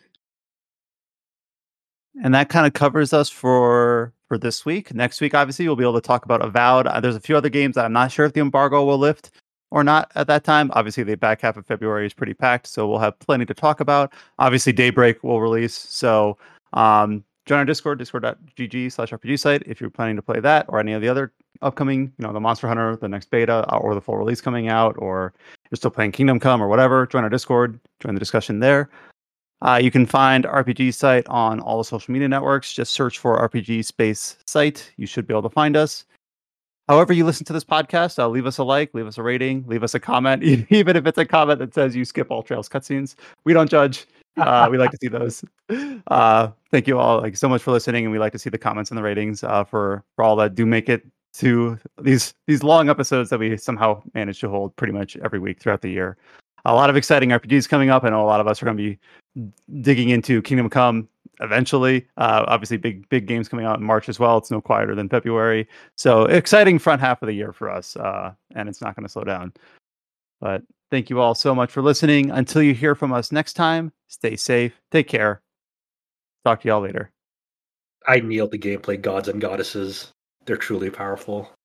And that kind of covers us for for this week. Next week, obviously, we'll be able to talk about Avowed. Uh, there's a few other games that I'm not sure if the embargo will lift or not at that time. Obviously, the back half of February is pretty packed, so we'll have plenty to talk about. Obviously, Daybreak will release, so um, join our Discord, discord.gg slash RPG site if you're planning to play that or any of the other upcoming, you know, the Monster Hunter, the next beta, uh, or the full release coming out, or you're still playing Kingdom Come or whatever. Join our Discord, join the discussion there. Uh, you can find R P G Site on all the social media networks. Just search for R P G Space Site. You should be able to find us. However you listen to this podcast, uh, leave us a like, leave us a rating, leave us a comment, even if it's a comment that says you skip all Trails cutscenes. We don't judge. Uh, we like to see those. Uh, thank you all like so much for listening, and we like to see the comments and the ratings uh, for for all that do make it to these these long episodes that we somehow manage to hold pretty much every week throughout the year. A lot of exciting R P Gs coming up. I know a lot of us are going to be digging into Kingdom Come eventually. Uh, obviously, big big games coming out in March as well. It's no quieter than February. So exciting front half of the year for us, uh, and it's not going to slow down. But thank you all so much for listening. Until you hear from us next time, stay safe, take care. Talk to y'all later. I kneel to gameplay gods and goddesses. They're truly powerful.